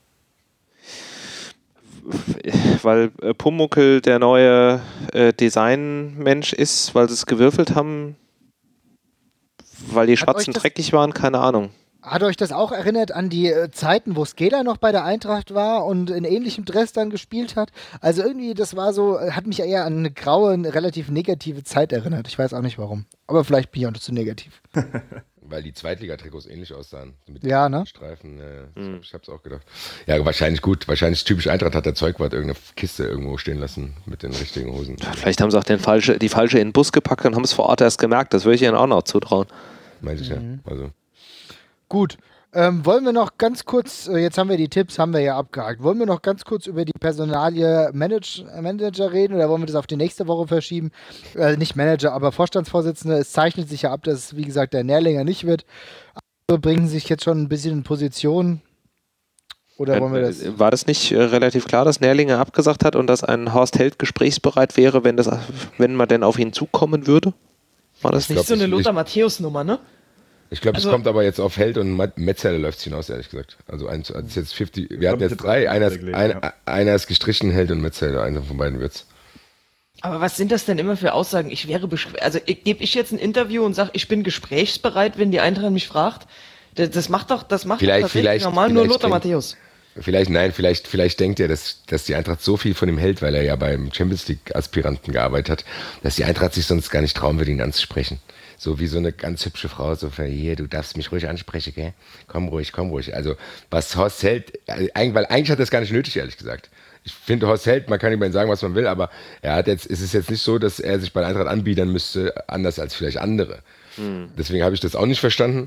Weil Pumuckl der neue Designmensch ist, weil sie es gewürfelt haben, weil die Schwarzen dreckig waren, keine Ahnung. Hat euch das auch erinnert an die Zeiten, wo Skela noch bei der Eintracht war und in ähnlichem Dress dann gespielt hat? Also irgendwie, das war so, hat mich eher an eine graue, relativ negative Zeit erinnert. Ich weiß auch nicht warum. Aber vielleicht bin ich auch noch zu negativ. Weil die Zweitliga-Trikots ähnlich aussahen. Mit ne? Streifen. Ich hab's auch gedacht. Ja, wahrscheinlich typisch Eintracht hat der Zeugwart irgendeine Kiste irgendwo stehen lassen mit den richtigen Hosen. Vielleicht haben sie auch die falsche in den Bus gepackt und haben es vor Ort erst gemerkt. Das würde ich ihnen auch noch zutrauen. Meinte ich ja. Also. Gut. Wollen wir noch ganz kurz, jetzt haben wir die Tipps, haben wir ja abgehakt. Wollen wir noch ganz kurz über die Personalie Manager reden oder wollen wir das auf die nächste Woche verschieben? Nicht Manager, aber Vorstandsvorsitzende. Es zeichnet sich ja ab, dass es, wie gesagt, der Nährlinger nicht wird. Also bringen sich jetzt schon ein bisschen in Position. Oder wollen wir das? War das nicht relativ klar, dass Nährlinger abgesagt hat und dass ein Horst Held gesprächsbereit wäre, wenn man denn auf ihn zukommen würde? War das nicht so eine Lothar Matthäus-Nummer, ne? Ich glaube, es kommt aber jetzt auf Held und Metzeler läuft es hinaus, ehrlich gesagt. Also es ist jetzt 50. Wir hatten jetzt 3, einer ist gestrichen, Held und Metzeler, einer von beiden wird's. Aber was sind das denn immer für Aussagen? Gebe ich jetzt ein Interview und sage, ich bin gesprächsbereit, wenn die Eintracht mich fragt? Das macht doch tatsächlich normal nur Lothar Matthäus. Vielleicht denkt er, dass die Eintracht so viel von ihm hält, weil er ja beim Champions League Aspiranten gearbeitet hat, dass die Eintracht sich sonst gar nicht trauen würde, ihn anzusprechen. So wie so eine ganz hübsche Frau, so für hier, du darfst mich ruhig ansprechen, gell? Komm ruhig. Also, was Horst Held, weil eigentlich hat er das gar nicht nötig, ehrlich gesagt. Ich finde, Horst Held, man kann über ihn sagen, was man will, aber es ist jetzt nicht so, dass er sich bei der Eintracht anbiedern müsste, anders als vielleicht andere. Deswegen habe ich das auch nicht verstanden.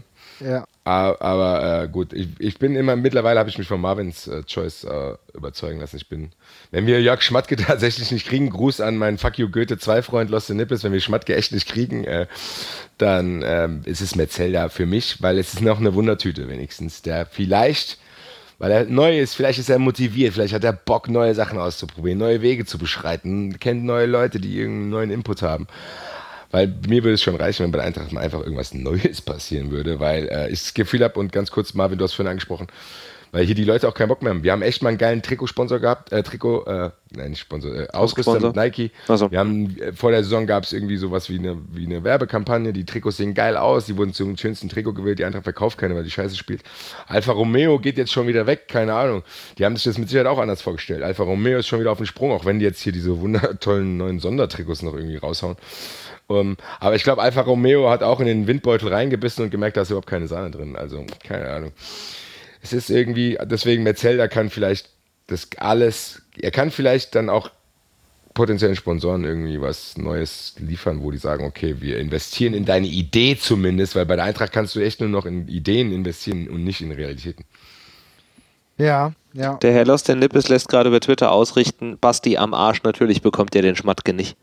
Ja. Aber gut, mittlerweile habe ich mich von Marvins Choice überzeugen lassen. Wenn wir Jörg Schmatke tatsächlich nicht kriegen, Gruß an meinen Fuck You Goethe 2-Freund Lost in Nippes, wenn wir Schmatke echt nicht kriegen, dann ist es Metzelder für mich, weil es ist noch eine Wundertüte wenigstens, der vielleicht, weil er neu ist, vielleicht ist er motiviert, vielleicht hat er Bock, neue Sachen auszuprobieren, neue Wege zu beschreiten, kennt neue Leute, die irgendeinen neuen Input haben. Weil mir würde es schon reichen, wenn bei der Eintracht mal einfach irgendwas Neues passieren würde, weil ich das Gefühl habe, und ganz kurz, Marvin, du hast vorhin angesprochen, weil hier die Leute auch keinen Bock mehr haben. Wir haben echt mal einen geilen Trikotsponsor gehabt, Ausrüster mit Nike. Also. Wir haben, vor der Saison gab es irgendwie sowas wie eine Werbekampagne, die Trikots sehen geil aus, die wurden zum schönsten Trikot gewählt, die Eintracht verkauft keine, weil die Scheiße spielt. Alfa Romeo geht jetzt schon wieder weg, keine Ahnung. Die haben sich das mit Sicherheit auch anders vorgestellt. Alfa Romeo ist schon wieder auf dem Sprung, auch wenn die jetzt hier diese wundertollen neuen Sondertrikots noch irgendwie raushauen. Aber ich glaube, Alfa Romeo hat auch in den Windbeutel reingebissen und gemerkt, da ist überhaupt keine Sahne drin. Also, keine Ahnung. Es ist irgendwie, deswegen Metzelder kann vielleicht das alles, er kann vielleicht dann auch potenziellen Sponsoren irgendwie was Neues liefern, wo die sagen, okay, wir investieren in deine Idee zumindest, weil bei der Eintracht kannst du echt nur noch in Ideen investieren und nicht in Realitäten. Ja, ja. Der Herr Lost in Nippes lässt gerade über Twitter ausrichten, Basti am Arsch, natürlich bekommt ihr den Schmatke nicht.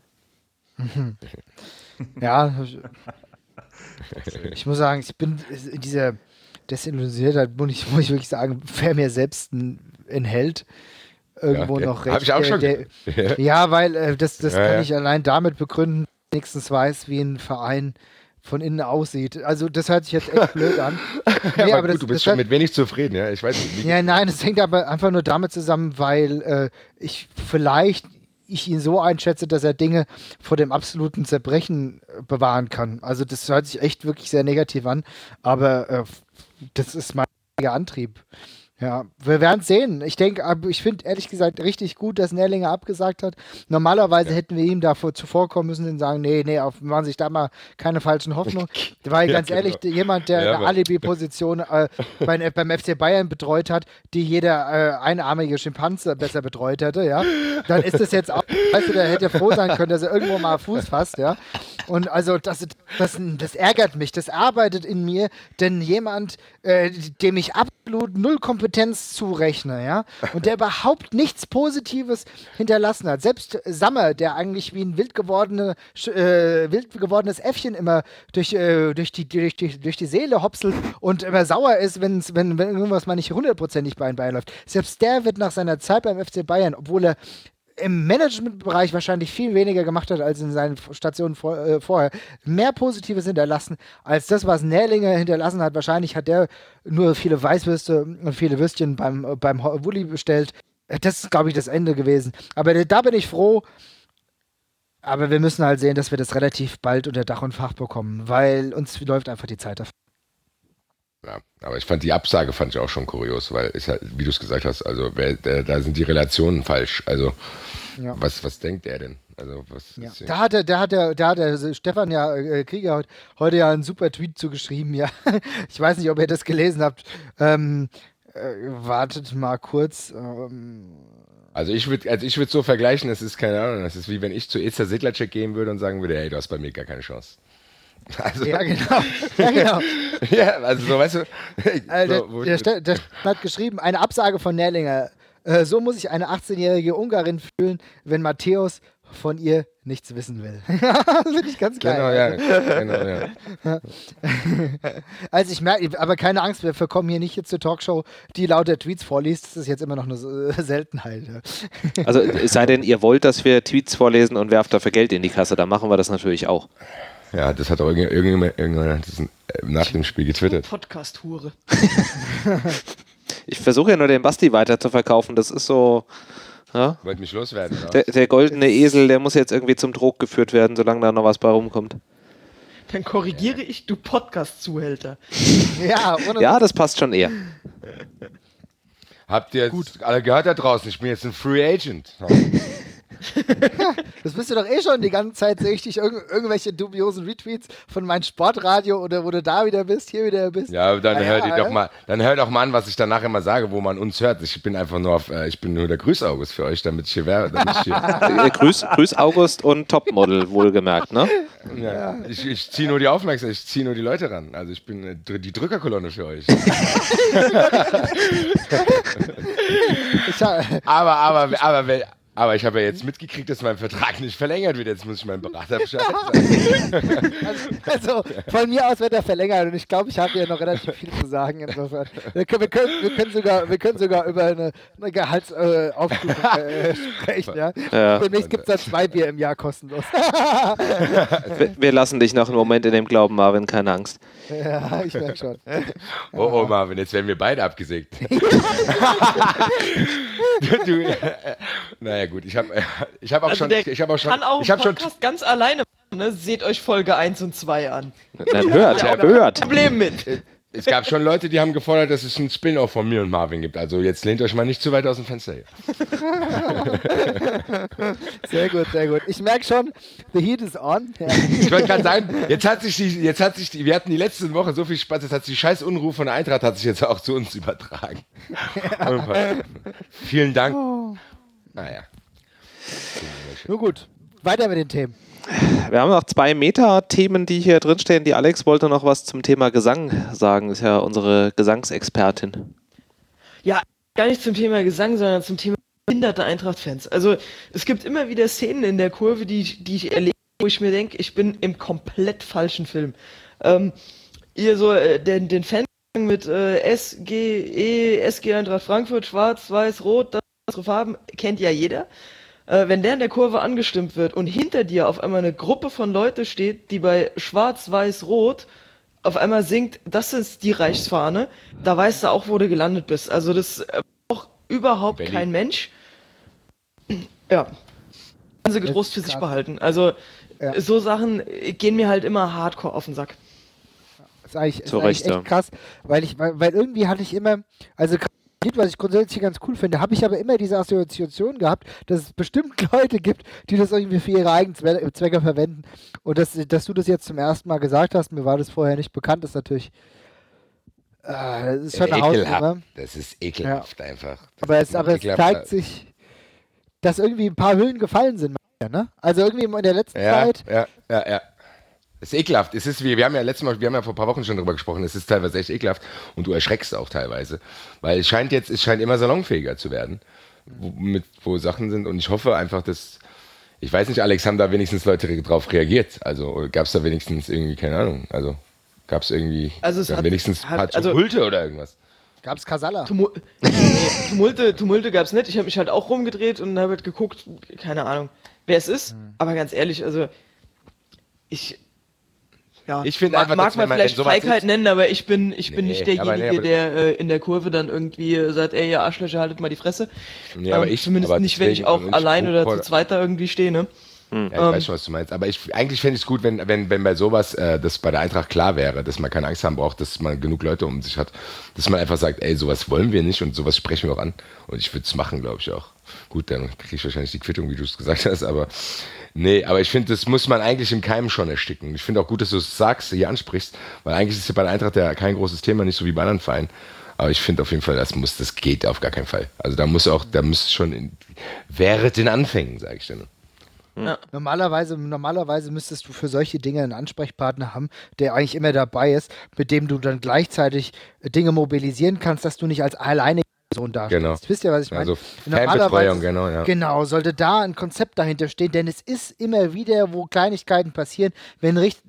Ja, ich muss sagen, ich bin in dieser Desillusioniertheit, muss ich wirklich sagen, wer mir selbst ein Held irgendwo noch recht. Habe ich auch schon. Ja, weil das kann ich allein damit begründen, wenigstens weiß, wie ein Verein von innen aussieht. Also das hört sich jetzt echt blöd an. Nee, aber gut, du bist schon mit wenig zufrieden, ja? Ich weiß nicht. Ja, nein, es hängt aber einfach nur damit zusammen, weil ich ihn so einschätze, dass er Dinge vor dem absoluten Zerbrechen bewahren kann. Also das hört sich echt wirklich sehr negativ an, aber das ist mein Antrieb. Ja, wir werden es sehen. Ich finde ehrlich gesagt richtig gut, dass Nerlinger abgesagt hat. Normalerweise hätten wir ihm davor zuvorkommen müssen und sagen, nee, machen sich da mal keine falschen Hoffnungen. Weil ganz ehrlich, jemand, der eine Alibi-Position beim FC Bayern betreut hat, die jeder einarmige Schimpanse besser betreut hätte, ja, dann ist das jetzt auch, weißt du, der hätte froh sein können, dass er irgendwo mal Fuß fasst, ja. Und also das ärgert mich, das arbeitet in mir, denn jemand, dem ich absolut null Kompetenz zurechne, ja, und der überhaupt nichts Positives hinterlassen hat. Selbst Sammer, der eigentlich wie ein wild gewordenes Äffchen immer durch die Seele hopselt und immer sauer ist, wenn irgendwas mal nicht 100%ig bei ihm beiläuft. Selbst der wird nach seiner Zeit beim FC Bayern, obwohl er im Managementbereich wahrscheinlich viel weniger gemacht hat als in seinen Stationen vorher, mehr Positives hinterlassen als das, was Nerlinger hinterlassen hat. Wahrscheinlich hat der nur viele Weißwürste und viele Würstchen beim Wulli bestellt. Das ist, glaube ich, das Ende gewesen. Aber da bin ich froh. Aber wir müssen halt sehen, dass wir das relativ bald unter Dach und Fach bekommen, weil uns läuft einfach die Zeit dafür. Ja, aber ich fand die Absage auch schon kurios, weil ist ja, wie du es gesagt hast, also da sind die Relationen falsch. Also was denkt er denn? Also da hat der Stefan Krieger heute ja einen super Tweet zugeschrieben. Ja, ich weiß nicht, ob ihr das gelesen habt. Wartet mal kurz. Also ich würde so vergleichen, das ist keine Ahnung, das ist wie wenn ich zu Eza Sedlacek gehen würde und sagen würde, hey, du hast bei mir gar keine Chance. Also, ja, genau. Ja, also so, weißt du. Der Stefan hat geschrieben, eine Absage von Nerlinger. So muss sich eine 18-jährige Ungarin fühlen, wenn Matthäus von ihr nichts wissen will. Das finde ich ganz geil. Genau, ja. Also ich merke, aber keine Angst, wir kommen hier nicht jetzt zur Talkshow, die lauter Tweets vorliest. Das ist jetzt immer noch eine Seltenheit. Also es sei denn, ihr wollt, dass wir Tweets vorlesen und werft dafür Geld in die Kasse, dann machen wir das natürlich auch. Ja, das hat auch irgendjemand nach dem Spiel getwittert. Podcast-Hure. Ich versuche ja nur den Basti weiter zu verkaufen, das ist so... Ja? Wollt mich loswerden, oder? Der goldene Esel, der muss jetzt irgendwie zum Trog geführt werden, solange da noch was bei rumkommt. Dann korrigiere ich, du Podcast-Zuhälter. Ja, das passt schon eher. Habt ihr jetzt alle gehört da draußen? Ich bin jetzt ein Free Agent. Das bist du doch eh schon die ganze Zeit, sehe ich dich irgendwelche dubiosen Retweets von meinem Sportradio oder wo du da wieder bist, hier wieder bist. Ja, dann hör doch mal an, was ich danach immer sage, wo man uns hört. Ich bin einfach nur ich bin nur der Grüß-August für euch, damit ich hier wäre. Grüß August und Topmodel, wohlgemerkt, ne? Ja. Ich ziehe nur die Aufmerksamkeit, ich ziehe nur die Leute ran. Also ich bin die Drückerkolonne für euch. Aber ich habe ja jetzt mitgekriegt, dass mein Vertrag nicht verlängert wird. Jetzt muss ich meinem Berater Bescheid sagen. Also von mir aus wird er verlängert und ich glaube, ich habe hier noch relativ viel zu sagen. Insofern. Wir können sogar über eine Gehaltsaufstufung sprechen. Ja? Demnächst gibt es dann 2 Bier im Jahr kostenlos. Wir lassen dich noch einen Moment in dem Glauben, Marvin, keine Angst. Ja, ich merke schon. Oh Marvin, jetzt werden wir beide abgesägt. Naja gut, ich habe auch also schon Podcast ganz alleine machen, ne? Seht euch Folge 1 und 2 an. Dann hört. Problem mit. Es gab schon Leute, die haben gefordert, dass es einen Spin-off von mir und Marvin gibt. Also jetzt lehnt euch mal nicht zu weit aus dem Fenster hier. Sehr gut, sehr gut. Ich merke schon, the heat is on. Ja. Ich wollte gerade sagen, wir hatten die letzten Woche so viel Spaß, jetzt hat sich die scheiß Unruhe von der Eintracht hat sich jetzt auch zu uns übertragen. Ja. Vielen Dank. Oh. Naja. Nur gut, weiter mit den Themen. Wir haben noch 2 Meta-Themen, die hier drinstehen. Die Alex wollte noch was zum Thema Gesang sagen. Ist ja unsere Gesangsexpertin. Ja, gar nicht zum Thema Gesang, sondern zum Thema behinderte Eintracht-Fans. Also es gibt immer wieder Szenen in der Kurve, die ich erlebe, wo ich mir denke, ich bin im komplett falschen Film. Ihr so den Fan mit SG Eintracht Frankfurt, schwarz, weiß, rot, das unsere Farben, kennt ja jeder. Wenn der in der Kurve angestimmt wird und hinter dir auf einmal eine Gruppe von Leuten steht, die bei schwarz, weiß, rot auf einmal singt, das ist die Reichsfahne, da weißt du auch, wo du gelandet bist. Also das auch überhaupt Berlin. Kein Mensch. Ja. Kann sie getrost für sich behalten. Also so Sachen gehen mir halt immer hardcore auf den Sack. Das ist eigentlich echt krass, weil irgendwie hatte ich immer, also was ich grundsätzlich ganz cool finde, habe ich aber immer diese Assoziation gehabt, dass es bestimmt Leute gibt, die das irgendwie für ihre eigenen Zwecke verwenden. Und dass du das jetzt zum ersten Mal gesagt hast, mir war das vorher nicht bekannt, ist natürlich das ist schon eine Hausnummer. Das ist ekelhaft einfach. Aber es zeigt sich, dass irgendwie ein paar Hüllen gefallen sind. Ne? Also irgendwie in der letzten Zeit. Ja. Es ist ekelhaft. Es ist wir haben ja vor ein paar Wochen schon drüber gesprochen, es ist teilweise echt ekelhaft und du erschreckst auch teilweise. Weil es scheint immer salonfähiger zu werden, wo Sachen sind und ich hoffe einfach, dass, ich weiß nicht, Alex, haben da wenigstens Leute drauf reagiert? Also gab es da wenigstens irgendwie, keine Ahnung, also gab es irgendwie wenigstens ein paar Tumulte oder irgendwas? Gab es Kasala? Tumulte gab es nicht. Ich habe mich halt auch rumgedreht und habe halt geguckt, keine Ahnung, wer es ist. Aber ganz ehrlich, also ich finde einfach, mag man vielleicht Feigheit nennen, aber ich bin nicht derjenige, der in der Kurve dann irgendwie sagt, ey, ihr Arschlöcher, haltet mal die Fresse. Nee, zumindest nicht, wenn ich auch allein oder zu zweit da irgendwie stehe, ne? Ja, ich weiß schon, was du meinst. Aber eigentlich fände ich es gut, wenn bei sowas das bei der Eintracht klar wäre, dass man keine Angst haben braucht, dass man genug Leute um sich hat. Dass man einfach sagt, ey, sowas wollen wir nicht und sowas sprechen wir auch an. Und ich würde es machen, glaube ich auch. Gut, dann kriege ich wahrscheinlich die Quittung, wie du es gesagt hast, aber nee, aber ich finde, das muss man eigentlich im Keim schon ersticken. Ich finde auch gut, dass du es sagst, hier ansprichst, weil eigentlich ist es ja bei der Eintracht ja kein großes Thema, nicht so wie bei anderen Vereinen. Aber ich finde auf jeden Fall, das geht auf gar keinen Fall. Also da muss schon während den Anfängen, sage ich dann. Ja. Normalerweise müsstest du für solche Dinge einen Ansprechpartner haben, der eigentlich immer dabei ist, mit dem du dann gleichzeitig Dinge mobilisieren kannst, dass du nicht als alleinige Person darstellst. Genau. Wisst ihr, was ich meine? Also Fanbetreuung, genau. Ja. Genau, sollte da ein Konzept dahinter stehen, denn es ist immer wieder, wo Kleinigkeiten passieren, wenn rechts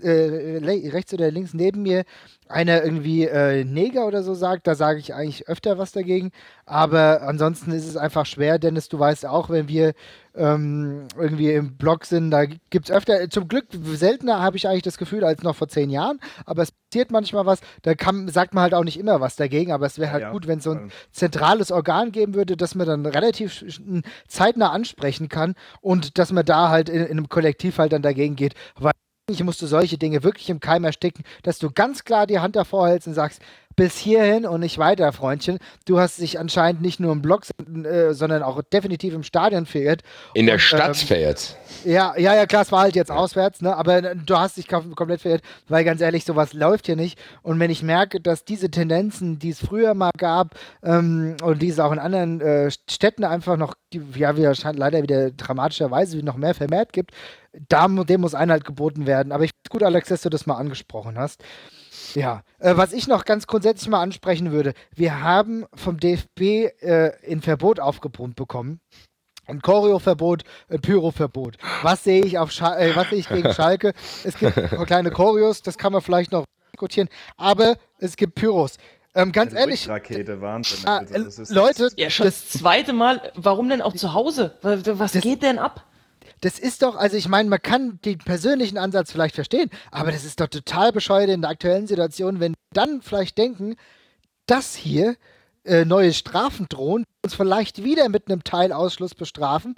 oder links neben mir einer irgendwie Neger oder so sagt, da sage ich eigentlich öfter was dagegen, aber ansonsten ist es einfach schwer, Dennis, du weißt auch, wenn wir irgendwie im Blog sind, da gibt es öfter, zum Glück seltener habe ich eigentlich das Gefühl, als noch vor 10 Jahren, aber es passiert manchmal was, sagt man halt auch nicht immer was dagegen, aber es wäre halt gut, wenn es so ein zentrales Organ geben würde, das man dann relativ zeitnah ansprechen kann und dass man da halt in einem Kollektiv halt dann dagegen geht, weil musst du solche Dinge wirklich im Keim ersticken, dass du ganz klar die Hand davor hältst und sagst, bis hierhin und nicht weiter, Freundchen. Du hast dich anscheinend nicht nur im Blog, sondern auch definitiv im Stadion verirrt. In der Stadt verirrt. Ja, klar, es war halt jetzt auswärts, ne? Aber du hast dich komplett verirrt, weil ganz ehrlich, sowas läuft hier nicht. Und wenn ich merke, dass diese Tendenzen, die es früher mal gab und die es auch in anderen Städten einfach noch, leider wieder dramatischerweise noch mehr vermehrt gibt, dem muss Einhalt geboten werden. Aber ich finde es gut, Alex, dass du das mal angesprochen hast. Ja, was ich noch ganz grundsätzlich mal ansprechen würde, wir haben vom DFB ein Verbot aufgepumpt bekommen. Ein Choreo-Verbot, ein Pyro-Verbot. Was sehe ich gegen Schalke? Es gibt kleine Choreos, das kann man vielleicht noch diskutieren, aber es gibt Pyros. Ganz ehrlich, Rakete, Wahnsinn. Leute, ja, schon das zweite Mal, warum denn auch zu Hause? Was geht denn ab? Das ist doch, also ich meine, man kann den persönlichen Ansatz vielleicht verstehen, aber das ist doch total bescheuert in der aktuellen Situation, wenn dann vielleicht denken, dass hier neue Strafen drohen, uns vielleicht wieder mit einem Teilausschluss bestrafen,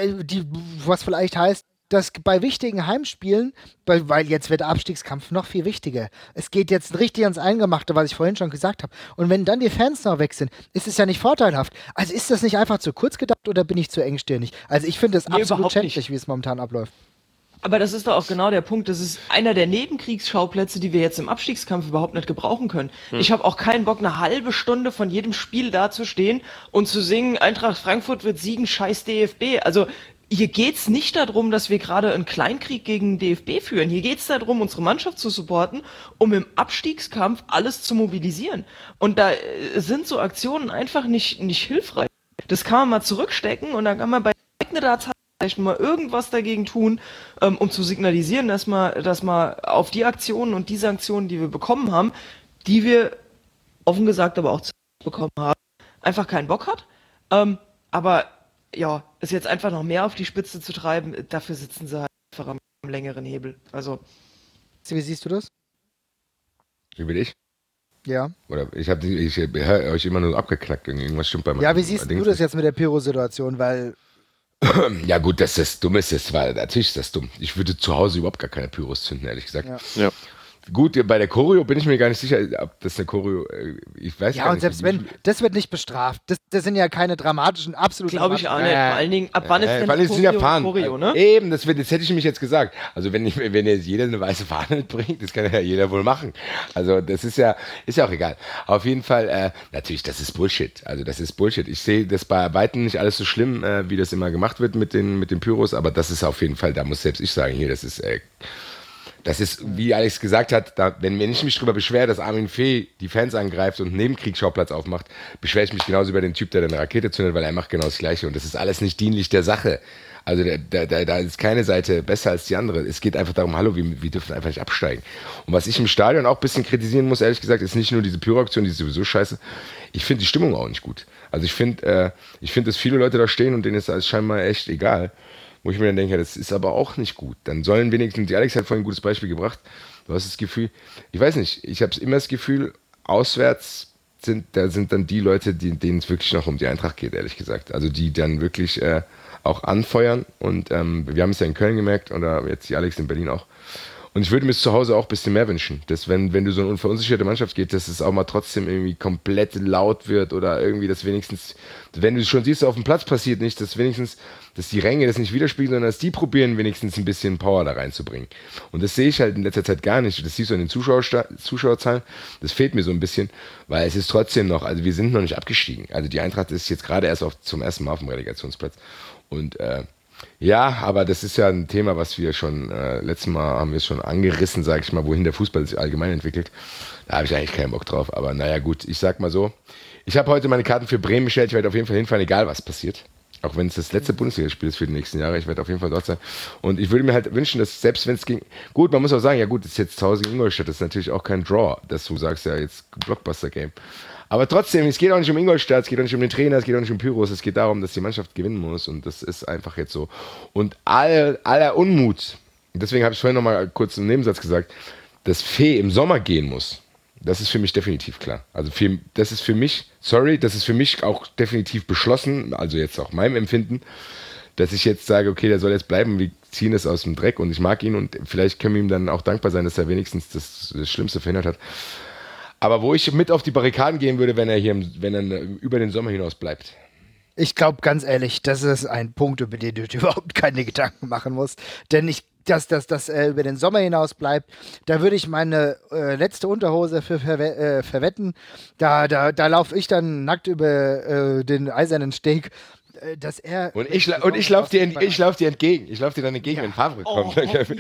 was vielleicht heißt, dass bei wichtigen Heimspielen, weil jetzt wird der Abstiegskampf noch viel wichtiger. Es geht jetzt richtig ans Eingemachte, was ich vorhin schon gesagt habe. Und wenn dann die Fans noch weg sind, ist es ja nicht vorteilhaft. Also ist das nicht einfach zu kurz gedacht oder bin ich zu engstirnig? Also ich finde es absolut schändlich, wie es momentan abläuft. Aber das ist doch auch genau der Punkt. Das ist einer der Nebenkriegsschauplätze, die wir jetzt im Abstiegskampf überhaupt nicht gebrauchen können. Ich habe auch keinen Bock, eine halbe Stunde von jedem Spiel dazustehen und zu singen, Eintracht Frankfurt wird siegen, scheiß DFB. Also hier geht's nicht darum, dass wir gerade einen Kleinkrieg gegen den DFB führen. Hier geht's darum, unsere Mannschaft zu supporten, um im Abstiegskampf alles zu mobilisieren. Und da sind so Aktionen einfach nicht hilfreich. Das kann man mal zurückstecken und dann kann man bei der Zeit vielleicht mal irgendwas dagegen tun, um zu signalisieren, dass man auf die Aktionen und die Sanktionen, die wir bekommen haben, die wir offen gesagt aber auch bekommen haben, einfach keinen Bock hat. Aber ja, es jetzt einfach noch mehr auf die Spitze zu treiben, dafür sitzen sie halt einfach am längeren Hebel. Also. Wie siehst du das? Wie bin ich? Ja. Oder ich höre euch immer nur abgeknackt. Irgendwas stimmt bei mir. Ja, wie siehst du das jetzt mit der Pyro-Situation? Weil. Ja, gut, dass das dumm ist, natürlich ist das dumm. Ich würde zu Hause überhaupt gar keine Pyros zünden, ehrlich gesagt. Ja. Gut, bei der Choreo bin ich mir gar nicht sicher, ob das eine Choreo, ich weiß ja, gar und nicht. selbst wenn, das wird nicht bestraft. Das sind ja keine dramatischen, absolut. Glaube ich auch nicht. Vor allen Dingen, ab wann ist denn eine Choreo, ne? Eben, das hätte ich mich jetzt gesagt. Also wenn jetzt jeder eine weiße Fahne mitbringt, das kann ja jeder wohl machen. Also das ist ja auch egal. Auf jeden Fall, natürlich, das ist Bullshit. Also das ist Bullshit. Ich sehe das bei Weitem nicht alles so schlimm, wie das immer gemacht wird mit den Pyros, aber das ist auf jeden Fall, da muss selbst ich sagen, hier, das ist, wie Alex gesagt hat, wenn ich mich darüber beschwere, dass Armin Fee die Fans angreift und einen Nebenkriegsschauplatz aufmacht, beschwere ich mich genauso über den Typ, der eine Rakete zündet, weil er macht genau das Gleiche. Und das ist alles nicht dienlich der Sache. Also da ist keine Seite besser als die andere. Es geht einfach darum, hallo, wir dürfen einfach nicht absteigen. Und was ich im Stadion auch ein bisschen kritisieren muss, ehrlich gesagt, ist nicht nur diese Pyro-Aktion, die ist sowieso scheiße. Ich finde die Stimmung auch nicht gut. Also ich finde, dass viele Leute da stehen und denen ist das scheinbar echt egal. Wo ich mir dann denke, das ist aber auch nicht gut. Dann sollen wenigstens, die Alex hat vorhin ein gutes Beispiel gebracht, du hast das Gefühl, ich weiß nicht, ich habe immer das Gefühl, auswärts sind dann die Leute, denen es wirklich noch um die Eintracht geht, ehrlich gesagt. Also die dann wirklich auch anfeuern und wir haben es ja in Köln gemerkt oder jetzt die Alex in Berlin auch. Und ich würde mir es zu Hause auch ein bisschen mehr wünschen, dass wenn du so eine verunsicherte Mannschaft geht, dass es auch mal trotzdem irgendwie komplett laut wird oder irgendwie, dass wenigstens, wenn du schon siehst, auf dem Platz passiert nicht, dass die Ränge das nicht widerspiegeln, sondern dass die probieren, wenigstens ein bisschen Power da reinzubringen. Und das sehe ich halt in letzter Zeit gar nicht. Das siehst du in den Zuschauerzahlen. Das fehlt mir so ein bisschen, weil es ist trotzdem noch, also wir sind noch nicht abgestiegen. Also die Eintracht ist jetzt gerade erst zum ersten Mal auf dem Relegationsplatz. Und ja, aber das ist ja ein Thema, was wir schon, letztes Mal haben wir es schon angerissen, sage ich mal, wohin der Fußball sich allgemein entwickelt. Da habe ich eigentlich keinen Bock drauf. Aber naja, gut, ich sag mal so. Ich habe heute meine Karten für Bremen bestellt. Ich werde auf jeden Fall hinfahren, egal was passiert. Auch wenn es das letzte Bundesligaspiel ist für die nächsten Jahre. Ich werde auf jeden Fall dort sein. Und ich würde mir halt wünschen, dass selbst wenn es ging, gut, man muss auch sagen, ja gut, das ist jetzt zu Hause in Ingolstadt, das ist natürlich auch kein Draw, dass du sagst, ja jetzt Blockbuster-Game. Aber trotzdem, es geht auch nicht um Ingolstadt, es geht auch nicht um den Trainer, es geht auch nicht um Pyros, es geht darum, dass die Mannschaft gewinnen muss und das ist einfach jetzt so. Und aller Unmut, deswegen habe ich vorhin nochmal kurz im Nebensatz gesagt, dass Fee im Sommer gehen muss, das ist für mich definitiv klar. Also das ist für mich auch definitiv beschlossen, also jetzt auch meinem Empfinden, dass ich jetzt sage, okay, der soll jetzt bleiben, wir ziehen es aus dem Dreck und ich mag ihn und vielleicht können wir ihm dann auch dankbar sein, dass er wenigstens das Schlimmste verhindert hat. Aber wo ich mit auf die Barrikaden gehen würde, wenn er über den Sommer hinaus bleibt. Ich glaube, ganz ehrlich, das ist ein Punkt, über den du dir überhaupt keine Gedanken machen musst. Denn dass über den Sommer hinaus bleibt, da würde ich meine letzte Unterhose für verwetten. Da laufe ich dann nackt über den eisernen Steg. Dass er und ich laufe dir entgegen. Ich laufe dir dann entgegen, wenn Favre kommt.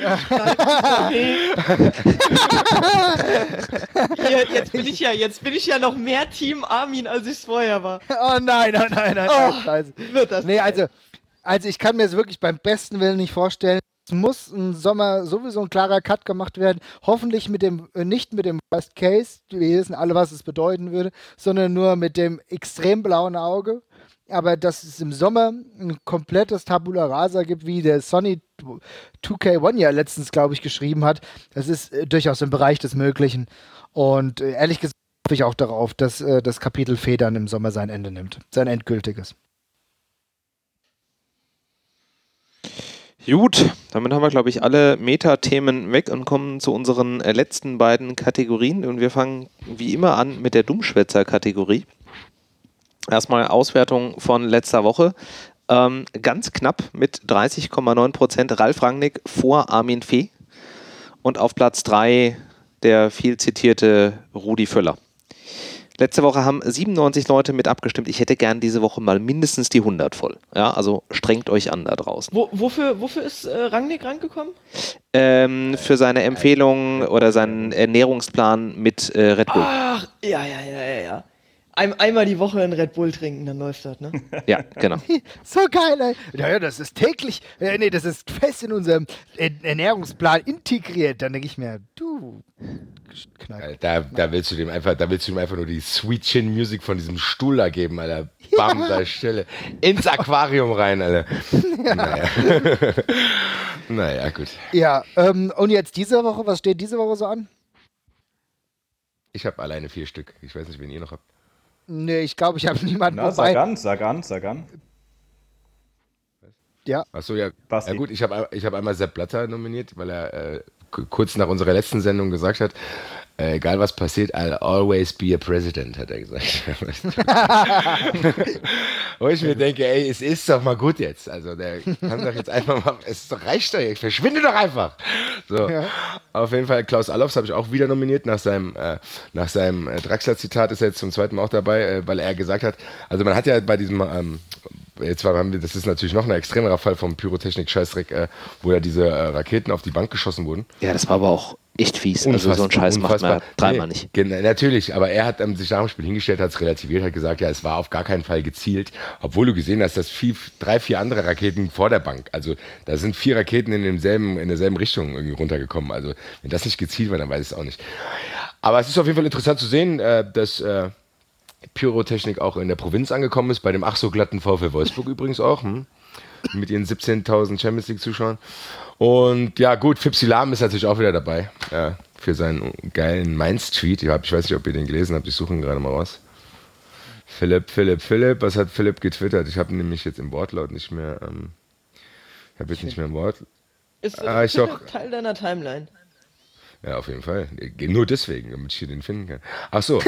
Jetzt bin ich ja noch mehr Team Armin, als ich es vorher war. Oh nein. Scheiße. Wird das also ich kann mir es wirklich beim besten Willen nicht vorstellen. Es muss im Sommer sowieso ein klarer Cut gemacht werden. Hoffentlich nicht mit dem Worst Case, wir wissen alle, was es bedeuten würde, sondern nur mit dem extrem blauen Auge. Aber dass es im Sommer ein komplettes Tabula Rasa gibt, wie der Sonny 2K1 ja letztens, glaube ich, geschrieben hat, das ist durchaus im Bereich des Möglichen. Und ehrlich gesagt hoffe ich auch darauf, dass das Kapitel Federn im Sommer sein Ende nimmt. Sein endgültiges. Gut, damit haben wir, glaube ich, alle Meta-Themen weg und kommen zu unseren letzten beiden Kategorien. Und wir fangen wie immer an mit der Dummschwätzer-Kategorie. Erstmal Auswertung von letzter Woche. Ganz knapp mit 30,9% Ralf Rangnick vor Armin Fee. Und auf Platz 3 der viel zitierte Rudi Völler. Letzte Woche haben 97 Leute mit abgestimmt. Ich hätte gern diese Woche mal mindestens die 100 voll. Ja, also strengt euch an da draußen. Wofür ist Rangnick rangekommen? Für seine Empfehlung oder seinen Ernährungsplan mit Red Bull. Ach, ja. Einmal die Woche einen Red Bull trinken, dann läuft das, ne? Ja, genau. So geil, ey. Naja, das ist täglich, das ist fest in unserem Ernährungsplan integriert. Dann denke ich mir, du Knall. Da willst du ihm einfach nur die Sweet Chin Music von diesem Stuhl da geben, Alter. Bam, da Stelle. Ins Aquarium rein, Alter. Ja. Naja, gut. Ja, und jetzt diese Woche, was steht diese Woche so an? Ich habe alleine 4 Stück. Ich weiß nicht, wen ihr noch habt. Nee, ich glaube, ich habe niemanden. Na, sag an. Ja. Achso, ja. Ja gut, ich hab einmal Sepp Blatter nominiert, weil er kurz nach unserer letzten Sendung gesagt hat, egal was passiert, I'll always be a president, hat er gesagt. Wo ich mir denke, ey, es ist doch mal gut jetzt. Also der kann doch jetzt einfach mal, reicht doch jetzt, verschwinde doch einfach. So. Ja. Auf jeden Fall, Klaus Allofs habe ich auch wieder nominiert, nach seinem Draxler-Zitat ist er jetzt zum zweiten Mal auch dabei, weil er gesagt hat, also man hat ja bei diesem das ist natürlich noch ein extremerer Fall vom Pyrotechnik-Scheißdreck, wo ja diese Raketen auf die Bank geschossen wurden. Ja, das war aber auch echt fies. Also so einen Scheiß macht man dreimal nicht. Natürlich, aber er hat sich nach dem Spiel hingestellt, hat es relativiert, hat gesagt, ja, es war auf gar keinen Fall gezielt, obwohl du gesehen hast, dass 3, 4 andere Raketen vor der Bank, also da sind 4 Raketen in derselben Richtung irgendwie runtergekommen. Also wenn das nicht gezielt war, dann weiß ich es auch nicht. Aber es ist auf jeden Fall interessant zu sehen, dass Pyrotechnik auch in der Provinz angekommen ist, bei dem ach so glatten VfL Wolfsburg übrigens auch, mit ihren 17.000 Champions League Zuschauern. Und ja gut, Fipsi Lahm ist natürlich auch wieder dabei, für seinen geilen Mainz-Tweet. Ich weiß nicht, ob ihr den gelesen habt, ich suche ihn gerade mal raus. Philipp, was hat Philipp getwittert? Ich habe nämlich jetzt im Wortlaut nicht mehr, nicht mehr im Wort. Ist Teil deiner Timeline. Ja, auf jeden Fall. Nur deswegen, damit ich hier den finden kann. Ach so,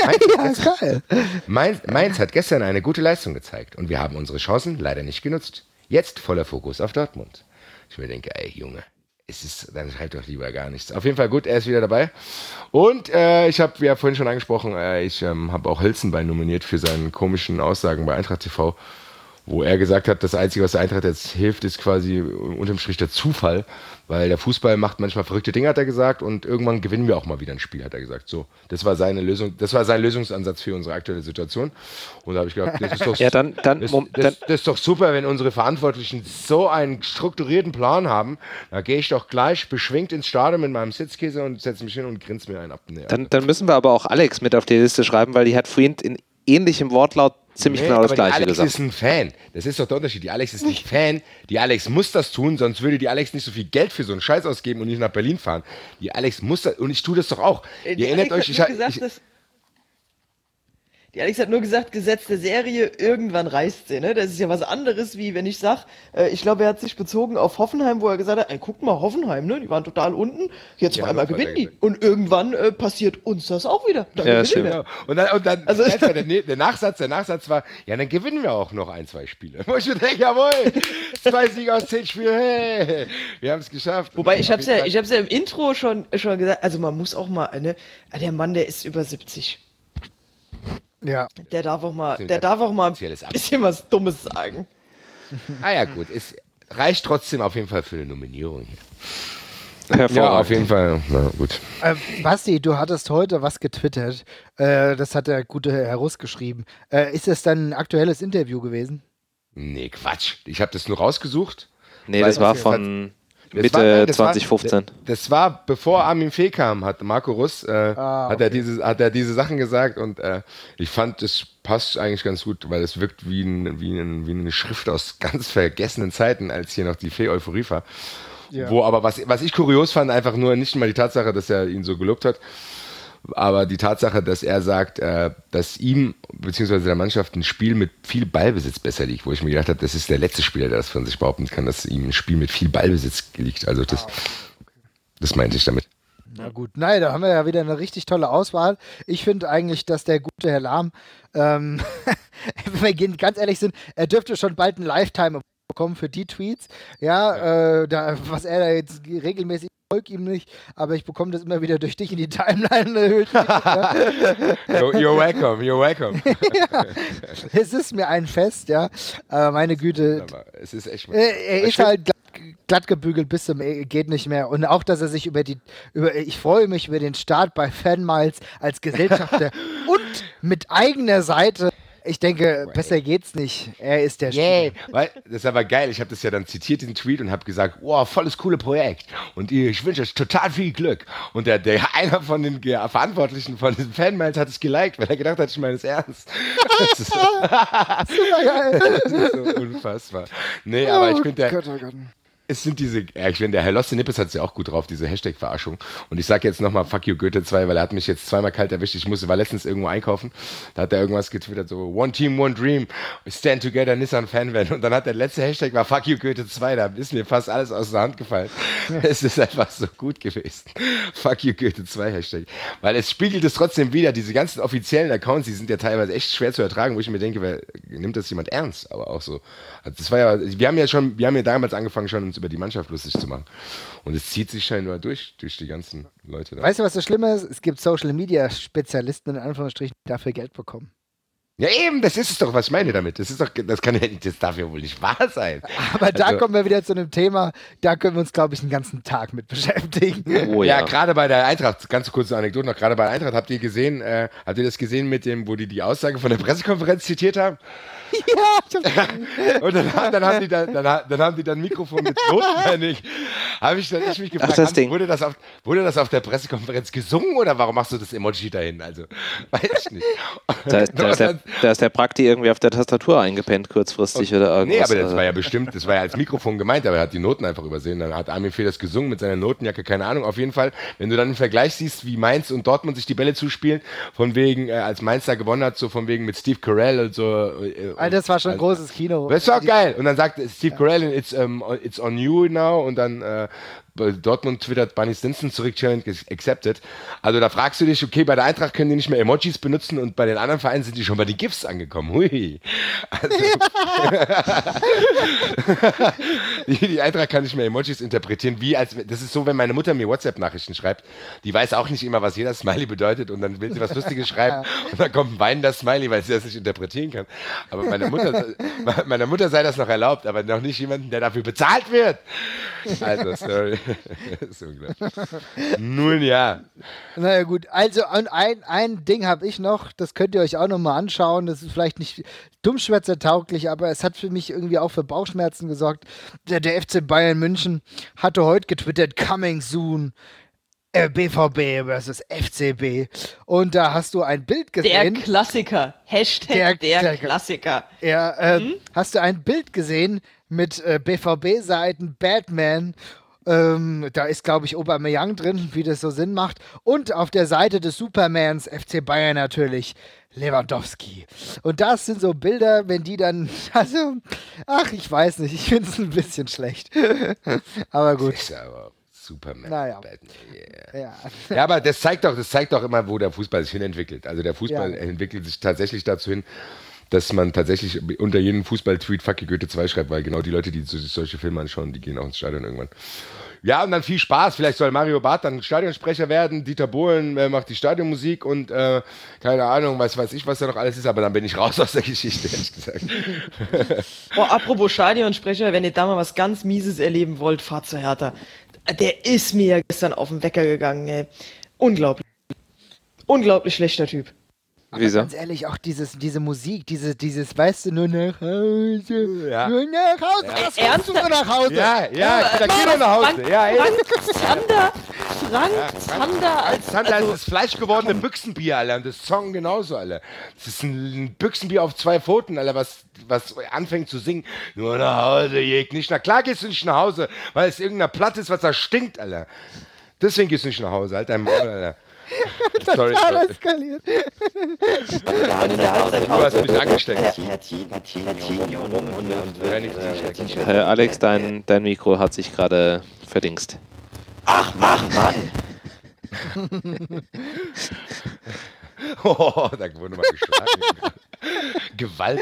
Mainz hat gestern eine gute Leistung gezeigt und wir haben unsere Chancen leider nicht genutzt. Jetzt voller Fokus auf Dortmund. Ich mir denke, ey Junge, dann schreibt doch lieber gar nichts. Auf jeden Fall gut, er ist wieder dabei. Und ich habe ja vorhin schon angesprochen, ich habe auch Hülsenbein nominiert für seine komischen Aussagen bei Eintracht TV, wo er gesagt hat, das Einzige, was der Eintracht jetzt hilft, ist quasi unterm Strich der Zufall, weil der Fußball macht manchmal verrückte Dinge, hat er gesagt, und irgendwann gewinnen wir auch mal wieder ein Spiel, hat er gesagt. So, das war seine Lösung, das war sein Lösungsansatz für unsere aktuelle Situation. Und da habe ich gedacht, das ist doch, das ist doch super, wenn unsere Verantwortlichen so einen strukturierten Plan haben. Da gehe ich doch gleich beschwingt ins Stadion mit meinem Sitzkäse und setze mich hin und grinse mir einen ab. Nee, dann müssen wir aber auch Alex mit auf die Liste schreiben, weil die hat vorhin in ähnlichem Wortlaut ziemlich genau das Gleiche gesagt. Die Alex ist ein Fan. Das ist doch der Unterschied. Die Alex ist nicht Fan. Die Alex muss das tun, sonst würde die Alex nicht so viel Geld für so einen Scheiß ausgeben und nicht nach Berlin fahren. Die Alex muss das, und ich tue das doch auch. Ihr erinnert euch, Die Alex hat nur gesagt, Gesetz der Serie, irgendwann reißt sie, ne? Das ist ja was anderes, wie wenn ich sag, ich glaube, er hat sich bezogen auf Hoffenheim, wo er gesagt hat, ey, guck mal, Hoffenheim, ne? Die waren total unten, jetzt auf einmal gewinnen die. Und irgendwann passiert uns das auch wieder. Dann ja, stimmt. Ja. Und dann also, der Nachsatz war, ja, dann gewinnen wir auch noch 1-2 Spiele. Wo ich mir denke, jawohl, 2 Siege aus 10 Spielen, hey, wir haben es geschafft. Wobei, ich hab's ja im Intro schon gesagt, also man muss auch mal, ne? Der Mann, der ist über 70. Ja. Der darf auch mal ein bisschen was Dummes sagen. Ja, gut. Es reicht trotzdem auf jeden Fall für eine Nominierung. Hervorragend. Ja, auf jeden Fall. Na gut. Basti, du hattest heute was getwittert. Das hat der gute Herr Russ geschrieben. Ist das dann ein aktuelles Interview gewesen? Nee, Quatsch. Ich habe das nur rausgesucht. Nee, das war von Mitte 2015. Das war bevor Armin Fee kam, hat Marco Russ hat er diese Sachen gesagt und ich fand, das passt eigentlich ganz gut, weil es wirkt wie eine Schrift aus ganz vergessenen Zeiten, als hier noch die Fee-Euphorie war. Ja. Wo aber, was ich kurios fand, einfach nur nicht mal die Tatsache, dass er ihn so gelobt hat, aber die Tatsache, dass er sagt, dass ihm bzw. der Mannschaft ein Spiel mit viel Ballbesitz besser liegt, wo ich mir gedacht habe, das ist der letzte Spieler, der das von sich behaupten kann, dass ihm ein Spiel mit viel Ballbesitz liegt. Also das meinte ich damit. Na gut, nein, da haben wir ja wieder eine richtig tolle Auswahl. Ich finde eigentlich, dass der gute Herr Lahm, wenn wir ganz ehrlich sind, er dürfte schon bald ein Lifetime bekommen für die Tweets. Ja, was er da jetzt regelmäßig folge ihm nicht, aber ich bekomme das immer wieder durch dich in die Timeline. You're welcome. Ja, es ist mir ein Fest, ja. Meine Güte. Aber es ist echt er ist halt glatt gebügelt bis zum geht nicht mehr. Und auch, dass er sich ich freue mich über den Start bei Fanmiles als Gesellschafter und mit eigener Seite. Ich denke, besser geht's nicht. Er ist der Spieler. Weil, das ist aber geil. Ich habe das ja dann zitiert, den Tweet, und habe gesagt, wow, volles coole Projekt. Und ich wünsche euch total viel Glück. Und einer von den Verantwortlichen von den Fanmails hat es geliked, weil er gedacht hat, ich meine es ernst. Das ist super geil. Das ist so unfassbar. Nee, aber ich finde, es sind ich finde, der Herr Losse Nippes hat es ja auch gut drauf, diese Hashtag-Verarschung. Und ich sage jetzt nochmal Fuck you Goethe 2, weil er hat mich jetzt zweimal kalt erwischt. War letztens irgendwo einkaufen. Da hat er irgendwas getwittert, so One Team, One Dream, Stand Together, Nissan Fanvan. Und dann hat der letzte Hashtag war Fuck you Goethe 2. Da ist mir fast alles aus der Hand gefallen. Es ist einfach so gut gewesen. Fuck you Goethe 2 Hashtag. Weil es spiegelt es trotzdem wieder, diese ganzen offiziellen Accounts, die sind ja teilweise echt schwer zu ertragen, wo ich mir denke, nimmt das jemand ernst? Aber auch so. Also das war ja, wir haben ja damals angefangen, schon uns über die Mannschaft lustig zu machen. Und es zieht sich scheinbar durch die ganzen Leute. Da. Weißt du, was das Schlimme ist? Es gibt Social-Media-Spezialisten, in Anführungsstrichen, die dafür Geld bekommen. Ja eben, das ist es doch, was ich meine damit. Das darf ja wohl nicht wahr sein. Aber da kommen wir wieder zu einem Thema, da können wir uns, glaube ich, einen ganzen Tag mit beschäftigen. Oh, ja, gerade bei der Eintracht, ganz kurze Anekdote noch, gerade bei der Eintracht, habt ihr das gesehen mit dem, wo die Aussage von der Pressekonferenz zitiert haben? Ja, und dann haben die dann Mikrofon mit Noten. Habe ich mich gefragt, wurde das auf der Pressekonferenz gesungen oder warum machst du das Emoji dahin? Also, weiß ich nicht. Da ist der Prakti irgendwie auf der Tastatur eingepennt kurzfristig oder irgendwas. Nee, aber das war ja als Mikrofon gemeint, aber er hat die Noten einfach übersehen. Dann hat Armin Fee das gesungen mit seiner Notenjacke, keine Ahnung. Auf jeden Fall, wenn du dann einen Vergleich siehst, wie Mainz und Dortmund sich die Bälle zuspielen, von wegen, als Mainz da gewonnen hat, so von wegen mit Steve Carell und so. Alter, das war schon ein großes Kino. Das war geil. Und dann sagt Steve Carell, it's on you now. Und dann Dortmund twittert Bunny Stinson zurück, Challenge accepted. Also da fragst du dich, okay, bei der Eintracht können die nicht mehr Emojis benutzen und bei den anderen Vereinen sind die schon bei den GIFs angekommen. Hui. Also, die Eintracht kann nicht mehr Emojis interpretieren, das ist so, wenn meine Mutter mir WhatsApp-Nachrichten schreibt, die weiß auch nicht immer, was jeder Smiley bedeutet und dann will sie was Lustiges schreiben und dann kommt ein weinender Smiley, weil sie das nicht interpretieren kann. Aber meiner Mutter sei das noch erlaubt, aber noch nicht jemanden, der dafür bezahlt wird. Also, sorry. Das ist unglaublich. Nun ja. Naja gut, also ein Ding habe ich noch, das könnt ihr euch auch nochmal anschauen, das ist vielleicht nicht dummschwätzertauglich, aber es hat für mich irgendwie auch für Bauchschmerzen gesorgt. Der FC Bayern München hatte heute getwittert, coming soon. BVB versus FCB. Und da hast du ein Bild gesehen. Der Klassiker. Hashtag der Klassiker. Ja, hast du ein Bild gesehen mit BVB-Seiten Batman Da ist, glaube ich, Aubameyang drin, wie das so Sinn macht. Und auf der Seite des Supermans FC Bayern natürlich Lewandowski. Und das sind so Bilder, wenn die dann, also, ach, ich weiß nicht, ich finde es ein bisschen schlecht. Aber gut. Ist aber Superman. Naja. Yeah. Ja, aber das zeigt doch immer, wo der Fußball sich hinentwickelt. Also der Fußball entwickelt sich tatsächlich dazu hin, dass man tatsächlich unter jedem Fußball-Tweet Fuck Goethe 2 schreibt, weil genau die Leute, die sich solche Filme anschauen, die gehen auch ins Stadion irgendwann. Ja, und dann viel Spaß. Vielleicht soll Mario Barth dann Stadionsprecher werden, Dieter Bohlen macht die Stadionmusik und keine Ahnung, weiß ich, was da noch alles ist, aber dann bin ich raus aus der Geschichte, ehrlich gesagt. Apropos Stadionsprecher, wenn ihr da mal was ganz Mieses erleben wollt, fahrt zu Hertha. Der ist mir ja gestern auf den Wecker gegangen, ey. Unglaublich. Unglaublich schlechter Typ. Aber ganz ehrlich, auch diese Musik, dieses, weißt du, nur nach Hause, nur nach Hause, was kommst du nur nach Hause? Ja, geh doch nach Hause. Frank Zander als Zander ist das fleischgewordene Büchsenbier, Alter, und das Song genauso, Alter. Das ist ein Büchsenbier auf 2 Pfoten, Alter, was anfängt zu singen. Nur nach Hause, jeg nicht. Na klar gehst du nicht nach Hause, weil es irgendeiner Platt ist, was da stinkt, Alter. Deswegen gehst du nicht nach Hause, Alter. Alter. Sorry. Eskaliert. Du hast mich angesteckt. Alex, dein Mikro hat sich gerade verdingst. Ach, Mann! Oh, da wurde mal geschlagen. Gewalt.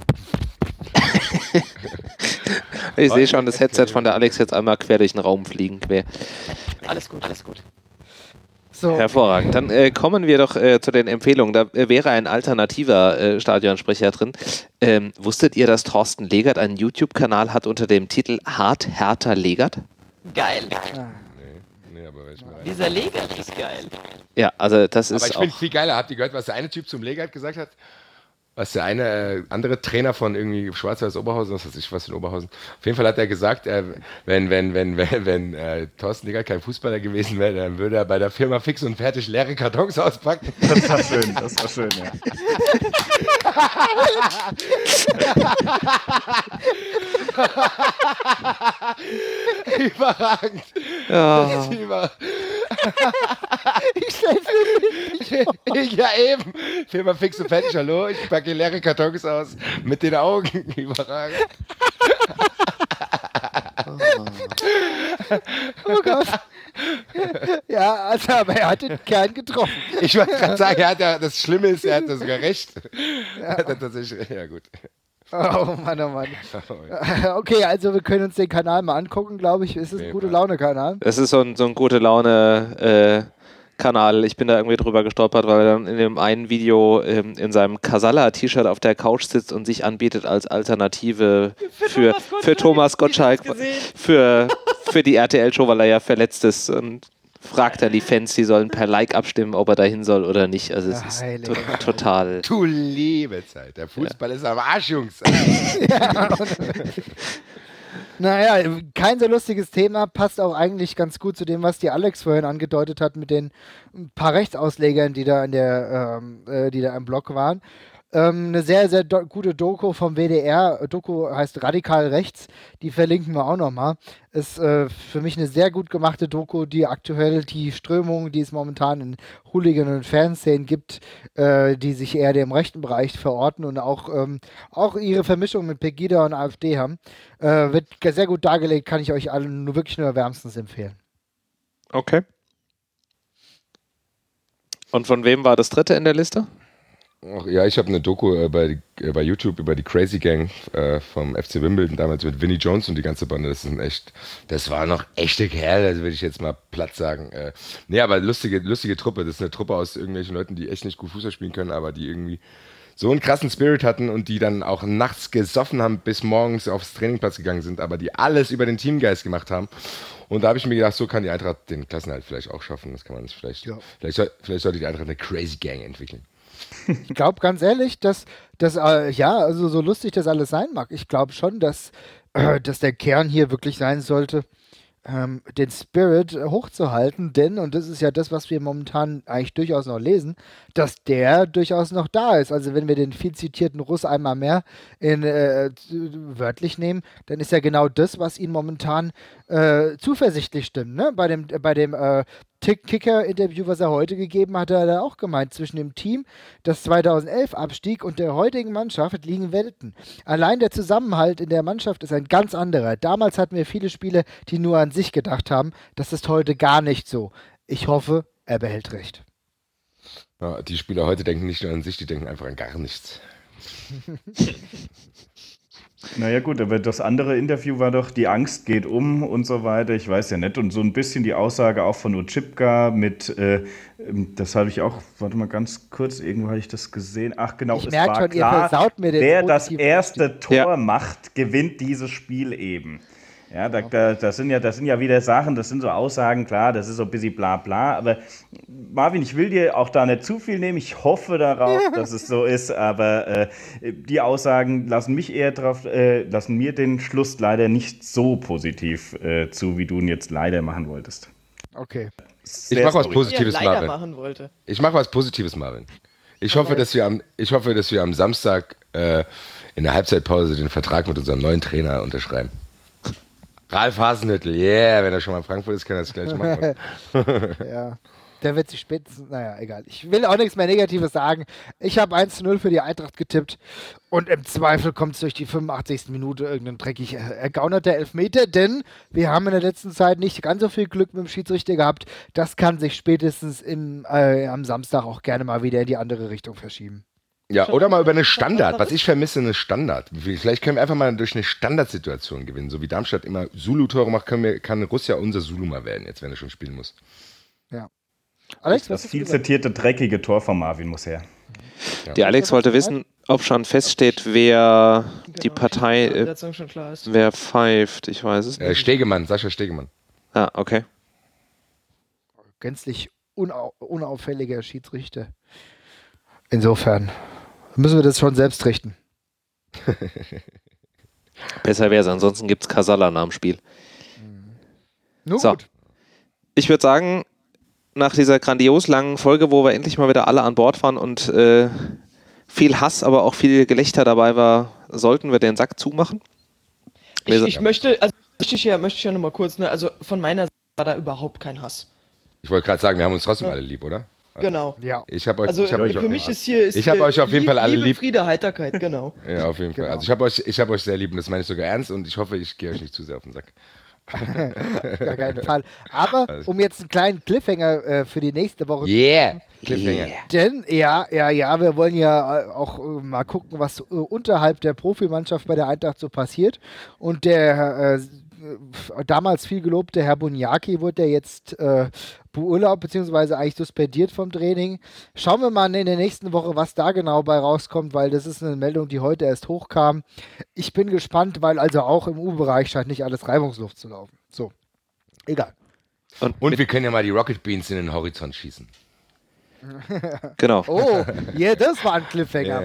Ich sehe schon das Headset von der Alex jetzt einmal quer durch den Raum fliegen. Alles gut. So. Hervorragend. Dann kommen wir doch zu den Empfehlungen. Da wäre ein alternativer Stadionsprecher drin. Wusstet ihr, dass Thorsten Legert einen YouTube-Kanal hat unter dem Titel Hart Hertha Legert? Geil. Nee, aber Dieser Legert ist geil. Ja, also das ist aber ich finde viel geiler. Habt ihr gehört, was der eine Typ zum Legert gesagt hat? Was der eine andere Trainer von irgendwie Schwarz-Weiß Oberhausen, was weiß ich, was in Oberhausen. Auf jeden Fall hat er gesagt, wenn Thorsten Legert kein Fußballer gewesen wäre, dann würde er bei der Firma fix und fertig leere Kartons auspacken. Das war schön, ja. Überragend. Ja. Ich stell's mir nicht Ja, eben. Firma fix und fertig, hallo, ich packe leere Kartons aus mit den Augen. Überragend. Oh Gott. Ja, also, aber er hat den Kern getroffen. Ich wollte gerade sagen, das Schlimme ist, er hat das sogar recht. Ja. Tatsächlich, ja gut. Oh Mann. Okay, also wir können uns den Kanal mal angucken, glaube ich. Ist es ein Gute-Laune-Kanal? Es ist so ein Gute-Laune-Kanal. Ich bin da irgendwie drüber gestolpert, weil er dann in dem einen Video in seinem Casalla-T-Shirt auf der Couch sitzt und sich anbietet als Alternative für Thomas Gottschalk, für die RTL-Show, weil er ja verletzt ist, und fragt dann die Fans, die sollen per Like abstimmen, ob er dahin soll oder nicht. Also es ist total... Du liebe Zeit, der Fußball ist am Arsch, Jungs. Ja. Naja, kein so lustiges Thema, passt auch eigentlich ganz gut zu dem, was die Alex vorhin angedeutet hat mit den paar Rechtsauslegern, die da im Blog waren. Eine sehr, sehr gute Doku vom WDR. Doku heißt Radikal Rechts. Die verlinken wir auch nochmal. Ist für mich eine sehr gut gemachte Doku, die aktuell die Strömungen, die es momentan in Hooligan- und Fanszenen gibt, die sich eher dem rechten Bereich verorten und auch ihre Vermischung mit Pegida und AfD haben. Wird sehr gut dargelegt, kann ich euch allen wirklich nur wärmstens empfehlen. Okay. Und von wem war das dritte in der Liste? Ja, ich habe eine Doku bei YouTube über die Crazy Gang vom FC Wimbledon, damals mit Vinnie Jones und die ganze Bande. Das war noch echte Kerl, das würde ich jetzt mal platt sagen. Nee, aber lustige Truppe. Das ist eine Truppe aus irgendwelchen Leuten, die echt nicht gut Fußball spielen können, aber die irgendwie so einen krassen Spirit hatten und die dann auch nachts gesoffen haben, bis morgens aufs Trainingplatz gegangen sind, aber die alles über den Teamgeist gemacht haben. Und da habe ich mir gedacht, so kann die Eintracht den Klassenerhalt vielleicht auch schaffen. Das kann man nicht vielleicht sollte die Eintracht eine Crazy Gang entwickeln. Ich glaube ganz ehrlich, dass also so lustig das alles sein mag, ich glaube schon, dass der Kern hier wirklich sein sollte, den Spirit hochzuhalten, denn, und das ist ja das, was wir momentan eigentlich durchaus noch lesen, dass der durchaus noch da ist. Also wenn wir den viel zitierten Russ einmal mehr wörtlich nehmen, dann ist ja genau das, was ihn momentan zuversichtlich stimmt. Ne? Bei dem Kicker-Interview, was er heute gegeben hat, hat er auch gemeint, zwischen dem Team, das 2011 abstieg, und der heutigen Mannschaft liegen Welten. Allein der Zusammenhalt in der Mannschaft ist ein ganz anderer. Damals hatten wir viele Spiele, die nur an sich gedacht haben. Das ist heute gar nicht so. Ich hoffe, er behält recht. Ja, die Spieler heute denken nicht nur an sich, die denken einfach an gar nichts. Naja gut, aber das andere Interview war doch, die Angst geht um und so weiter, ich weiß ja nicht. Und so ein bisschen die Aussage auch von Otschipka mit, das habe ich auch, warte mal ganz kurz, irgendwo habe ich das gesehen. Ach genau, es war schon, klar, wer das erste Tor macht, gewinnt dieses Spiel eben. Ja, das sind ja wieder Sachen, das sind so Aussagen, klar, das ist so ein bisschen bla bla, aber Marvin, ich will dir auch da nicht zu viel nehmen, ich hoffe darauf, dass es so ist, aber die Aussagen lassen mir den Schluss leider nicht so positiv zu, wie du ihn jetzt leider machen wolltest. Okay. Ich mache was Positives, Marvin. Ich mache was Positives, Marvin. Ich hoffe, dass wir am Samstag in der Halbzeitpause den Vertrag mit unserem neuen Trainer unterschreiben. Ralf Hasenhüttl, wenn er schon mal in Frankfurt ist, kann er das gleich machen. Ja, der wird sich spätestens, naja, egal. Ich will auch nichts mehr Negatives sagen. Ich habe 1-0 für die Eintracht getippt und im Zweifel kommt es durch die 85. Minute irgendein dreckig ergaunerter Elfmeter, denn wir haben in der letzten Zeit nicht ganz so viel Glück mit dem Schiedsrichter gehabt. Das kann sich spätestens am Samstag auch gerne mal wieder in die andere Richtung verschieben. Ja, oder mal über eine Standard. Was ich vermisse, eine Standard. Vielleicht können wir einfach mal durch eine Standardsituation gewinnen. So wie Darmstadt immer Zulu-Tore macht, kann Russia unser Zulu mal werden, jetzt wenn er schon spielen muss. Ja. Alex, das viel zitierte, dreckige Tor von Marvin muss her. Ja. Die Alex wollte wissen, ob schon feststeht, wer die Partei, wer pfeift. Ich weiß es nicht. Sascha Stegemann. Ah, okay. Gänzlich unauffälliger Schiedsrichter. Insofern müssen wir das schon selbst richten. Besser wäre es, ansonsten gibt es Casala nach dem Spiel. Nur so. Gut. Ich würde sagen, nach dieser grandios langen Folge, wo wir endlich mal wieder alle an Bord waren und viel Hass, aber auch viel Gelächter dabei war, sollten wir den Sack zumachen. Ich möchte ja nochmal kurz, ne, also von meiner Seite war da überhaupt kein Hass. Ich wollte gerade sagen, wir haben uns trotzdem alle lieb, oder? Genau. Ja. Ich habe euch, also für mich ist hier euch auf jeden Fall alle lieb. Friede, Heiterkeit, genau. Ja, auf jeden Fall. Also ich habe euch sehr lieb und das meine ich sogar ernst und ich hoffe, ich gehe euch nicht zu sehr auf den Sack. Gar keinen Fall. Aber um jetzt einen kleinen Cliffhanger für die nächste Woche Cliffhanger. Denn, wir wollen ja auch mal gucken, was unterhalb der Profimannschaft bei der Eintracht so passiert. Und der damals viel gelobte Herr Bunjaki wurde ja jetzt beurlaubt, beziehungsweise eigentlich suspendiert vom Training. Schauen wir mal in der nächsten Woche, was da genau bei rauskommt, weil das ist eine Meldung, die heute erst hochkam. Ich bin gespannt, weil also auch im U-Bereich scheint nicht alles reibungslos zu laufen. So, egal. Und wir können ja mal die Rocket Beans in den Horizont schießen. Genau. Oh, das war ein Cliffhanger.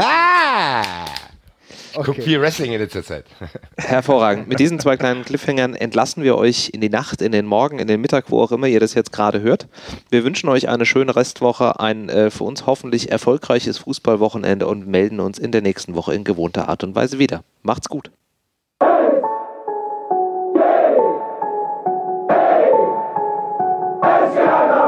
Ich gucke viel Wrestling in letzter Zeit. Hervorragend. Mit diesen zwei kleinen Cliffhangern entlassen wir euch in die Nacht, in den Morgen, in den Mittag, wo auch immer ihr das jetzt gerade hört. Wir wünschen euch eine schöne Restwoche, ein für uns hoffentlich erfolgreiches Fußballwochenende und melden uns in der nächsten Woche in gewohnter Art und Weise wieder. Macht's gut. Hey! Hey!